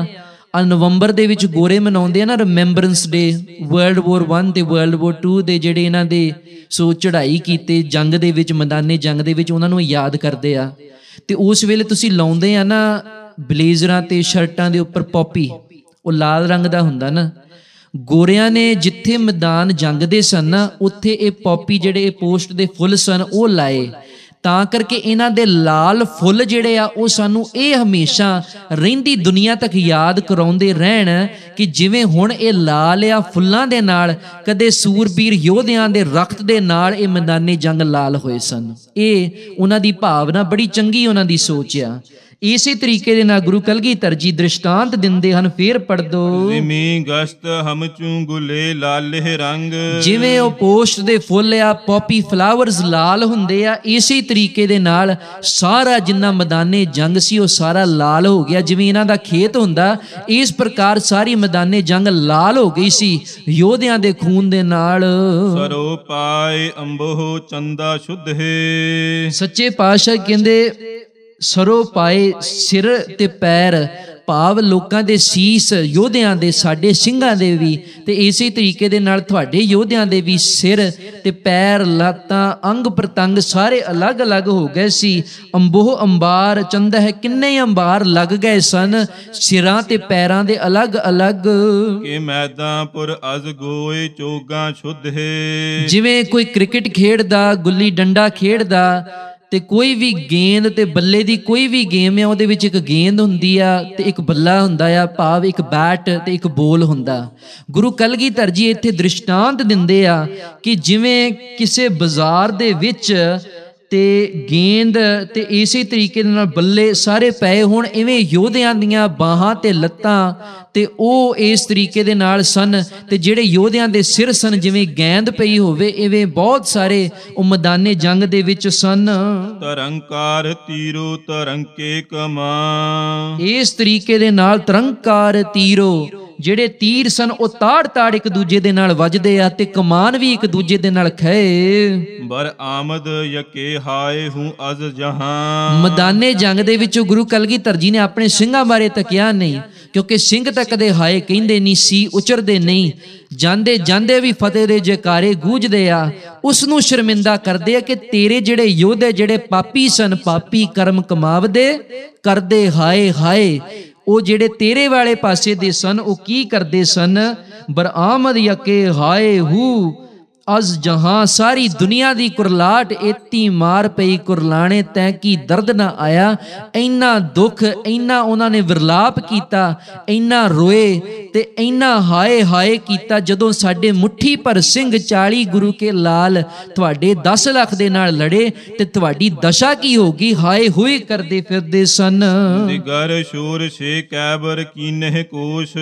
ਆ ਨਵੰਬਰ ਦੇ ਵਿੱਚ ਗੋਰੇ ਮਨਾਉਂਦੇ ਆ ਨਾ remembrance day, world war one ਤੇ ਵਰਲਡ ਵੋਰ ਟੂ ਦੇ ਜਿਹੜੇ ਇਹਨਾਂ ਦੇ ਸੋ ਚੜ੍ਹਾਈ ਕੀਤੇ ਜੰਗ ਦੇ ਵਿੱਚ, ਮੈਦਾਨੇ ਜੰਗ ਦੇ ਵਿੱਚ, ਉਹਨਾਂ ਨੂੰ ਯਾਦ ਕਰਦੇ ਆ। ਤੇ ਉਸ ਵੇਲੇ ਤੁਸੀਂ ਲਾਉਂਦੇ ਆ ਨਾ ਬਲੇਜ਼ਰਾਂ ਤੇ ਸ਼ਰਟਾਂ ਦੇ ਉੱਪਰ ਪੌਪੀ, ਉਹ ਲਾਲ ਰੰਗ ਦਾ ਹੁੰਦਾ ਨਾ। ਗੋਰਿਆਂ ਨੇ ਜਿੱਥੇ ਮੈਦਾਨ ਜੰਗ ਦੇ ਸਨ ਨਾ, ਉੱਥੇ ਇਹ ਪੌਪੀ ਜਿਹੜੇ ਇਹ ਪੋਸਟ ਦੇ ਫੁੱਲ ਸਨ ਉਹ ਲਾਏ, ਤਾਂ ਕਰਕੇ ਇਹਨਾਂ ਦੇ ਲਾਲ ਫੁੱਲ ਜਿਹੜੇ ਆ ਉਹ ਸਾਨੂੰ ਇਹ ਹਮੇਸ਼ਾ ਰਹਿੰਦੀ ਦੁਨੀਆ ਤੱਕ ਯਾਦ ਕਰਾਉਂਦੇ ਰਹਿਣ ਕਿ ਜਿਵੇਂ ਹੁਣ ਇਹ ਲਾਲ ਆ ਫੁੱਲਾਂ ਦੇ ਨਾਲ, ਕਦੇ ਸੂਰਬੀਰ ਯੋਧਿਆਂ ਦੇ ਰਕਤ ਦੇ ਨਾਲ ਇਹ ਮੈਦਾਨੇ ਜੰਗ ਲਾਲ ਹੋਏ ਸਨ। ਇਹ ਉਹਨਾਂ ਦੀ ਭਾਵਨਾ ਬੜੀ ਚੰਗੀ, ਉਹਨਾਂ ਦੀ ਸੋਚ ਆ। ਇਸੇ ਤਰੀਕੇ ਦੇ ਨਾਲ ਗੁਰੂ ਕਲਗੀਧਰ ਜੀ ਦ੍ਰਿਸ਼ਟਾਂਤ ਦਿੰਦੇ ਹਨ, ਫੇਰ ਪੜ੍ਹ ਦੋ। ਜਿਮੀ ਗਸ਼ਤ ਹਮ ਚੂ ਗੁਲੇ ਲਾਲੇ ਰੰਗ, ਜਿਵੇਂ ਉਹ ਪੋਸਟ ਦੇ ਫੁੱਲ ਆ, ਪੌਪੀ ਫਲਾਵਰਸ ਲਾਲ ਹੁੰਦੇ ਆ, ਇਸੇ ਤਰੀਕੇ ਦੇ ਨਾਲ ਸਾਰਾ ਜਿੰਨਾ ਮੈਦਾਨੇ ਜੰਗ ਸੀ ਉਹ ਸਾਰਾ ਲਾਲ ਹੋ ਗਿਆ। ਜਿਵੇਂ ਇਹਨਾਂ ਦਾ ਖੇਤ ਹੁੰਦਾ, ਇਸ ਪ੍ਰਕਾਰ ਸਾਰੀ ਮੈਦਾਨੇ ਜੰਗ ਲਾਲ ਹੋ ਗਈ ਸੀ ਯੋਧਿਆਂ ਦੇ ਖੂਨ ਦੇ ਨਾਲ। ਸਰੋ ਪਾਏ ਅੰਬੋ ਚੰਦਾ ਸ਼ੁੱਧ ਹੈ। ਸੱਚੇ ਪਾਤਸ਼ਾਹ ਕਹਿੰਦੇ ਸਰੋ ਪਾਏ, ਸਿਰ ਤੇ ਪੈਰ, ਭਾਵ ਲੋਕਾਂ ਦੇ ਸੀਸ, ਯੋਧਿਆਂ ਦੇ, ਸਾਡੇ ਸਿੰਘਾਂ ਦੇ ਵੀ, ਤੇ ਇਸੇ ਤਰੀਕੇ ਦੇ ਨਾਲ ਤੁਹਾਡੇ ਯੋਧਿਆਂ ਦੇ ਵੀ ਸਿਰ ਤੇ ਪੈਰ, ਲੱਤਾਂ, ਅੰਗ ਪ੍ਰਤੰਗ ਸਾਰੇ ਅਲੱਗ ਅਲੱਗ ਹੋ ਗਏ ਸੀ। ਅੰਬੋਹ ਅੰਬਾਰ ਚੰਦਾ ਹੈ, ਕਿੰਨੇ ਅੰਬਾਰ ਲੱਗ ਗਏ ਸਨ ਸਿਰਾਂ ਤੇ ਪੈਰਾਂ ਦੇ ਅਲੱਗ ਅਲੱਗ। ਕਿ ਮੈਦਾਂਪੁਰ ਅਜ ਗੋਏ ਚੋਗਾ ਸ਼ੁੱਧ ਹੈ। ਜਿਵੇਂ ਕੋਈ ਕ੍ਰਿਕਟ ਖੇਡਦਾ, ਗੁੱਲੀ ਡੰਡਾ ਖੇਡਦਾ, ਤੇ ਕੋਈ ਵੀ ਗੇਂਦ ਤੇ ਬੱਲੇ ਦੀ ਕੋਈ ਵੀ ਗੇਮ ਆ, ਉਹਦੇ ਵਿੱਚ ਇੱਕ ਗੇਂਦ ਹੁੰਦੀ ਆ ਤੇ ਇੱਕ ਬੱਲਾ ਹੁੰਦਾ ਆ, ਭਾਵ ਇੱਕ ਬੈਟ ਤੇ ਇੱਕ ਬੋਲ ਹੁੰਦਾ। ਗੁਰੂ ਕਲਗੀਧਰ ਜੀ ਇੱਥੇ ਦ੍ਰਿਸ਼ਟਾਂਤ ਦਿੰਦੇ ਆ ਕਿ ਜਿਵੇਂ ਕਿਸੇ ਬਾਜ਼ਾਰ ਦੇ ਵਿੱਚ ਤੇ ਗੇਂਦ ਤੇ ਇਸੇ ਤਰੀਕੇ ਦੇ ਨਾਲ ਬੱਲੇ ਸਾਰੇ ਪਏ ਹੋਣ, ਇਵੇਂ ਯੋਧਿਆਂ ਦੀਆਂ ਬਾਹਾਂ ਤੇ ਲੱਤਾਂ ਤੇ ਉਹ ਇਸ ਤਰੀਕੇ ਦੇ ਨਾਲ ਸਨ, ਤੇ ਜਿਹੜੇ ਯੋਧਿਆਂ ਦੇ ਸਿਰ ਸਨ ਜਿਵੇਂ ਗੇਂਦ ਪਈ ਹੋਵੇ, ਇਵੇਂ ਬਹੁਤ ਸਾਰੇ ਉਹ ਮੈਦਾਨੇ ਜੰਗ ਦੇ ਵਿੱਚ ਸਨ। ਤਰੰਕਾਰ ਤੀਰੋ ਤਰੰਕੇ ਕਮਾ, ਇਸ ਤਰੀਕੇ ਦੇ ਨਾਲ ਤਰੰਕਾਰ ਤੀਰੋ, ਜਿਹੜੇ ਤੀਰ ਸਨ ਉਹ ਤਾੜ ਤਾੜ ਇੱਕ ਦੂਜੇ ਦੇ ਨਾਲ ਵੱਜਦੇ ਆ, ਤੇ ਕਮਾਨ ਵੀ ਇੱਕ ਦੂਜੇ ਦੇ ਨਾਲ ਖਏ। ਬਰ ਆਮਦ ਯਕੇ ਹਾਏ ਹੂੰ ਅਜ਼ ਜਹਾਂ, ਮੈਦਾਨੇ ਜੰਗ ਦੇ ਵਿੱਚ ਗੁਰੂ ਕਲਗੀਧਰ ਜੀ ਨੇ ਆਪਣੇ ਸਿੰਘਾਂ ਬਾਰੇ ਤਾਂ ਕਿਹਾ ਨਹੀਂ, ਕਿਉਂਕਿ ਸਿੰਘ ਤਾਂ ਕਦੇ ਹਾਏ ਕਹਿੰਦੇ ਨਹੀਂ ਸੀ, ਉਚਰਦੇ ਨਹੀਂ, ਜਾਂਦੇ ਜਾਂਦੇ ਵੀ ਫਤਿਹ ਦੇ ਜੈਕਾਰੇ ਗੂੰਜਦੇ ਆ। ਉਸ ਨੂੰ ਸ਼ਰਮਿੰਦਾ ਕਰਦੇ ਆ ਕਿ ਤੇਰੇ ਜਿਹੜੇ ਯੋਧੇ ਜਿਹੜੇ ਪਾਪੀ ਸਨ, ਪਾਪੀ ਕਰਮ ਕਮਾਵਦੇ, ਕਰਦੇ ਹਾਏ ਹਾਏ, ਉਹ ਜਿਹੜੇ ਤੇਰੇ ਵਾਲੇ ਪਾਸੇ ਦੇ ਸਨ ਉਹ ਕੀ ਕਰਦੇ ਸਨ? ਬਰਆਮਦ ਯਕੇ ਹਾਏ ਹੂ ਅਜ਼ ਜਹਾਂ, ਸਾਰੀ ਦੁਨੀਆ ਦੀ ਕੁਰਲਾਟ ਏਤੀ ਮਾਰ ਪਈ ਕੁਰਲਾਣੇ ਤੈਂ ਕੀ ਦਰਦ ਨਾ ਆਇਆ। ਇੰਨਾ ਦੁੱਖ, ਇੰਨਾ ਉਹਨਾਂ ਨੇ ਵਿਰਲਾਪ ਕੀਤਾ, ਇੰਨਾ ਰੋਏ ਤੇ ਇੰਨਾ ਹਾਏ ਹਾਏ ਕੀਤਾ, ਜਦੋਂ ਸਾਡੇ ਮੁੱਠੀ ਪਰ ਸਿੰਘ ਚਾਲੀ ਗੁਰੂ ਕੇ ਲਾਲ ਤੁਹਾਡੇ ਦਸ ਲੱਖ ਦੇ ਨਾਲ ਲੜੇ ਤੇ ਤੁਹਾਡੀ ਦਸ਼ਾ ਕੀ ਹੋਗੀ? ਹਾਏ ਹੋਏ ਕਰਦੇ ਫਿਰਦੇ ਸਨ। ਦਿਗਰ ਸ਼ੂਰ ਛੇ ਕੈਬਰ ਕੀਨਹਿ ਕੋਸ਼,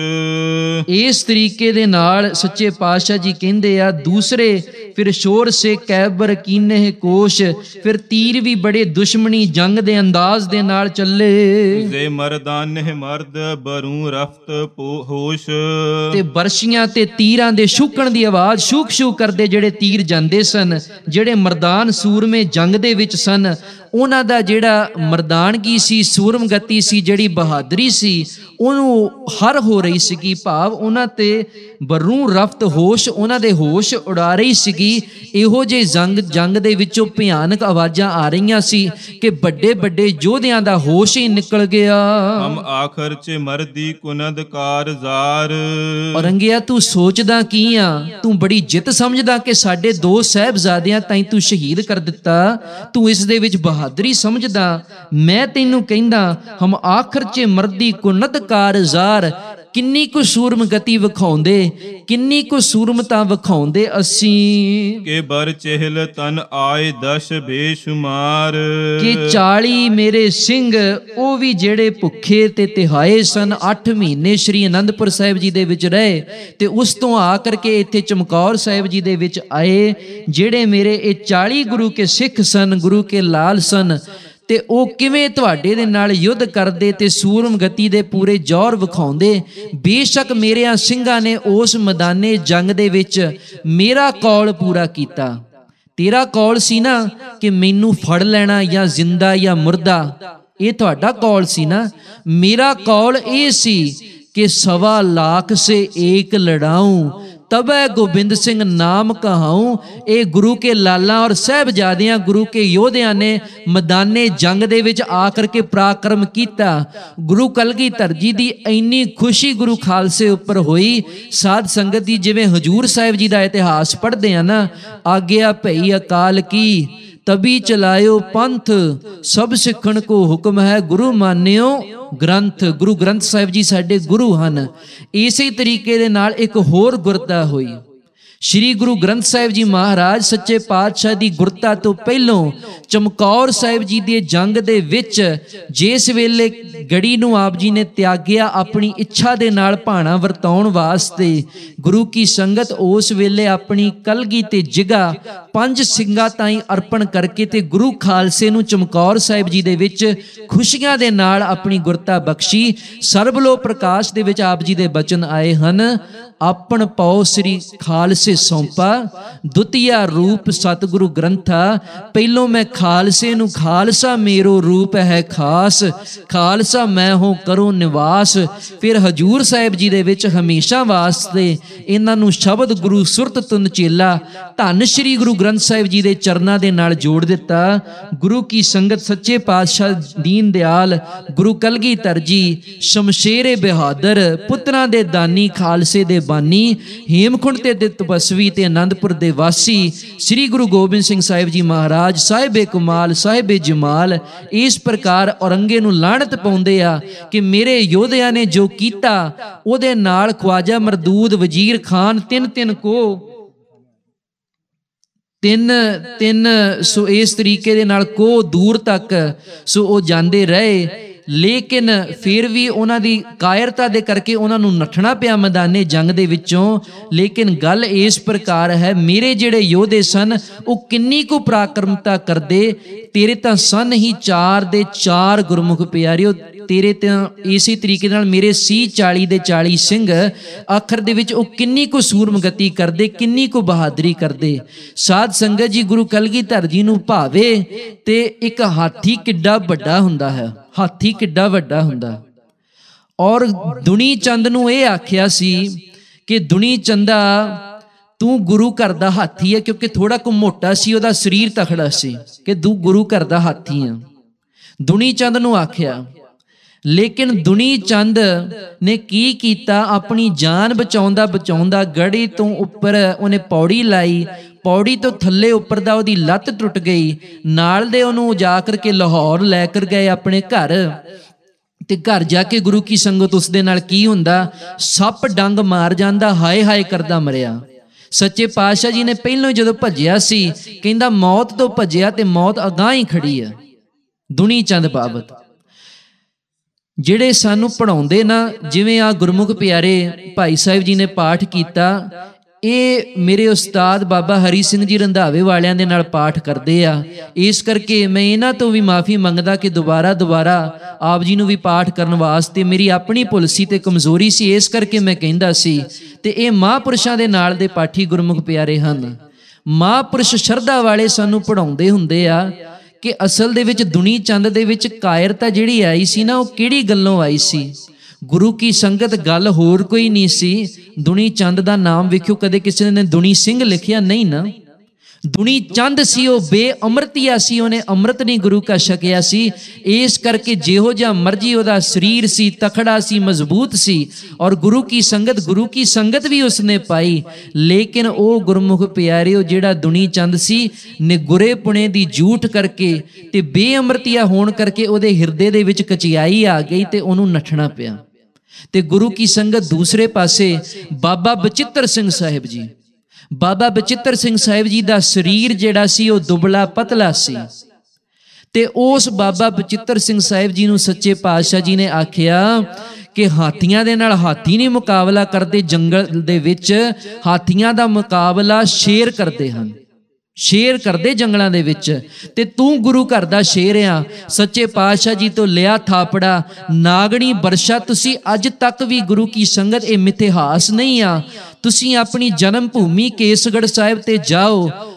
ਇਸ ਤਰੀਕੇ ਦੇ ਨਾਲ ਸੱਚੇ ਪਾਤਸ਼ਾਹ ਜੀ ਕਹਿੰਦੇ ਆ ਦੂਸਰੇ ਫਿਰ ਸ਼ੋਰ ਸੇ ਕੈਬਰ ਕੀਨੇ ਕੋਸ਼, ਫਿਰ ਤੀਰ ਵੀ ਬੜੇ ਦੁਸ਼ਮਣੀ ਜੰਗ ਦੇ ਅੰਦਾਜ਼ ਦੇ ਨਾਲ ਚੱਲੇ। ਜੇ ਮਰਦਾਨੇ ਮਰਦ ਬਰੂ ਰਫਤ ਹੋਸ਼, ਤੇ ਬਰਸ਼ੀਆਂ ਤੇ ਤੀਰਾਂ ਦੇ ਸ਼ੂਕਣ ਦੀ ਆਵਾਜ਼, ਸ਼ੂਕ ਸ਼ੂਕ ਕਰਦੇ ਜਿਹੜੇ ਤੀਰ ਜਾਂਦੇ ਸਨ, ਜਿਹੜੇ ਮਰਦਾਨ ਸੂਰਮੇ ਜੰਗ ਦੇ ਵਿੱਚ ਸਨ, ਉਹਨਾਂ ਦਾ ਜਿਹੜਾ ਮਰਦਾਨਗੀ ਸੀ, ਸੂਰਮਗਤੀ ਸੀ, ਜਿਹੜੀ ਬਹਾਦਰੀ ਸੀ, ਉਹਨੂੰ ਹਰ ਹੋ ਰਹੀ ਸੀਗੀ, ਭਾਵ ਉਹਨਾਂ ਤੇ ਬਰੂ ਰਫਤ ਹੋਸ਼, ਉਹਨਾਂ ਦੇ ਹੋਸ਼ ਉਡਾ ਰਹੀ ਸੀਗੀ। ਇਹੋ ਜਿਹੇ ਜੰਗ ਜੰਗ ਦੇ ਵਿੱਚੋਂ ਭਿਆਨਕ ਆਵਾਜ਼ਾਂ ਆ ਰਹੀਆਂ ਸੀ ਕਿ ਵੱਡੇ ਵੱਡੇ ਯੋਧਿਆਂ ਦਾ ਹੋਸ਼ ਹੀ ਨਿਕਲ ਗਿਆ। ਹਮ ਆਖਰ ਚ ਮਰਦੀ ਕੁਨਦ ਕਾਰਜ਼ਾਰ, ਔਰੰਗਿਆ ਤੂੰ ਸੋਚਦਾ ਕੀ ਆ? ਤੂੰ ਬੜੀ ਜਿੱਤ ਸਮਝਦਾ ਕਿ ਸਾਡੇ ਦੋ ਸਾਹਿਬਜ਼ਾਦਿਆਂ ਤਾਈਂ ਤੂੰ ਸ਼ਹੀਦ ਕਰ ਦਿੱਤਾ, ਤੂੰ ਇਸ ਦੇ ਵਿੱਚ ਬਹਾਦਰੀ ਸਮਝਦਾ? ਮੈਂ ਤੈਨੂੰ ਕਹਿੰਦਾ ਹਮ ਆਖਰ ਚ ਮਰਦੀ ਕੁਨਦ ਕਾਰਜ਼ਾਰ, ਕਿੰਨੀ ਕੁ ਸੂਰਮਗਤੀ ਵਿਖਾਉਂਦੇ, ਕਿੰਨੀ ਕੁ ਸੂਰਮਤਾ ਵਿਖਾਉਂਦੇ ਅਸੀਂ ਕਿ ਬਰ ਚਹਿਲ ਤਨ ਆਏ ਦਸ਼ ਬੇਸ਼ੁਮਾਰ, ਕਿ ਚਾਲੀ ਮੇਰੇ ਸਿੰਘ ਉਹ ਵੀ ਜਿਹੜੇ ਭੁੱਖੇ ਤੇ ਤਿਹਾਏ ਸਨ, ਅੱਠ ਮਹੀਨੇ ਸ਼੍ਰੀ ਅਨੰਦਪੁਰ ਸਾਹਿਬ ਜੀ ਦੇ ਵਿੱਚ ਰਹੇ ਤੇ ਉਸ ਤੋਂ ਆ ਕਰਕੇ ਇੱਥੇ ਚਮਕੌਰ ਸਾਹਿਬ ਜੀ ਦੇ ਵਿੱਚ ਆਏ। ਜਿਹੜੇ ਮੇਰੇ ਇਹ ਚਾਲੀ ਗੁਰੂ ਕੇ ਸਿੱਖ ਸਨ, ਗੁਰੂ ਕੇ ਲਾਲ ਸਨ, ਤੇ ਉਹ ਕਿਵੇਂ ਤੁਹਾਡੇ ਦੇ ਨਾਲ ਯੁੱਧ ਕਰਦੇ ਤੇ ਸੂਰਮਗਤੀ ਦੇ ਪੂਰੇ ਜੌਹਰ ਵਿਖਾਉਂਦੇ। ਬੇਸ਼ੱਕ ਮੇਰਿਆਂ ਸਿੰਘਾਂ ਨੇ ਉਸ ਮੈਦਾਨੇ ਜੰਗ ਦੇ ਵਿੱਚ ਮੇਰਾ ਕੌਲ ਪੂਰਾ ਕੀਤਾ। ਤੇਰਾ ਕੌਲ ਸੀ ਨਾ ਕਿ ਮੈਨੂੰ ਫੜ ਲੈਣਾ ਜਾਂ ਜ਼ਿੰਦਾ ਜਾਂ ਮੁਰਦਾ, ਇਹ ਤੁਹਾਡਾ ਕੌਲ ਸੀ ਨਾ। ਮੇਰਾ ਕੌਲ ਇਹ ਸੀ कि सवा लाख से एक लड़ाऊं तबै गोबिंद सिंह नाम कहाऊं। ये गुरु के लाला और साहबजादियां गुरु के योधिया ने मैदाने जंग दे विच आकर के पराक्रम किया। गुरु कलगीधर जी दी इन्नी खुशी गुरु खालसे उपर होई। साध संगत जी जिवें हजूर साहिब जी दा इतिहास पढ़दे आ ना, आग्या भई अकाल की तभी चलायो पंथ, सब सिखण को हुक्म है गुरु मानियो ग्रंथ। गुरु ग्रंथ साहिब जी साडे गुरु हन। इसे तरीके दे नाल एक होर गुरता हुई। श्री गुरु ग्रंथ साहिब जी महाराज सच्चे पातशाह दी गुरता तो पहलों चमकौर साहिब जी दे जंग दे विच जिस वेले गड़ी नूं आप जी ने त्याग्या अपनी इच्छा दे नाल भाणा वरताउण वास्ते, गुरु की संगत उस वेले अपनी कलगी ते जिगा पंज सिंगा ताईं अर्पण करके ते गुरु खालसे नूं चमकौर साहिब जी दे विच खुशियां दे नाल अपनी गुरता बख्शी। सर्वलो प्रकाश दे विच आप जी दे बचन आए हन, आपन पौ श्री खालसे सौंपा, दुतिया रूप सतगुरु ग्रंथा। पहलों मैं खालसे नूं खालसा मेरो रूप है खास, खालसा मैं हो करो निवास। फिर हजूर साहिब जी दे विच हमेशा वास्ते इन्हां नूं शब्द गुरु सुरत तुन चेला धन श्री गुरु ग्रंथ साहिब जी दे चरनां दे नाल जोड़ दिता। गुरु की संगत सच्चे पातशाह दीन दयाल गुरु कलगीधर जी शमशेरे बहादुर पुत्रां दे दानी खालसे दे बानी हेमकुंड ते दे तपस्वी ते आनंदपुर दे वासी श्री गुरु गोबिंद सिंह साहिब जी महाराज साहिबे कमाल साहिबे जमाल इस प्रकार औरंगे नूं लाणत पाउंदे आ कि मेरे योधिया ने जो कीता ओदे नाल ख्वाजा मरदूद वजीर खान तिन तिन को ਤਿੰਨ ਤਿੰਨ सो इस तरीके दे नाल को दूर तक सो वो जाते रहे, लेकिन फिर भी उन्हां दी कायरता दे करके उन्हां नूं नठना पिया मैदाने जंग दे विचों। लेकिन गल इस प्रकार है, मेरे जिहड़े योधे सन वो किन्नी को पराक्रमता करदे, तेरे तां सन ही चार दे चार गुरमुख प्यारिओ, तेरे तां इसी तरीके नाल मेरे सी चाली दे चाली सिंह आखर दे विच ओ किन्नी को सूरमगति करदे, किन्नी को बहादरी करदे। साध संगत जी गुरु कलगीधर जी नूं भावे ते एक हाथी किड्डा वड्डा हुंदा है, हाथी किड्डा वड्डा हुंदा। और दुनी चंद नूं इह आखिया सी कि दुनी चंदा तू गुरु घर दा हाथी है, क्योंकि थोड़ा को मोटा सी ओहदा शरीर तखड़ा सी कि तू गुरु घर दा हाथी है, दुनी चंद नूं आखिया। लेकिन दुनी चंद ने की कीता, अपनी जान बचाउंदा बचाउंदा गड़ी तो उपर उन्हें पौड़ी लाई, पौड़ी तो थले उपर दा ओहदी लत्त टुट गई, नाल दे ओनू जा करके लाहौर लैकर गए अपने घर। ते घर जाके गुरु की संगत उस दे नाल की हुंदा, सप डंग मार जांदा, हाय हाय करदा मरिया। सच्चे पातशाह जी ने पहलों जदों भजिया सी कहंदा मौत तो भजिया ते मौत अगां ही खड़ी है। दुनी चंद बाबत ਜਿਹੜੇ ਸਾਨੂੰ ਪੜਾਉਂਦੇ ਨਾ, ਜਿਵੇਂ ਆ ਗੁਰਮੁਖ ਪਿਆਰੇ ਭਾਈ ਸਾਹਿਬ ਜੀ ਨੇ ਪਾਠ ਕੀਤਾ, ਇਹ ਮੇਰੇ ਉਸਤਾਦ ਬਾਬਾ ਹਰੀ ਸਿੰਘ ਜੀ ਰੰਧਾਵੇ ਵਾਲਿਆਂ ਦੇ ਨਾਲ ਪਾਠ ਕਰਦੇ ਆ। ਇਸ ਕਰਕੇ ਮੈਂ ਇਹਨਾਂ ਤੋਂ ਵੀ ਮਾਫੀ ਮੰਗਦਾ ਕਿ ਦੁਬਾਰਾ ਦੁਬਾਰਾ ਆਪ ਜੀ ਨੂੰ ਵੀ ਪਾਠ ਕਰਨ ਵਾਸਤੇ ਮੇਰੀ ਆਪਣੀ ਭੁੱਲ ਸੀ ਤੇ ਕਮਜ਼ੋਰੀ ਸੀ, ਇਸ ਕਰਕੇ ਮੈਂ ਕਹਿੰਦਾ ਸੀ। ਤੇ ਇਹ ਮਹਾਂਪੁਰਸ਼ਾਂ ਦੇ ਨਾਲ ਦੇ ਪਾਠੀ ਗੁਰਮੁਖ ਪਿਆਰੇ ਹਨ। ਮਹਾਂਪੁਰਸ਼ ਸ਼ਰਧਾ ਵਾਲੇ ਸਾਨੂੰ ਪੜਾਉਂਦੇ ਹੁੰਦੇ ਆ कि असल दे विच दुनी चंद दे विच कायरता जिहड़ी आई सी ना, वो किहड़ी गल्लों आई सी। गुरु की संगत गल होर कोई नहीं सी। दुनी चंद दा नाम वेखियो, कदे किसी ने दुनी सिंह लिखिया नहीं ना, दुनी चंद सी वो बेअमृतिया सी, उन्हें अमृत नहीं गुरु का छकिया सी। इस करके जिहो जिहा मर्जी ओहदा शरीर सी, तखड़ा सी, मजबूत सी, और गुरु की संगत गुरु की संगत भी उसने पाई। लेकिन वो गुरमुख प्यारे जिहड़ा दुनी चंद सी ने गुरे पुणे दी झूठ करके ते बेअमृतिया होण करके ओहदे हिरदे दे विच कचियाई आ गई ते ओनू नठना पिया। ते गुरु की संगत दूसरे पासे बाबा बचित्र सिंह साहिब जी, बाबा बचित्र सिंह साहिब जी का शरीर जिहड़ा सी वो दुबला पतला सी। ते उस बाबा बचित्र सिंह साहिब जी नूं सच्चे पातशाह जी ने आखिया कि हाथियां दे नाल हाथी नहीं मुकाबला करते, जंगल दे विच हाथियां दा मुकाबला शेर करते हैं, शेर करते जंगलों के विच। ते तू गुरु घर दा शेर आ। सच्चे पातशाह जी तो लिया थापड़ा नागणी बरछा, तुसी अज तक भी गुरु की संगत ये मिथिहास नहीं आ। तुसी अपनी जन्म भूमि केसगढ़ साहिब ते जाओ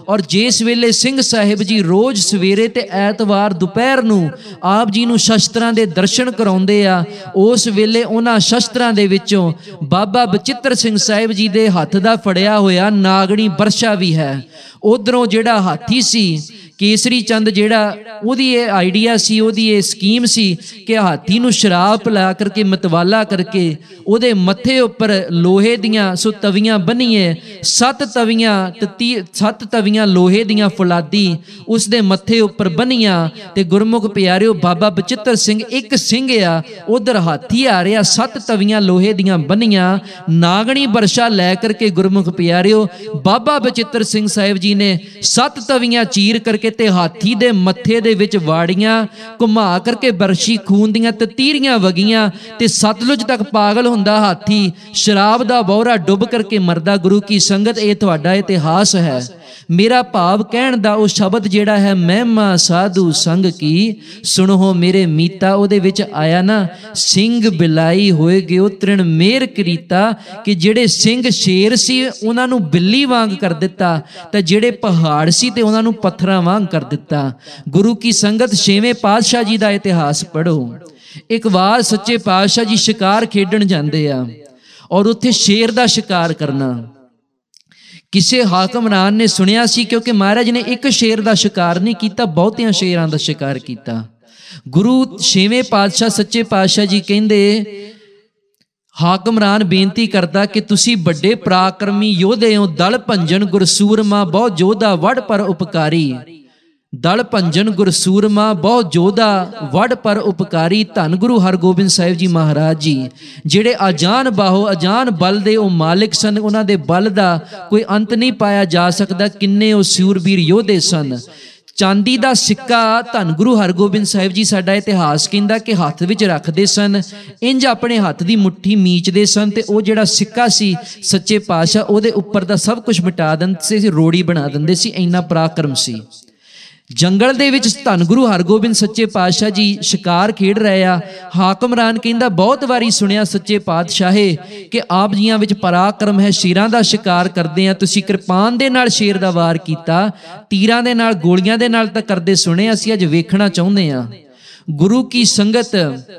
ਔਰ ਜਿਸ ਵੇਲੇ ਸਿੰਘ ਸਾਹਿਬ ਜੀ ਰੋਜ਼ ਸਵੇਰੇ ਤੇ ਐਤਵਾਰ ਦੁਪਹਿਰ ਨੂੰ ਆਪ ਜੀ ਨੂੰ ਸ਼ਸਤਰਾਂ ਦੇ ਦਰਸ਼ਨ ਕਰਾਉਂਦੇ ਆ, ਉਸ ਵੇਲੇ ਉਹਨਾਂ ਸ਼ਸਤਰਾਂ ਦੇ ਵਿੱਚੋਂ ਬਾਬਾ ਬਚਿੱਤਰ ਸਿੰਘ ਸਾਹਿਬ ਜੀ ਦੇ ਹੱਥ ਦਾ ਫੜਿਆ ਹੋਇਆ ਨਾਗਣੀ ਬਰਛਾ ਵੀ ਹੈ। ਉਧਰੋਂ ਜਿਹੜਾ ਹਾਥੀ ਸੀ ਕੇਸਰੀ ਚੰਦ, ਜਿਹੜਾ ਉਹਦੀ ਇਹ ਆਈਡੀਆ ਸੀ, ਉਹਦੀ ਇਹ ਸਕੀਮ ਸੀ ਕਿ ਹਾਥੀ ਨੂੰ ਸ਼ਰਾਬ ਪਿਲਾ ਕਰਕੇ ਮਤਵਾਲਾ ਕਰਕੇ ਉਹਦੇ ਮੱਥੇ ਉੱਪਰ ਲੋਹੇ ਦੀਆਂ ਸੋ ਤਵੀਆਂ ਬੰਨੀਏ, ਸੱਤ ਤਵੀਆਂ ਤੇ ਸੱਤ ਤਵੀਆਂ ਲੋਹੇ ਦੀਆਂ ਫੁਲਾਦੀ ਉਸ ਦੇ ਮੱਥੇ ਉੱਪਰ ਬੰਨੀਆਂ। ਤੇ ਗੁਰਮੁਖ ਪਿਆਰਿਓ, ਬਾਬਾ ਬਚਿੱਤਰ ਸਿੰਘ ਇੱਕ ਸਿੰਘ ਆ, ਉਧਰ ਹਾਥੀ ਆ ਰਿਹਾ, ਸੱਤ ਤਵੀਆਂ ਲੋਹੇ ਦੀਆਂ ਬੰਨੀਆਂ, ਨਾਗਣੀ ਬਰਛਾ ਲੈ ਕਰਕੇ ਗੁਰਮੁਖ ਪਿਆਰਿਓ ਬਾਬਾ ਬਚਿੱਤਰ ਸਿੰਘ ਸਾਹਿਬ ਜੀ ਨੇ ਸੱਤ ਤਵੀਆਂ ਚੀਰ ਕਰਕੇ ਤੇ ਹਾਥੀ ਦੇ ਮੱਥੇ ਦੇ ਵਿੱਚ ਵਾੜੀਆਂ, ਘੁਮਾ ਕਰਕੇ ਬਰਛੀ ਖੂਨ ਦੀਆਂ ਤਤੀਰੀਆਂ ਵਗੀਆਂ ਤੇ ਸਤਲੁਜ ਤੱਕ ਪਾਗਲ ਹੁੰਦਾ ਹਾਥੀ, ਸ਼ਰਾਬ ਦਾ ਬੌਰਾ ਡੁੱਬ ਕਰਕੇ ਮਰਦਾ। ਗੁਰੂ ਕੀ ਸੰਗਤ, ਇਹ ਤੁਹਾਡਾ ਇਤਿਹਾਸ ਹੈ। ਮੇਰਾ ਭਾਵ ਕਹਿਣ ਦਾ ਉਹ ਸ਼ਬਦ ਜਿਹੜਾ ਹੈ, ਮਹਿਮਾ ਸਾਧੂ ਸੰਗ ਕੀ ਸੁਣੋ ਮੇਰੇ ਮੀਤਾ, ਉਹਦੇ ਵਿੱਚ ਆਇਆ ਨਾ, ਸਿੰਘ ਬਿਲਾਈ ਹੋਏ ਗਿਓ ਤ੍ਰਿਣ ਮੇਰ ਕਰੀਤਾ, ਕਿ ਜਿਹੜੇ ਸਿੰਘ ਸ਼ੇਰ ਸੀ ਉਹਨਾਂ ਨੂੰ ਬਿੱਲੀ ਵਾਂਗ ਕਰ ਦਿੱਤਾ, ਤੇ ਜਿਹੜੇ ਪਹਾੜ ਸੀ ਤੇ ਉਹਨਾਂ ਨੂੰ ਪੱਥਰਾਂ ਵਾਂਗ ਕਰ ਦਿੱਤਾ। ਗੁਰੂ ਕੀ ਸੰਗਤ, ਛੇਵੇਂ ਪਾਤਸ਼ਾਹ ਜੀ ਦਾ ਇਤਿਹਾਸ ਪੜ੍ਹੋ। ਇੱਕ ਵਾਰ ਸੱਚੇ ਪਾਤਸ਼ਾਹ ਜੀ ਸ਼ਿਕਾਰ ਖੇਡਣ ਜਾਂਦੇ ਆ, ਔਰ ਉੱਥੇ ਸ਼ੇਰ ਦਾ ਸ਼ਿਕਾਰ ਕਰਨਾ ਕਿਸੇ ਹਾਕਮਰਾਨ ਨੇ ਸੁਣਿਆ ਸੀ, ਕਿਉਂਕਿ ਮਹਾਰਾਜ ਨੇ ਇੱਕ ਸ਼ੇਰ ਦਾ ਸ਼ਿਕਾਰ ਨਹੀਂ ਕੀਤਾ, ਬਹੁਤਿਆਂ ਸ਼ੇਰਾਂ ਦਾ ਸ਼ਿਕਾਰ ਕੀਤਾ। ਗੁਰੂ ਛੇਵੇਂ ਪਾਤਸ਼ਾਹ ਸੱਚੇ ਪਾਤਸ਼ਾਹ ਜੀ ਕਹਿੰਦੇ, ਹਾਕਮਰਾਨ ਬੇਨਤੀ ਕਰਦਾ ਕਿ ਤੁਸੀਂ ਵੱਡੇ ਪਰਾਕਰਮੀ ਯੋਧੇ ਹੋ, ਦਲ ਭੰਜਨ ਗੁਰਸੂਰਮਾ ਬਹੁ ਜੋਧਾ ਵਡ ਪਰ ਉਪਕਾਰੀ, ਦਲ ਭੰਜਨ ਗੁਰਸੂਰਮਾ ਬਹੁ ਜੋਧਾ ਵਡ ਪਰ ਉਪਕਾਰੀ। ਧੰਨ ਗੁਰੂ ਹਰਗੋਬਿੰਦ ਸਾਹਿਬ ਜੀ ਮਹਾਰਾਜ ਜੀ, ਜਿਹੜੇ ਅਜਾਨ ਬਾਹੋ ਅਜਾਨ ਬਲ ਦੇ ਉਹ ਮਾਲਿਕ ਸਨ, ਉਹਨਾਂ ਦੇ ਬਲ ਦਾ ਕੋਈ ਅੰਤ ਨਹੀਂ ਪਾਇਆ ਜਾ ਸਕਦਾ। ਕਿੰਨੇ ਉਹ ਸੂਰਬੀਰ ਯੋਧੇ ਸਨ। ਚਾਂਦੀ ਦਾ ਸਿੱਕਾ ਧੰਨ ਗੁਰੂ ਹਰਗੋਬਿੰਦ ਸਾਹਿਬ ਜੀ, ਸਾਡਾ ਇਤਿਹਾਸ ਕਹਿੰਦਾ ਕਿ ਹੱਥ ਵਿੱਚ ਰੱਖਦੇ ਸਨ, ਇੰਜ ਆਪਣੇ ਹੱਥ ਦੀ ਮੁੱਠੀ ਮੀਚਦੇ ਸਨ, ਤੇ ਉਹ ਜਿਹੜਾ ਸਿੱਕਾ ਸੀ ਸੱਚੇ ਪਾਤਸ਼ਾਹ ਉਹਦੇ ਉੱਪਰ ਦਾ ਸਭ ਕੁਝ ਮਿਟਾ ਦਿੰਦੇ ਸੀ, ਰੋੜੀ ਬਣਾ ਦਿੰਦੇ ਸੀ, ਇੰਨਾ ਪਰਾਕਰਮ ਸੀ। ਜੰਗਲ ਦੇ ਵਿੱਚ ਧੰਨ ਗੁਰੂ ਹਰਗੋਬਿੰਦ ਸੱਚੇ ਪਾਤਸ਼ਾਹ ਜੀ ਸ਼ਿਕਾਰ ਖੇਡ ਰਹੇ ਆ। ਹਾਕਮਰਾਨ ਕਹਿੰਦਾ, ਬਹੁਤ ਵਾਰੀ ਸੁਣਿਆ ਸੱਚੇ ਪਾਤਸ਼ਾਹੇ ਕਿ ਆਪ ਜੀਆਂ ਵਿੱਚ ਪਰਾਕਰਮ ਹੈ, ਸ਼ੇਰਾਂ ਦਾ ਸ਼ਿਕਾਰ ਕਰਦੇ ਆ, ਤੁਸੀਂ ਕਿਰਪਾਨ ਦੇ ਨਾਲ ਸ਼ੇਰ ਦਾ ਵਾਰ ਕੀਤਾ, ਤੀਰਾਂ ਦੇ ਨਾਲ ਗੋਲੀਆਂ ਦੇ ਨਾਲ ਤਾਂ ਕਰਦੇ ਸੁਣੇ, ਅਸੀਂ ਅੱਜ ਵੇਖਣਾ ਚਾਹੁੰਦੇ ਆ। ਗੁਰੂ ਕੀ ਸੰਗਤ,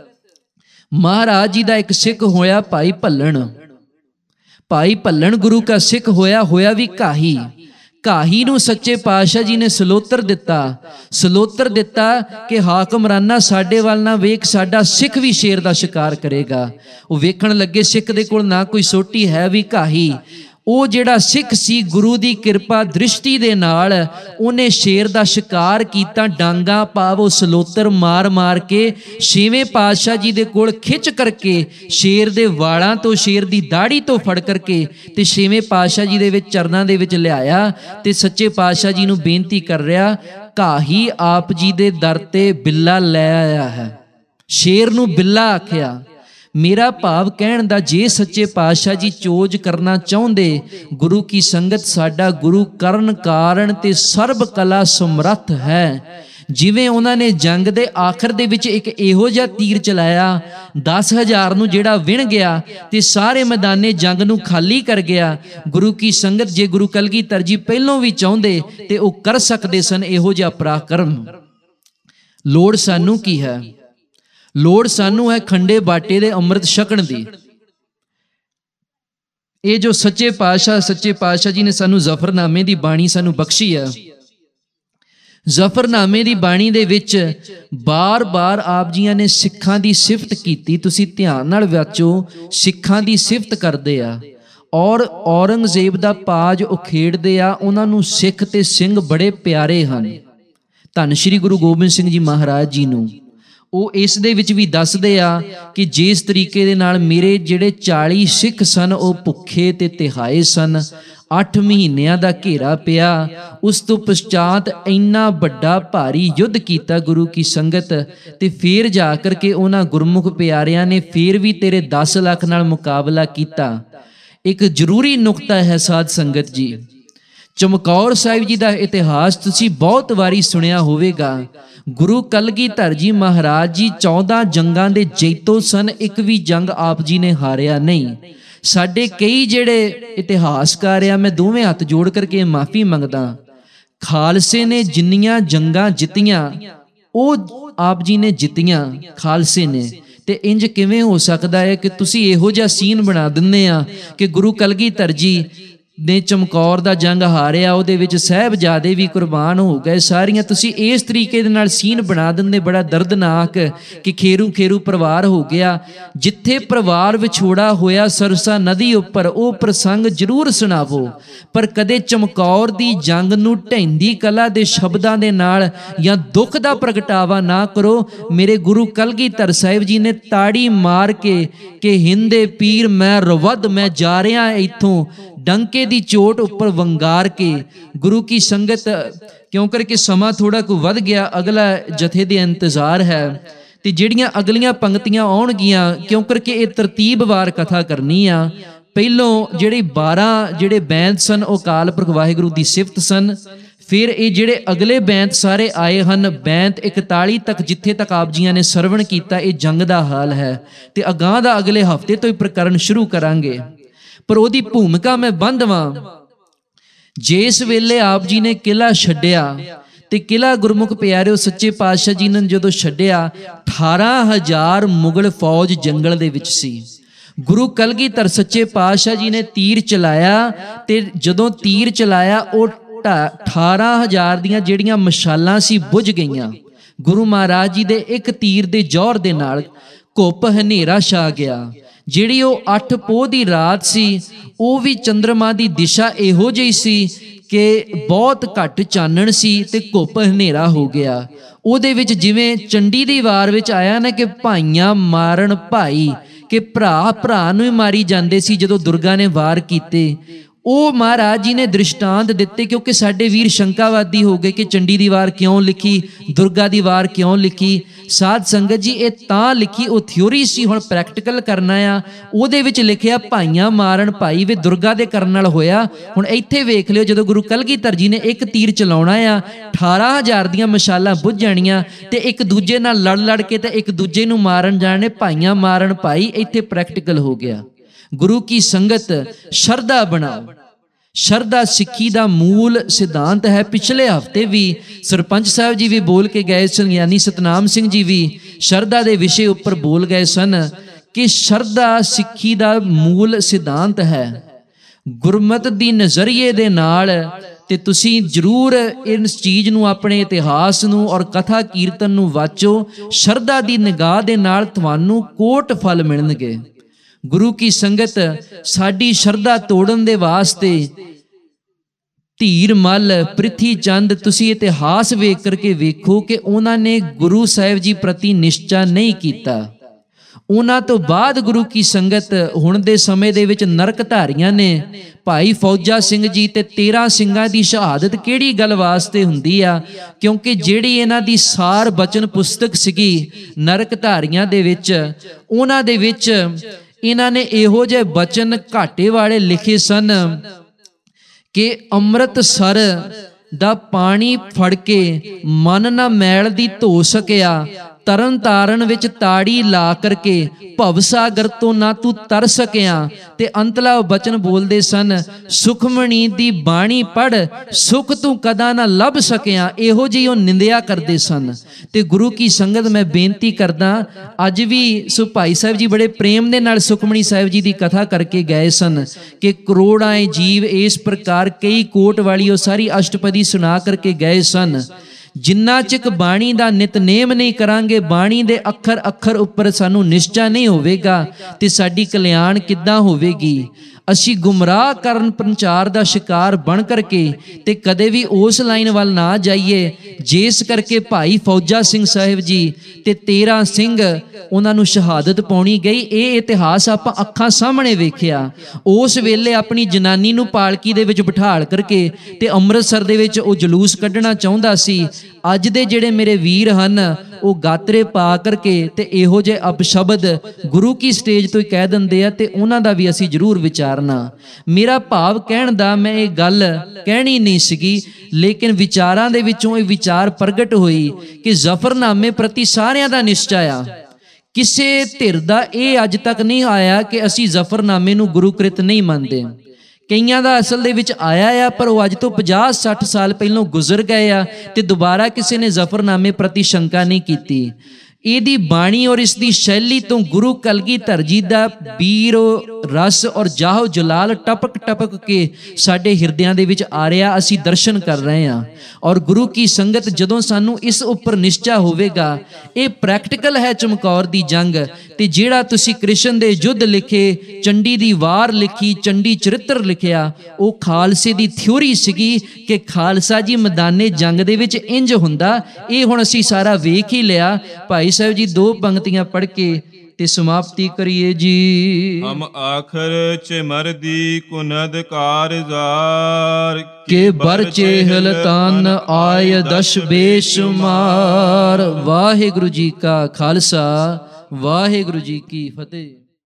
ਮਹਾਰਾਜ ਜੀ ਦਾ ਇੱਕ ਸਿੱਖ ਹੋਇਆ ਭਾਈ ਭੱਲਣ, ਭਾਈ ਭੱਲਣ ਗੁਰੂ ਕਾ ਸਿੱਖ ਹੋਇਆ, ਹੋਇਆ ਵੀ ਕਾਹੀ। ਕਾਹੀ ਨੂੰ ਸੱਚੇ ਪਾਤਸ਼ਾਹ ਜੀ ਨੇ ਸਲੋਤਰ ਦਿੱਤਾ, ਸਲੋਤਰ ਦਿੱਤਾ ਕਿ ਹਾਕਮਰਾਨਾ ਸਾਡੇ ਵੱਲ ਨਾ ਵੇਖ, ਸਾਡਾ ਸਿੱਖ ਵੀ ਸ਼ੇਰ ਦਾ ਸ਼ਿਕਾਰ ਕਰੇਗਾ। ਉਹ ਵੇਖਣ ਲੱਗੇ ਸਿੱਖ ਦੇ ਕੋਲ ਨਾ ਕੋਈ ਸੋਟੀ ਹੈ ਵੀ ਕਾਹੀ। ਉਹ ਜਿਹੜਾ ਸਿੱਖ ਸੀ, ਗੁਰੂ ਦੀ ਕਿਰਪਾ ਦ੍ਰਿਸ਼ਟੀ ਦੇ ਨਾਲ ਉਹਨੇ ਸ਼ੇਰ ਦਾ ਸ਼ਿਕਾਰ ਕੀਤਾ, ਡਾਂਗਾ ਪਾਵੋ ਸਲੋਤਰ ਮਾਰ ਮਾਰ ਕੇ ਛੇਵੇਂ ਪਾਤਸ਼ਾਹ ਜੀ ਦੇ ਕੋਲ ਖਿੱਚ ਕਰਕੇ ਸ਼ੇਰ ਦੇ ਵਾਲਾਂ ਤੋਂ, ਸ਼ੇਰ ਦੀ ਦਾੜੀ ਤੋਂ ਫੜ ਕਰਕੇ ਤੇ ਛੇਵੇਂ ਪਾਤਸ਼ਾਹ ਜੀ ਦੇ ਵਿੱਚ ਚਰਨਾਂ ਦੇ ਵਿੱਚ ਲਿਆਇਆ, ਤੇ ਸੱਚੇ ਪਾਤਸ਼ਾਹ ਜੀ ਨੂੰ ਬੇਨਤੀ ਕਰ ਰਿਹਾ, ਕਾਹੀ ਆਪ ਜੀ ਦੇ ਦਰ ਤੇ ਬਿੱਲਾ ਲੈ ਆਇਆ ਹੈ। ਸ਼ੇਰ ਨੂੰ ਬਿੱਲਾ ਆਖਿਆ। ਮੇਰਾ ਭਾਵ ਕਹਿਣ ਦਾ, ਜੇ ਸੱਚੇ ਪਾਤਸ਼ਾਹ ਜੀ ਚੋਜ ਕਰਨਾ ਚਾਹੁੰਦੇ, ਗੁਰੂ ਕੀ ਸੰਗਤ, ਸਾਡਾ ਗੁਰੂ ਕਰਨ ਕਾਰਨ ਤੇ ਸਰਬ ਕਲਾ ਸਮਰੱਥ ਹੈ। ਜਿਵੇਂ ਉਹਨਾਂ ਨੇ ਜੰਗ ਦੇ ਆਖਰ ਦੇ ਵਿੱਚ ਇੱਕ ਇਹੋ ਜਿਹਾ ਤੀਰ ਚਲਾਇਆ, ਦਸ ਹਜ਼ਾਰ ਨੂੰ ਜਿਹੜਾ ਵਿਣ ਗਿਆ ਤੇ ਸਾਰੇ ਮੈਦਾਨੇ ਜੰਗ ਨੂੰ ਖਾਲੀ ਕਰ ਗਿਆ। ਗੁਰੂ ਕੀ ਸੰਗਤ, ਜੇ ਗੁਰੂ ਕਲਗੀਧਰ ਜੀ ਪਹਿਲੋਂ ਵੀ ਚਾਹੁੰਦੇ ਤੇ ਉਹ ਕਰ ਸਕਦੇ ਸਨ ਇਹੋ ਜਿਹਾ ਪਰਾਕਰਮ। ਲੋੜ ਸਾਨੂੰ ਕੀ ਹੈ? ਲੋੜ ਸਾਨੂੰ ਹੈ ਖੰਡੇ ਬਾਟੇ ਦੇ ਅੰਮ੍ਰਿਤ ਛਕਣ ਦੀ। ਇਹ ਜੋ ਸੱਚੇ ਪਾਤਸ਼ਾਹ ਸੱਚੇ ਪਾਤਸ਼ਾਹ ਜੀ ਨੇ ਸਾਨੂੰ ਜ਼ਫਰਨਾਮੇ ਦੀ ਬਾਣੀ ਸਾਨੂੰ ਬਖਸ਼ੀ ਹੈ, ਜ਼ਫਰਨਾਮੇ ਦੀ ਬਾਣੀ ਦੇ ਵਿੱਚ ਬਾਰ-ਬਾਰ ਆਪ ਜੀਆਂ ਨੇ ਸਿੱਖਾਂ ਦੀ ਸਿਫਤ ਕੀਤੀ। ਤੁਸੀਂ ਧਿਆਨ ਨਾਲ ਵਾਚੋ, ਸਿੱਖਾਂ ਦੀ ਸਿਫਤ ਕਰਦੇ ਆ, ਔਰ ਔਰੰਗਜ਼ੇਬ ਦਾ ਪਾਜ ਉਖੇੜਦੇ ਆ। ਉਹਨਾਂ ਨੂੰ ਸਿੱਖ ਤੇ ਸਿੰਘ ਬੜੇ ਪਿਆਰੇ ਹਨ, ਧੰਨ ਸ਼੍ਰੀ ਗੁਰੂ ਗੋਬਿੰਦ ਸਿੰਘ ਜੀ ਮਹਾਰਾਜ ਜੀ ਨੂੰ। ਉਹ ਇਸ ਦੇ ਵਿੱਚ ਵੀ ਦੱਸਦੇ ਆ ਕਿ ਜਿਸ ਤਰੀਕੇ ਦੇ ਨਾਲ ਮੇਰੇ ਜਿਹੜੇ ਚਾਲੀ ਸਿੱਖ ਸਨ ਉਹ ਭੁੱਖੇ ਤੇ ਤਿਹਾਏ ਸਨ, ਅੱਠ ਮਹੀਨਿਆਂ ਦਾ ਘੇਰਾ ਪਿਆ, ਉਸ ਤੋਂ ਪਛਾਤ ਇੰਨਾ ਵੱਡਾ ਭਾਰੀ ਯੁੱਧ ਕੀਤਾ ਗੁਰੂ ਕੀ ਸੰਗਤ, ਤੇ ਫੇਰ ਜਾ ਕਰਕੇ ਉਹਨਾਂ ਗੁਰਮੁਖ ਪਿਆਰਿਆਂ ਨੇ ਫੇਰ ਵੀ ਤੇਰੇ ਦਸ ਲੱਖ ਨਾਲ ਮੁਕਾਬਲਾ ਕੀਤਾ। ਇੱਕ ਜ਼ਰੂਰੀ ਨੁਕਤਾ ਹੈ ਸਾਧ ਸੰਗਤ ਜੀ, ਚਮਕੌਰ ਸਾਹਿਬ ਜੀ ਦਾ ਇਤਿਹਾਸ ਤੁਸੀਂ ਬਹੁਤ ਵਾਰੀ ਸੁਣਿਆ ਹੋਵੇਗਾ। ਗੁਰੂ ਕਲਗੀਧਰ ਜੀ ਮਹਾਰਾਜ ਜੀ ਚੌਦਾਂ ਜੰਗਾਂ ਦੇ ਜੇਤੂ ਸਨ, ਇੱਕ ਵੀ ਜੰਗ ਆਪ ਜੀ ਨੇ ਹਾਰਿਆ ਨਹੀਂ। ਸਾਡੇ ਕਈ ਜਿਹੜੇ ਇਤਿਹਾਸਕਾਰ ਆ, ਮੈਂ ਦੋਵੇਂ ਹੱਥ ਜੋੜ ਕਰਕੇ ਮਾਫੀ ਮੰਗਦਾ, ਖਾਲਸੇ ਨੇ ਜਿੰਨੀਆਂ ਜੰਗਾਂ ਜਿੱਤੀਆਂ ਉਹ ਆਪ ਜੀ ਨੇ ਜਿੱਤੀਆਂ ਖਾਲਸੇ ਨੇ। ਤੇ ਇੰਜ ਕਿਵੇਂ ਹੋ ਸਕਦਾ ਹੈ ਕਿ ਤੁਸੀਂ ਇਹੋ ਜਿਹਾ ਸੀਨ ਬਣਾ ਦਿੰਦੇ ਆ ਕਿ ਗੁਰੂ ਕਲਗੀਧਰ ਜੀ ਨੇ ਚਮਕੌਰ ਦਾ ਜੰਗ ਹਾਰਿਆ, ਉਹਦੇ ਵਿੱਚ ਸਾਹਿਬਜ਼ਾਦੇ ਵੀ ਕੁਰਬਾਨ ਹੋ ਗਏ, ਸਾਰੀਆਂ ਤੁਸੀਂ ਇਸ ਤਰੀਕੇ ਦੇ ਨਾਲ ਸੀਨ ਬਣਾ ਦਿੰਦੇ, ਬੜਾ ਦਰਦਨਾਕ ਕਿ ਖੇਰੂ ਖੇਰੂ ਪਰਿਵਾਰ ਹੋ ਗਿਆ। ਜਿੱਥੇ ਪਰਿਵਾਰ ਵਿਛੋੜਾ ਹੋਇਆ ਸਰਸਾ ਨਦੀ ਉੱਪਰ, ਉਹ ਪ੍ਰਸੰਗ ਜ਼ਰੂਰ ਸੁਣਾਵੋ, ਪਰ ਕਦੇ ਚਮਕੌਰ ਦੀ ਜੰਗ ਨੂੰ ਢਹਿੰਦੀ ਕਲਾ ਦੇ ਸ਼ਬਦਾਂ ਦੇ ਨਾਲ ਜਾਂ ਦੁੱਖ ਦਾ ਪ੍ਰਗਟਾਵਾ ਨਾ ਕਰੋ। ਮੇਰੇ ਗੁਰੂ ਕਲਗੀਧਰ ਸਾਹਿਬ ਜੀ ਨੇ ਤਾੜੀ ਮਾਰ ਕੇ ਕਿ ਹਿੰਦੇ ਪੀਰ ਮੈਂ ਰਵਦ, ਮੈਂ ਜਾ ਰਿਹਾ ਇੱਥੋਂ, ਡੰਕੇ ਦੀ ਚੋਟ ਉੱਪਰ ਵੰਗਾਰ ਕੇ। ਗੁਰੂ ਕੀ ਸੰਗਤ, ਕਿਉਂ ਕਰਕੇ ਸਮਾਂ ਥੋੜਾ ਕੁ ਵੱਧ ਗਿਆ, ਅਗਲਾ ਜਥੇ ਦੇ ਇੰਤਜ਼ਾਰ ਹੈ ਤੇ ਜਿਹੜੀਆਂ ਅਗਲੀਆਂ ਪੰਕਤੀਆਂ ਆਉਣਗੀਆਂ, ਕਿਉਂ ਕਰਕੇ ਇਹ ਤਰਤੀਬਵਾਰ ਕਥਾ ਕਰਨੀ ਆ। ਪਹਿਲੋਂ ਜਿਹੜੇ ਬਾਰਾਂ ਜਿਹੜੇ ਬੈਂਤ ਸਨ ਉਹ ਅਕਾਲ ਪੁਰਖ ਵਾਹਿਗੁਰੂ ਦੀ ਸਿਫਤ ਸਨ। ਫਿਰ ਇਹ ਜਿਹੜੇ ਅਗਲੇ ਬੈਂਤ ਸਾਰੇ ਆਏ ਹਨ, ਬੈਂਤ ਇਕਤਾਲੀ ਤੱਕ ਜਿੱਥੇ ਤੱਕ ਆਪ ਜੀਆਂ ਨੇ ਸਰਵਣ ਕੀਤਾ, ਇਹ ਜੰਗ ਦਾ ਹਾਲ ਹੈ। ਤੇ ਅਗਾਂਹ ਦਾ ਅਗਲੇ ਹਫ਼ਤੇ ਤੋਂ ਹੀ ਪ੍ਰਕਰਨ ਸ਼ੁਰੂ ਕਰਾਂਗੇ, ਪਰ ਉਹਦੀ ਭੂਮਿਕਾ ਮੈਂ ਬੰਦਵਾਂ। ਜਿਸ ਵੇਲੇ ਆਪ ਜੀ ਨੇ ਕਿਲ੍ਹਾ ਛੱਡਿਆ ਤੇ ਕਿਲ੍ਹਾ ਗੁਰਮੁਖ ਪਿਆਰਿਓ ਸੱਚੇ ਪਾਤਸ਼ਾਹ ਜੀ ਨੇ ਜਦੋਂ ਛੱਡਿਆ, ਅਠਾਰਾਂ ਹਜ਼ਾਰ ਮੁਗਲ ਫੌਜ ਜੰਗਲ ਦੇ ਵਿੱਚ ਸੀ। ਗੁਰੂ ਕਲਗੀਧਰ ਸੱਚੇ ਪਾਤਸ਼ਾਹ ਜੀ ਨੇ ਤੀਰ ਚਲਾਇਆ ਤੇ ਜਦੋਂ ਤੀਰ ਚਲਾਇਆ ਉਹ ਅਠਾਰਾਂ ਹਜ਼ਾਰ ਦੀਆਂ ਜਿਹੜੀਆਂ ਮਸ਼ਾਲਾਂ ਸੀ ਬੁਝ ਗਈਆਂ। ਗੁਰੂ ਮਹਾਰਾਜ ਜੀ ਦੇ ਇੱਕ ਤੀਰ ਦੇ ਜ਼ੋਰ ਦੇ ਨਾਲ ਘੁੱਪ ਹਨੇਰਾ ਛਾ ਗਿਆ। ਜਿਹੜੀ ਉਹ ਅੱਠ ਪੋਹ ਦੀ ਰਾਤ ਸੀ, ਉਹ ਵੀ ਚੰਦਰਮਾ ਦੀ ਦਿਸ਼ਾ ਇਹੋ ਜਿਹੀ ਸੀ ਕਿ ਬਹੁਤ ਘੱਟ ਚਾਨਣ ਸੀ ਤੇ ਘੁੱਪ ਹਨੇਰਾ ਹੋ ਗਿਆ। ਉਹਦੇ ਵਿੱਚ ਜਿਵੇਂ ਚੰਡੀ ਦੀ ਵਾਰ ਵਿੱਚ ਆਇਆ ਨਾ ਕਿ ਭਾਈਆਂ ਮਾਰਨ ਭਾਈ, ਕਿ ਭਰਾ ਭਰਾ ਨੂੰ ਹੀ ਮਾਰੀ ਜਾਂਦੇ ਸੀ ਜਦੋਂ ਦੁਰਗਾ ਨੇ ਵਾਰ ਕੀਤੇ। ਉਹ ਮਹਾਰਾਜ ਜੀ ਨੇ ਦ੍ਰਿਸ਼ਟਾਂਤ ਦਿੱਤੇ, ਕਿਉਂਕਿ ਸਾਡੇ ਵੀਰ ਸ਼ੰਕਾਵਾਦੀ ਹੋ ਗਏ ਕਿ ਚੰਡੀ ਦੀ ਵਾਰ ਕਿਉਂ ਲਿਖੀ, ਦੁਰਗਾ ਦੀ ਵਾਰ ਕਿਉਂ ਲਿਖੀ। ਸਾਧ ਸੰਗਤ ਜੀ, ਇਹ ਤਾਂ ਲਿਖੀ, ਉਹ ਥਿਊਰੀ ਸੀ, ਹੁਣ ਪ੍ਰੈਕਟੀਕਲ ਕਰਨਾ ਆ। ਉਹਦੇ ਵਿੱਚ ਲਿਖਿਆ ਭਾਈਆਂ ਮਾਰਨ ਭਾਈ, ਵੇ ਦੁਰਗਾ ਦੇ ਕਰਨ ਨਾਲ ਹੋਇਆ। ਹੁਣ ਇੱਥੇ ਵੇਖ ਲਿਓ, ਜਦੋਂ ਗੁਰੂ ਕਲਗੀਧਰ ਜੀ ਨੇ ਇੱਕ ਤੀਰ ਚਲਾਉਣਾ ਆ, ਅਠਾਰਾਂ ਹਜ਼ਾਰ ਦੀਆਂ ਮਸ਼ਾਲਾਂ ਬੁੱਝ ਜਾਣੀਆਂ ਤੇ ਇੱਕ ਦੂਜੇ ਨਾਲ ਲੜ ਲੜ ਕੇ ਤੇ ਇੱਕ ਦੂਜੇ ਨੂੰ ਮਾਰਨ ਜਾਣੇ, ਭਾਈਆਂ ਮਾਰਨ ਭਾਈ। ਇੱਥੇ ਪ੍ਰੈਕਟੀਕਲ ਹੋ ਗਿਆ। ਗੁਰੂ ਕੀ ਸੰਗਤ, ਸ਼ਰਧਾ ਬਣਾਓ। ਸ਼ਰਧਾ ਸਿੱਖੀ ਦਾ ਮੂਲ ਸਿਧਾਂਤ ਹੈ। ਪਿਛਲੇ ਹਫ਼ਤੇ ਵੀ ਸਰਪੰਚ ਸਾਹਿਬ ਜੀ ਵੀ ਬੋਲ ਕੇ ਗਏ ਸਨ, ਯਾਨੀ ਸਤਨਾਮ ਸਿੰਘ ਜੀ ਵੀ ਸ਼ਰਧਾ ਦੇ ਵਿਸ਼ੇ ਉੱਪਰ ਬੋਲ ਗਏ ਸਨ ਕਿ ਸ਼ਰਧਾ ਸਿੱਖੀ ਦਾ ਮੂਲ ਸਿਧਾਂਤ ਹੈ। ਗੁਰਮਤ ਦੀ ਨਜ਼ਰੀਏ ਦੇ ਨਾਲ ਤੇ ਤੁਸੀਂ ਜ਼ਰੂਰ ਇਸ ਚੀਜ਼ ਨੂੰ, ਆਪਣੇ ਇਤਿਹਾਸ ਨੂੰ ਔਰ ਕਥਾ ਕੀਰਤਨ ਨੂੰ ਵਾਚੋ। ਸ਼ਰਧਾ ਦੀ ਨਿਗਾਹ ਦੇ ਨਾਲ ਤੁਹਾਨੂੰ ਕੋਟ ਫਲ ਮਿਲਣਗੇ। ਗੁਰੂ ਕੀ ਸੰਗਤ, ਸਾਡੀ ਸ਼ਰਧਾ ਤੋੜਨ ਦੇ ਵਾਸਤੇ ਧੀਰ ਮੱਲ, ਪ੍ਰਿਥੀ ਚੰਦ, ਤੁਸੀਂ ਇਤਿਹਾਸ ਵੇਖ ਕਰਕੇ ਵੇਖੋ ਕਿ ਉਹਨਾਂ ਨੇ ਗੁਰੂ ਸਾਹਿਬ ਜੀ ਪ੍ਰਤੀ ਨਿਸ਼ਚਾ ਨਹੀਂ ਕੀਤਾ। ਉਹਨਾਂ ਤੋਂ ਬਾਅਦ ਗੁਰੂ ਕੀ ਸੰਗਤ, ਹੁਣ ਦੇ ਸਮੇਂ ਦੇ ਵਿੱਚ ਨਰਕ ਧਾਰੀਆਂ ਨੇ ਭਾਈ ਫੌਜਾ ਸਿੰਘ ਜੀ ਤੇ ਤੇਰਾਂ ਸਿੰਘਾਂ ਦੀ ਸ਼ਹਾਦਤ ਕਿਹੜੀ ਗੱਲ ਵਾਸਤੇ ਹੁੰਦੀ ਆ? ਕਿਉਂਕਿ ਜਿਹੜੀ ਇਹਨਾਂ ਦੀ ਸਾਰ ਬਚਨ ਪੁਸਤਕ ਸੀਗੀ ਨਰਕ ਧਾਰੀਆਂ ਦੇ ਵਿੱਚ, ਉਹਨਾਂ ਦੇ ਵਿੱਚ ਇਹਨਾਂ ਨੇ ਇਹੋ ਜਿਹੇ ਬਚਨ ਘਾਟੇ ਵਾਲੇ ਲਿਖੇ ਸਨ ਕਿ ਅੰਮ੍ਰਿਤਸਰ ਦਾ ਪਾਣੀ ਫੜ ਕੇ ਮਨ ਨਾ ਮੈਲ ਦੀ ਧੋ ਸਕਿਆ, ਤਰਨ ਤਾਰਨ ਵਿੱਚ ਤਾੜੀ ਲਾ ਕਰਕੇ ਭਵਸਾਗਰ ਤੋਂ ਨਾ ਤੂੰ ਤਰ ਸਕਿਆ। ਤੇ ਅੰਤਲਾ ਬਚਨ ਬੋਲਦੇ ਸਨ, ਸੁਖਮਣੀ ਦੀ ਬਾਣੀ ਪੜ ਸੁਖ ਤੂੰ ਕਦਾ ਨਾ ਲੱਭ ਸਕਿਆ। ਇਹੋ ਜਿਹੀ ਉਹ ਨਿੰਦਿਆ ਕਰਦੇ ਸਨ। ਤੇ ਗੁਰੂ ਕੀ ਸੰਗਤ, ਮੈਂ ਬੇਨਤੀ ਕਰਦਾ, ਅੱਜ ਵੀ ਸੋ ਭਾਈ ਸਾਹਿਬ ਜੀ ਬੜੇ ਪ੍ਰੇਮ ਦੇ ਨਾਲ ਸੁਖਮਣੀ ਸਾਹਿਬ ਜੀ ਦੀ ਕਥਾ ਕਰਕੇ ਗਏ ਸਨ ਕਿ ਕਰੋੜਾਂ ਜੀਵ ਇਸ ਪ੍ਰਕਾਰ ਕਈ ਕੋਟ ਵਾਲੀ ਉਹ ਸਾਰੀ ਅਸ਼ਟਪਦੀ ਸੁਣਾ ਕਰਕੇ ਗਏ ਸਨ। ਜਿੰਨਾ ਚਿਕ ਬਾਣੀ ਦਾ ਨਿਤਨੇਮ ਨਹੀਂ ਕਰਾਂਗੇ, ਬਾਣੀ ਦੇ ਅੱਖਰ ਅੱਖਰ ਉੱਪਰ ਸਾਨੂੰ ਨਿਸ਼ਚਾ ਨਹੀਂ ਹੋਵੇਗਾ ਤੇ ਸਾਡੀ ਕਲਿਆਣ ਕਿੱਦਾਂ ਹੋਵੇਗੀ? ਅਸੀਂ ਗੁੰਮਰਾਹ ਕਰਨ ਪ੍ਰਚਾਰ ਦਾ ਸ਼ਿਕਾਰ ਬਣ ਕਰਕੇ ਤੇ ਕਦੇ ਵੀ ਉਸ ਲਾਈਨ ਵੱਲ ਨਾ ਜਾਈਏ ਜਿਸ ਕਰਕੇ ਭਾਈ ਫੌਜਾ ਸਿੰਘ ਸਾਹਿਬ ਜੀ ਤੇ ਤੇਰਾਂ ਸਿੰਘ ਉਹਨਾਂ ਨੂੰ ਸ਼ਹਾਦਤ ਪਾਉਣੀ ਗਈ। ਇਹ ਇਤਿਹਾਸ ਆਪਾਂ ਅੱਖਾਂ ਸਾਹਮਣੇ ਵੇਖਿਆ। ਉਸ ਵੇਲੇ ਆਪਣੀ ਜਨਾਨੀ ਨੂੰ ਪਾਲਕੀ ਦੇ ਵਿੱਚ ਬਿਠਾਲ ਕਰਕੇ ਤੇ ਅੰਮ੍ਰਿਤਸਰ ਦੇ ਵਿੱਚ ਉਹ ਜਲੂਸ ਕੱਢਣਾ ਚਾਹੁੰਦਾ ਸੀ। ਅੱਜ ਦੇ ਜਿਹੜੇ ਮੇਰੇ ਵੀਰ ਹਨ ਉਹ ਗਾਤਰੇ ਪਾ ਕਰਕੇ ਤੇ ਇਹੋ ਜਿਹੇ ਅਪਸ਼ਬਦ ਗੁਰੂ ਕੀ ਸਟੇਜ ਤੋਂ ਹੀ ਕਹਿ ਦਿੰਦੇ ਆ, ਤੇ ਉਹਨਾਂ ਦਾ ਵੀ ਅਸੀਂ ਜ਼ਰੂਰ ਵਿਚਾਰਨਾ। ਮੇਰਾ ਭਾਵ ਕਹਿਣ ਦਾ, ਮੈਂ ਇਹ ਗੱਲ ਕਹਿਣੀ ਨਹੀਂ ਸੀਗੀ, ਲੇਕਿਨ ਵਿਚਾਰਾਂ ਦੇ ਵਿੱਚੋਂ ਇਹ ਵਿਚਾਰ ਪ੍ਰਗਟ ਹੋਈ ਕਿ ਜ਼ਫਰਨਾਮੇ ਪ੍ਰਤੀ ਸਾਰਿਆਂ ਦਾ ਨਿਸ਼ਚਾ ਆ। ਕਿਸੇ ਧਿਰ ਦਾ ਇਹ ਅੱਜ ਤੱਕ ਨਹੀਂ ਆਇਆ ਕਿ ਅਸੀਂ ਜ਼ਫਰਨਾਮੇ ਨੂੰ ਗੁਰੂ ਕ੍ਰਿਤ ਨਹੀਂ ਮੰਨਦੇ। ਕਈਆਂ ਦਾ ਅਸਲ ਦੇ ਵਿੱਚ ਆਇਆ ਆ, ਪਰ ਉਹ ਅੱਜ ਤੋਂ ਪੰਜਾਹ ਸੱਠ ਸਾਲ ਪਹਿਲਾਂ ਗੁਜ਼ਰ ਗਏ ਆ ਤੇ ਦੁਬਾਰਾ ਕਿਸੇ ਨੇ ਜ਼ਫਰਨਾਮੇ ਪ੍ਰਤੀ ਸ਼ੰਕਾ ਨਹੀਂ ਕੀਤੀ। ਇਹਦੀ ਬਾਣੀ ਔਰ ਇਸ ਦੀ ਸ਼ੈਲੀ ਤੋਂ ਗੁਰੂ ਕਲਗੀਧਰ ਜੀ ਦਾ ਬੀਰ ਰਸ ਔਰ ਜਾਹੋ ਜਲਾਲ ਟਪਕ ਟਪਕ ਕੇ ਸਾਡੇ ਹਿਰਦਿਆਂ ਦੇ ਵਿੱਚ ਆ ਰਿਹਾ, ਅਸੀਂ ਦਰਸ਼ਨ ਕਰ ਰਹੇ ਹਾਂ। ਔਰ ਗੁਰੂ ਕੀ ਸੰਗਤ ਜਦੋਂ ਸਾਨੂੰ ਇਸ ਉੱਪਰ ਨਿਸ਼ਚਾ ਹੋਵੇਗਾ, ਇਹ ਪ੍ਰੈਕਟੀਕਲ ਹੈ ਚਮਕੌਰ ਦੀ ਜੰਗ। ਤੇ ਜਿਹੜਾ ਤੁਸੀਂ ਕ੍ਰਿਸ਼ਨ ਦੇ ਯੁੱਧ ਲਿਖੇ, ਚੰਡੀ ਦੀ ਵਾਰ ਲਿਖੀ, ਚੰਡੀ ਚਰਿੱਤਰ ਲਿਖਿਆ, ਉਹ ਖਾਲਸੇ ਦੀ ਥਿਊਰੀ ਸੀਗੀ ਕਿ ਖਾਲਸਾ ਜੀ ਮੈਦਾਨੇ ਜੰਗ ਦੇ ਵਿੱਚ ਇੰਜ ਹੁੰਦਾ। ਇਹ ਹੁਣ ਅਸੀਂ ਸਾਰਾ ਵੇਖ ਹੀ ਲਿਆ। ਭਾਈ ਸਾਹਿਬ ਜੀ ਦੋ ਪੰਕਤੀਆਂ ਪੜ੍ਹ ਕੇ ਤੇ ਸਮਾਪਤੀ ਕਰੀਏ ਜੀ। ਹਮ ਆਖਰ ਚਿਮਰਦੀ ਕੁਨਦ ਕਾਰਜ਼ਾਰ ਕੇ ਬਰ ਚੇਹਲ ਤਨ ਆਇ ਦਸ਼ ਬੇਸ਼ੁਮਾਰ। ਵਾਹਿਗੁਰੂ ਜੀ ਕਾ ਖਾਲਸਾ, ਵਾਹਿਗੁਰੂ ਜੀ ਕੀ ਫਤਿਹ।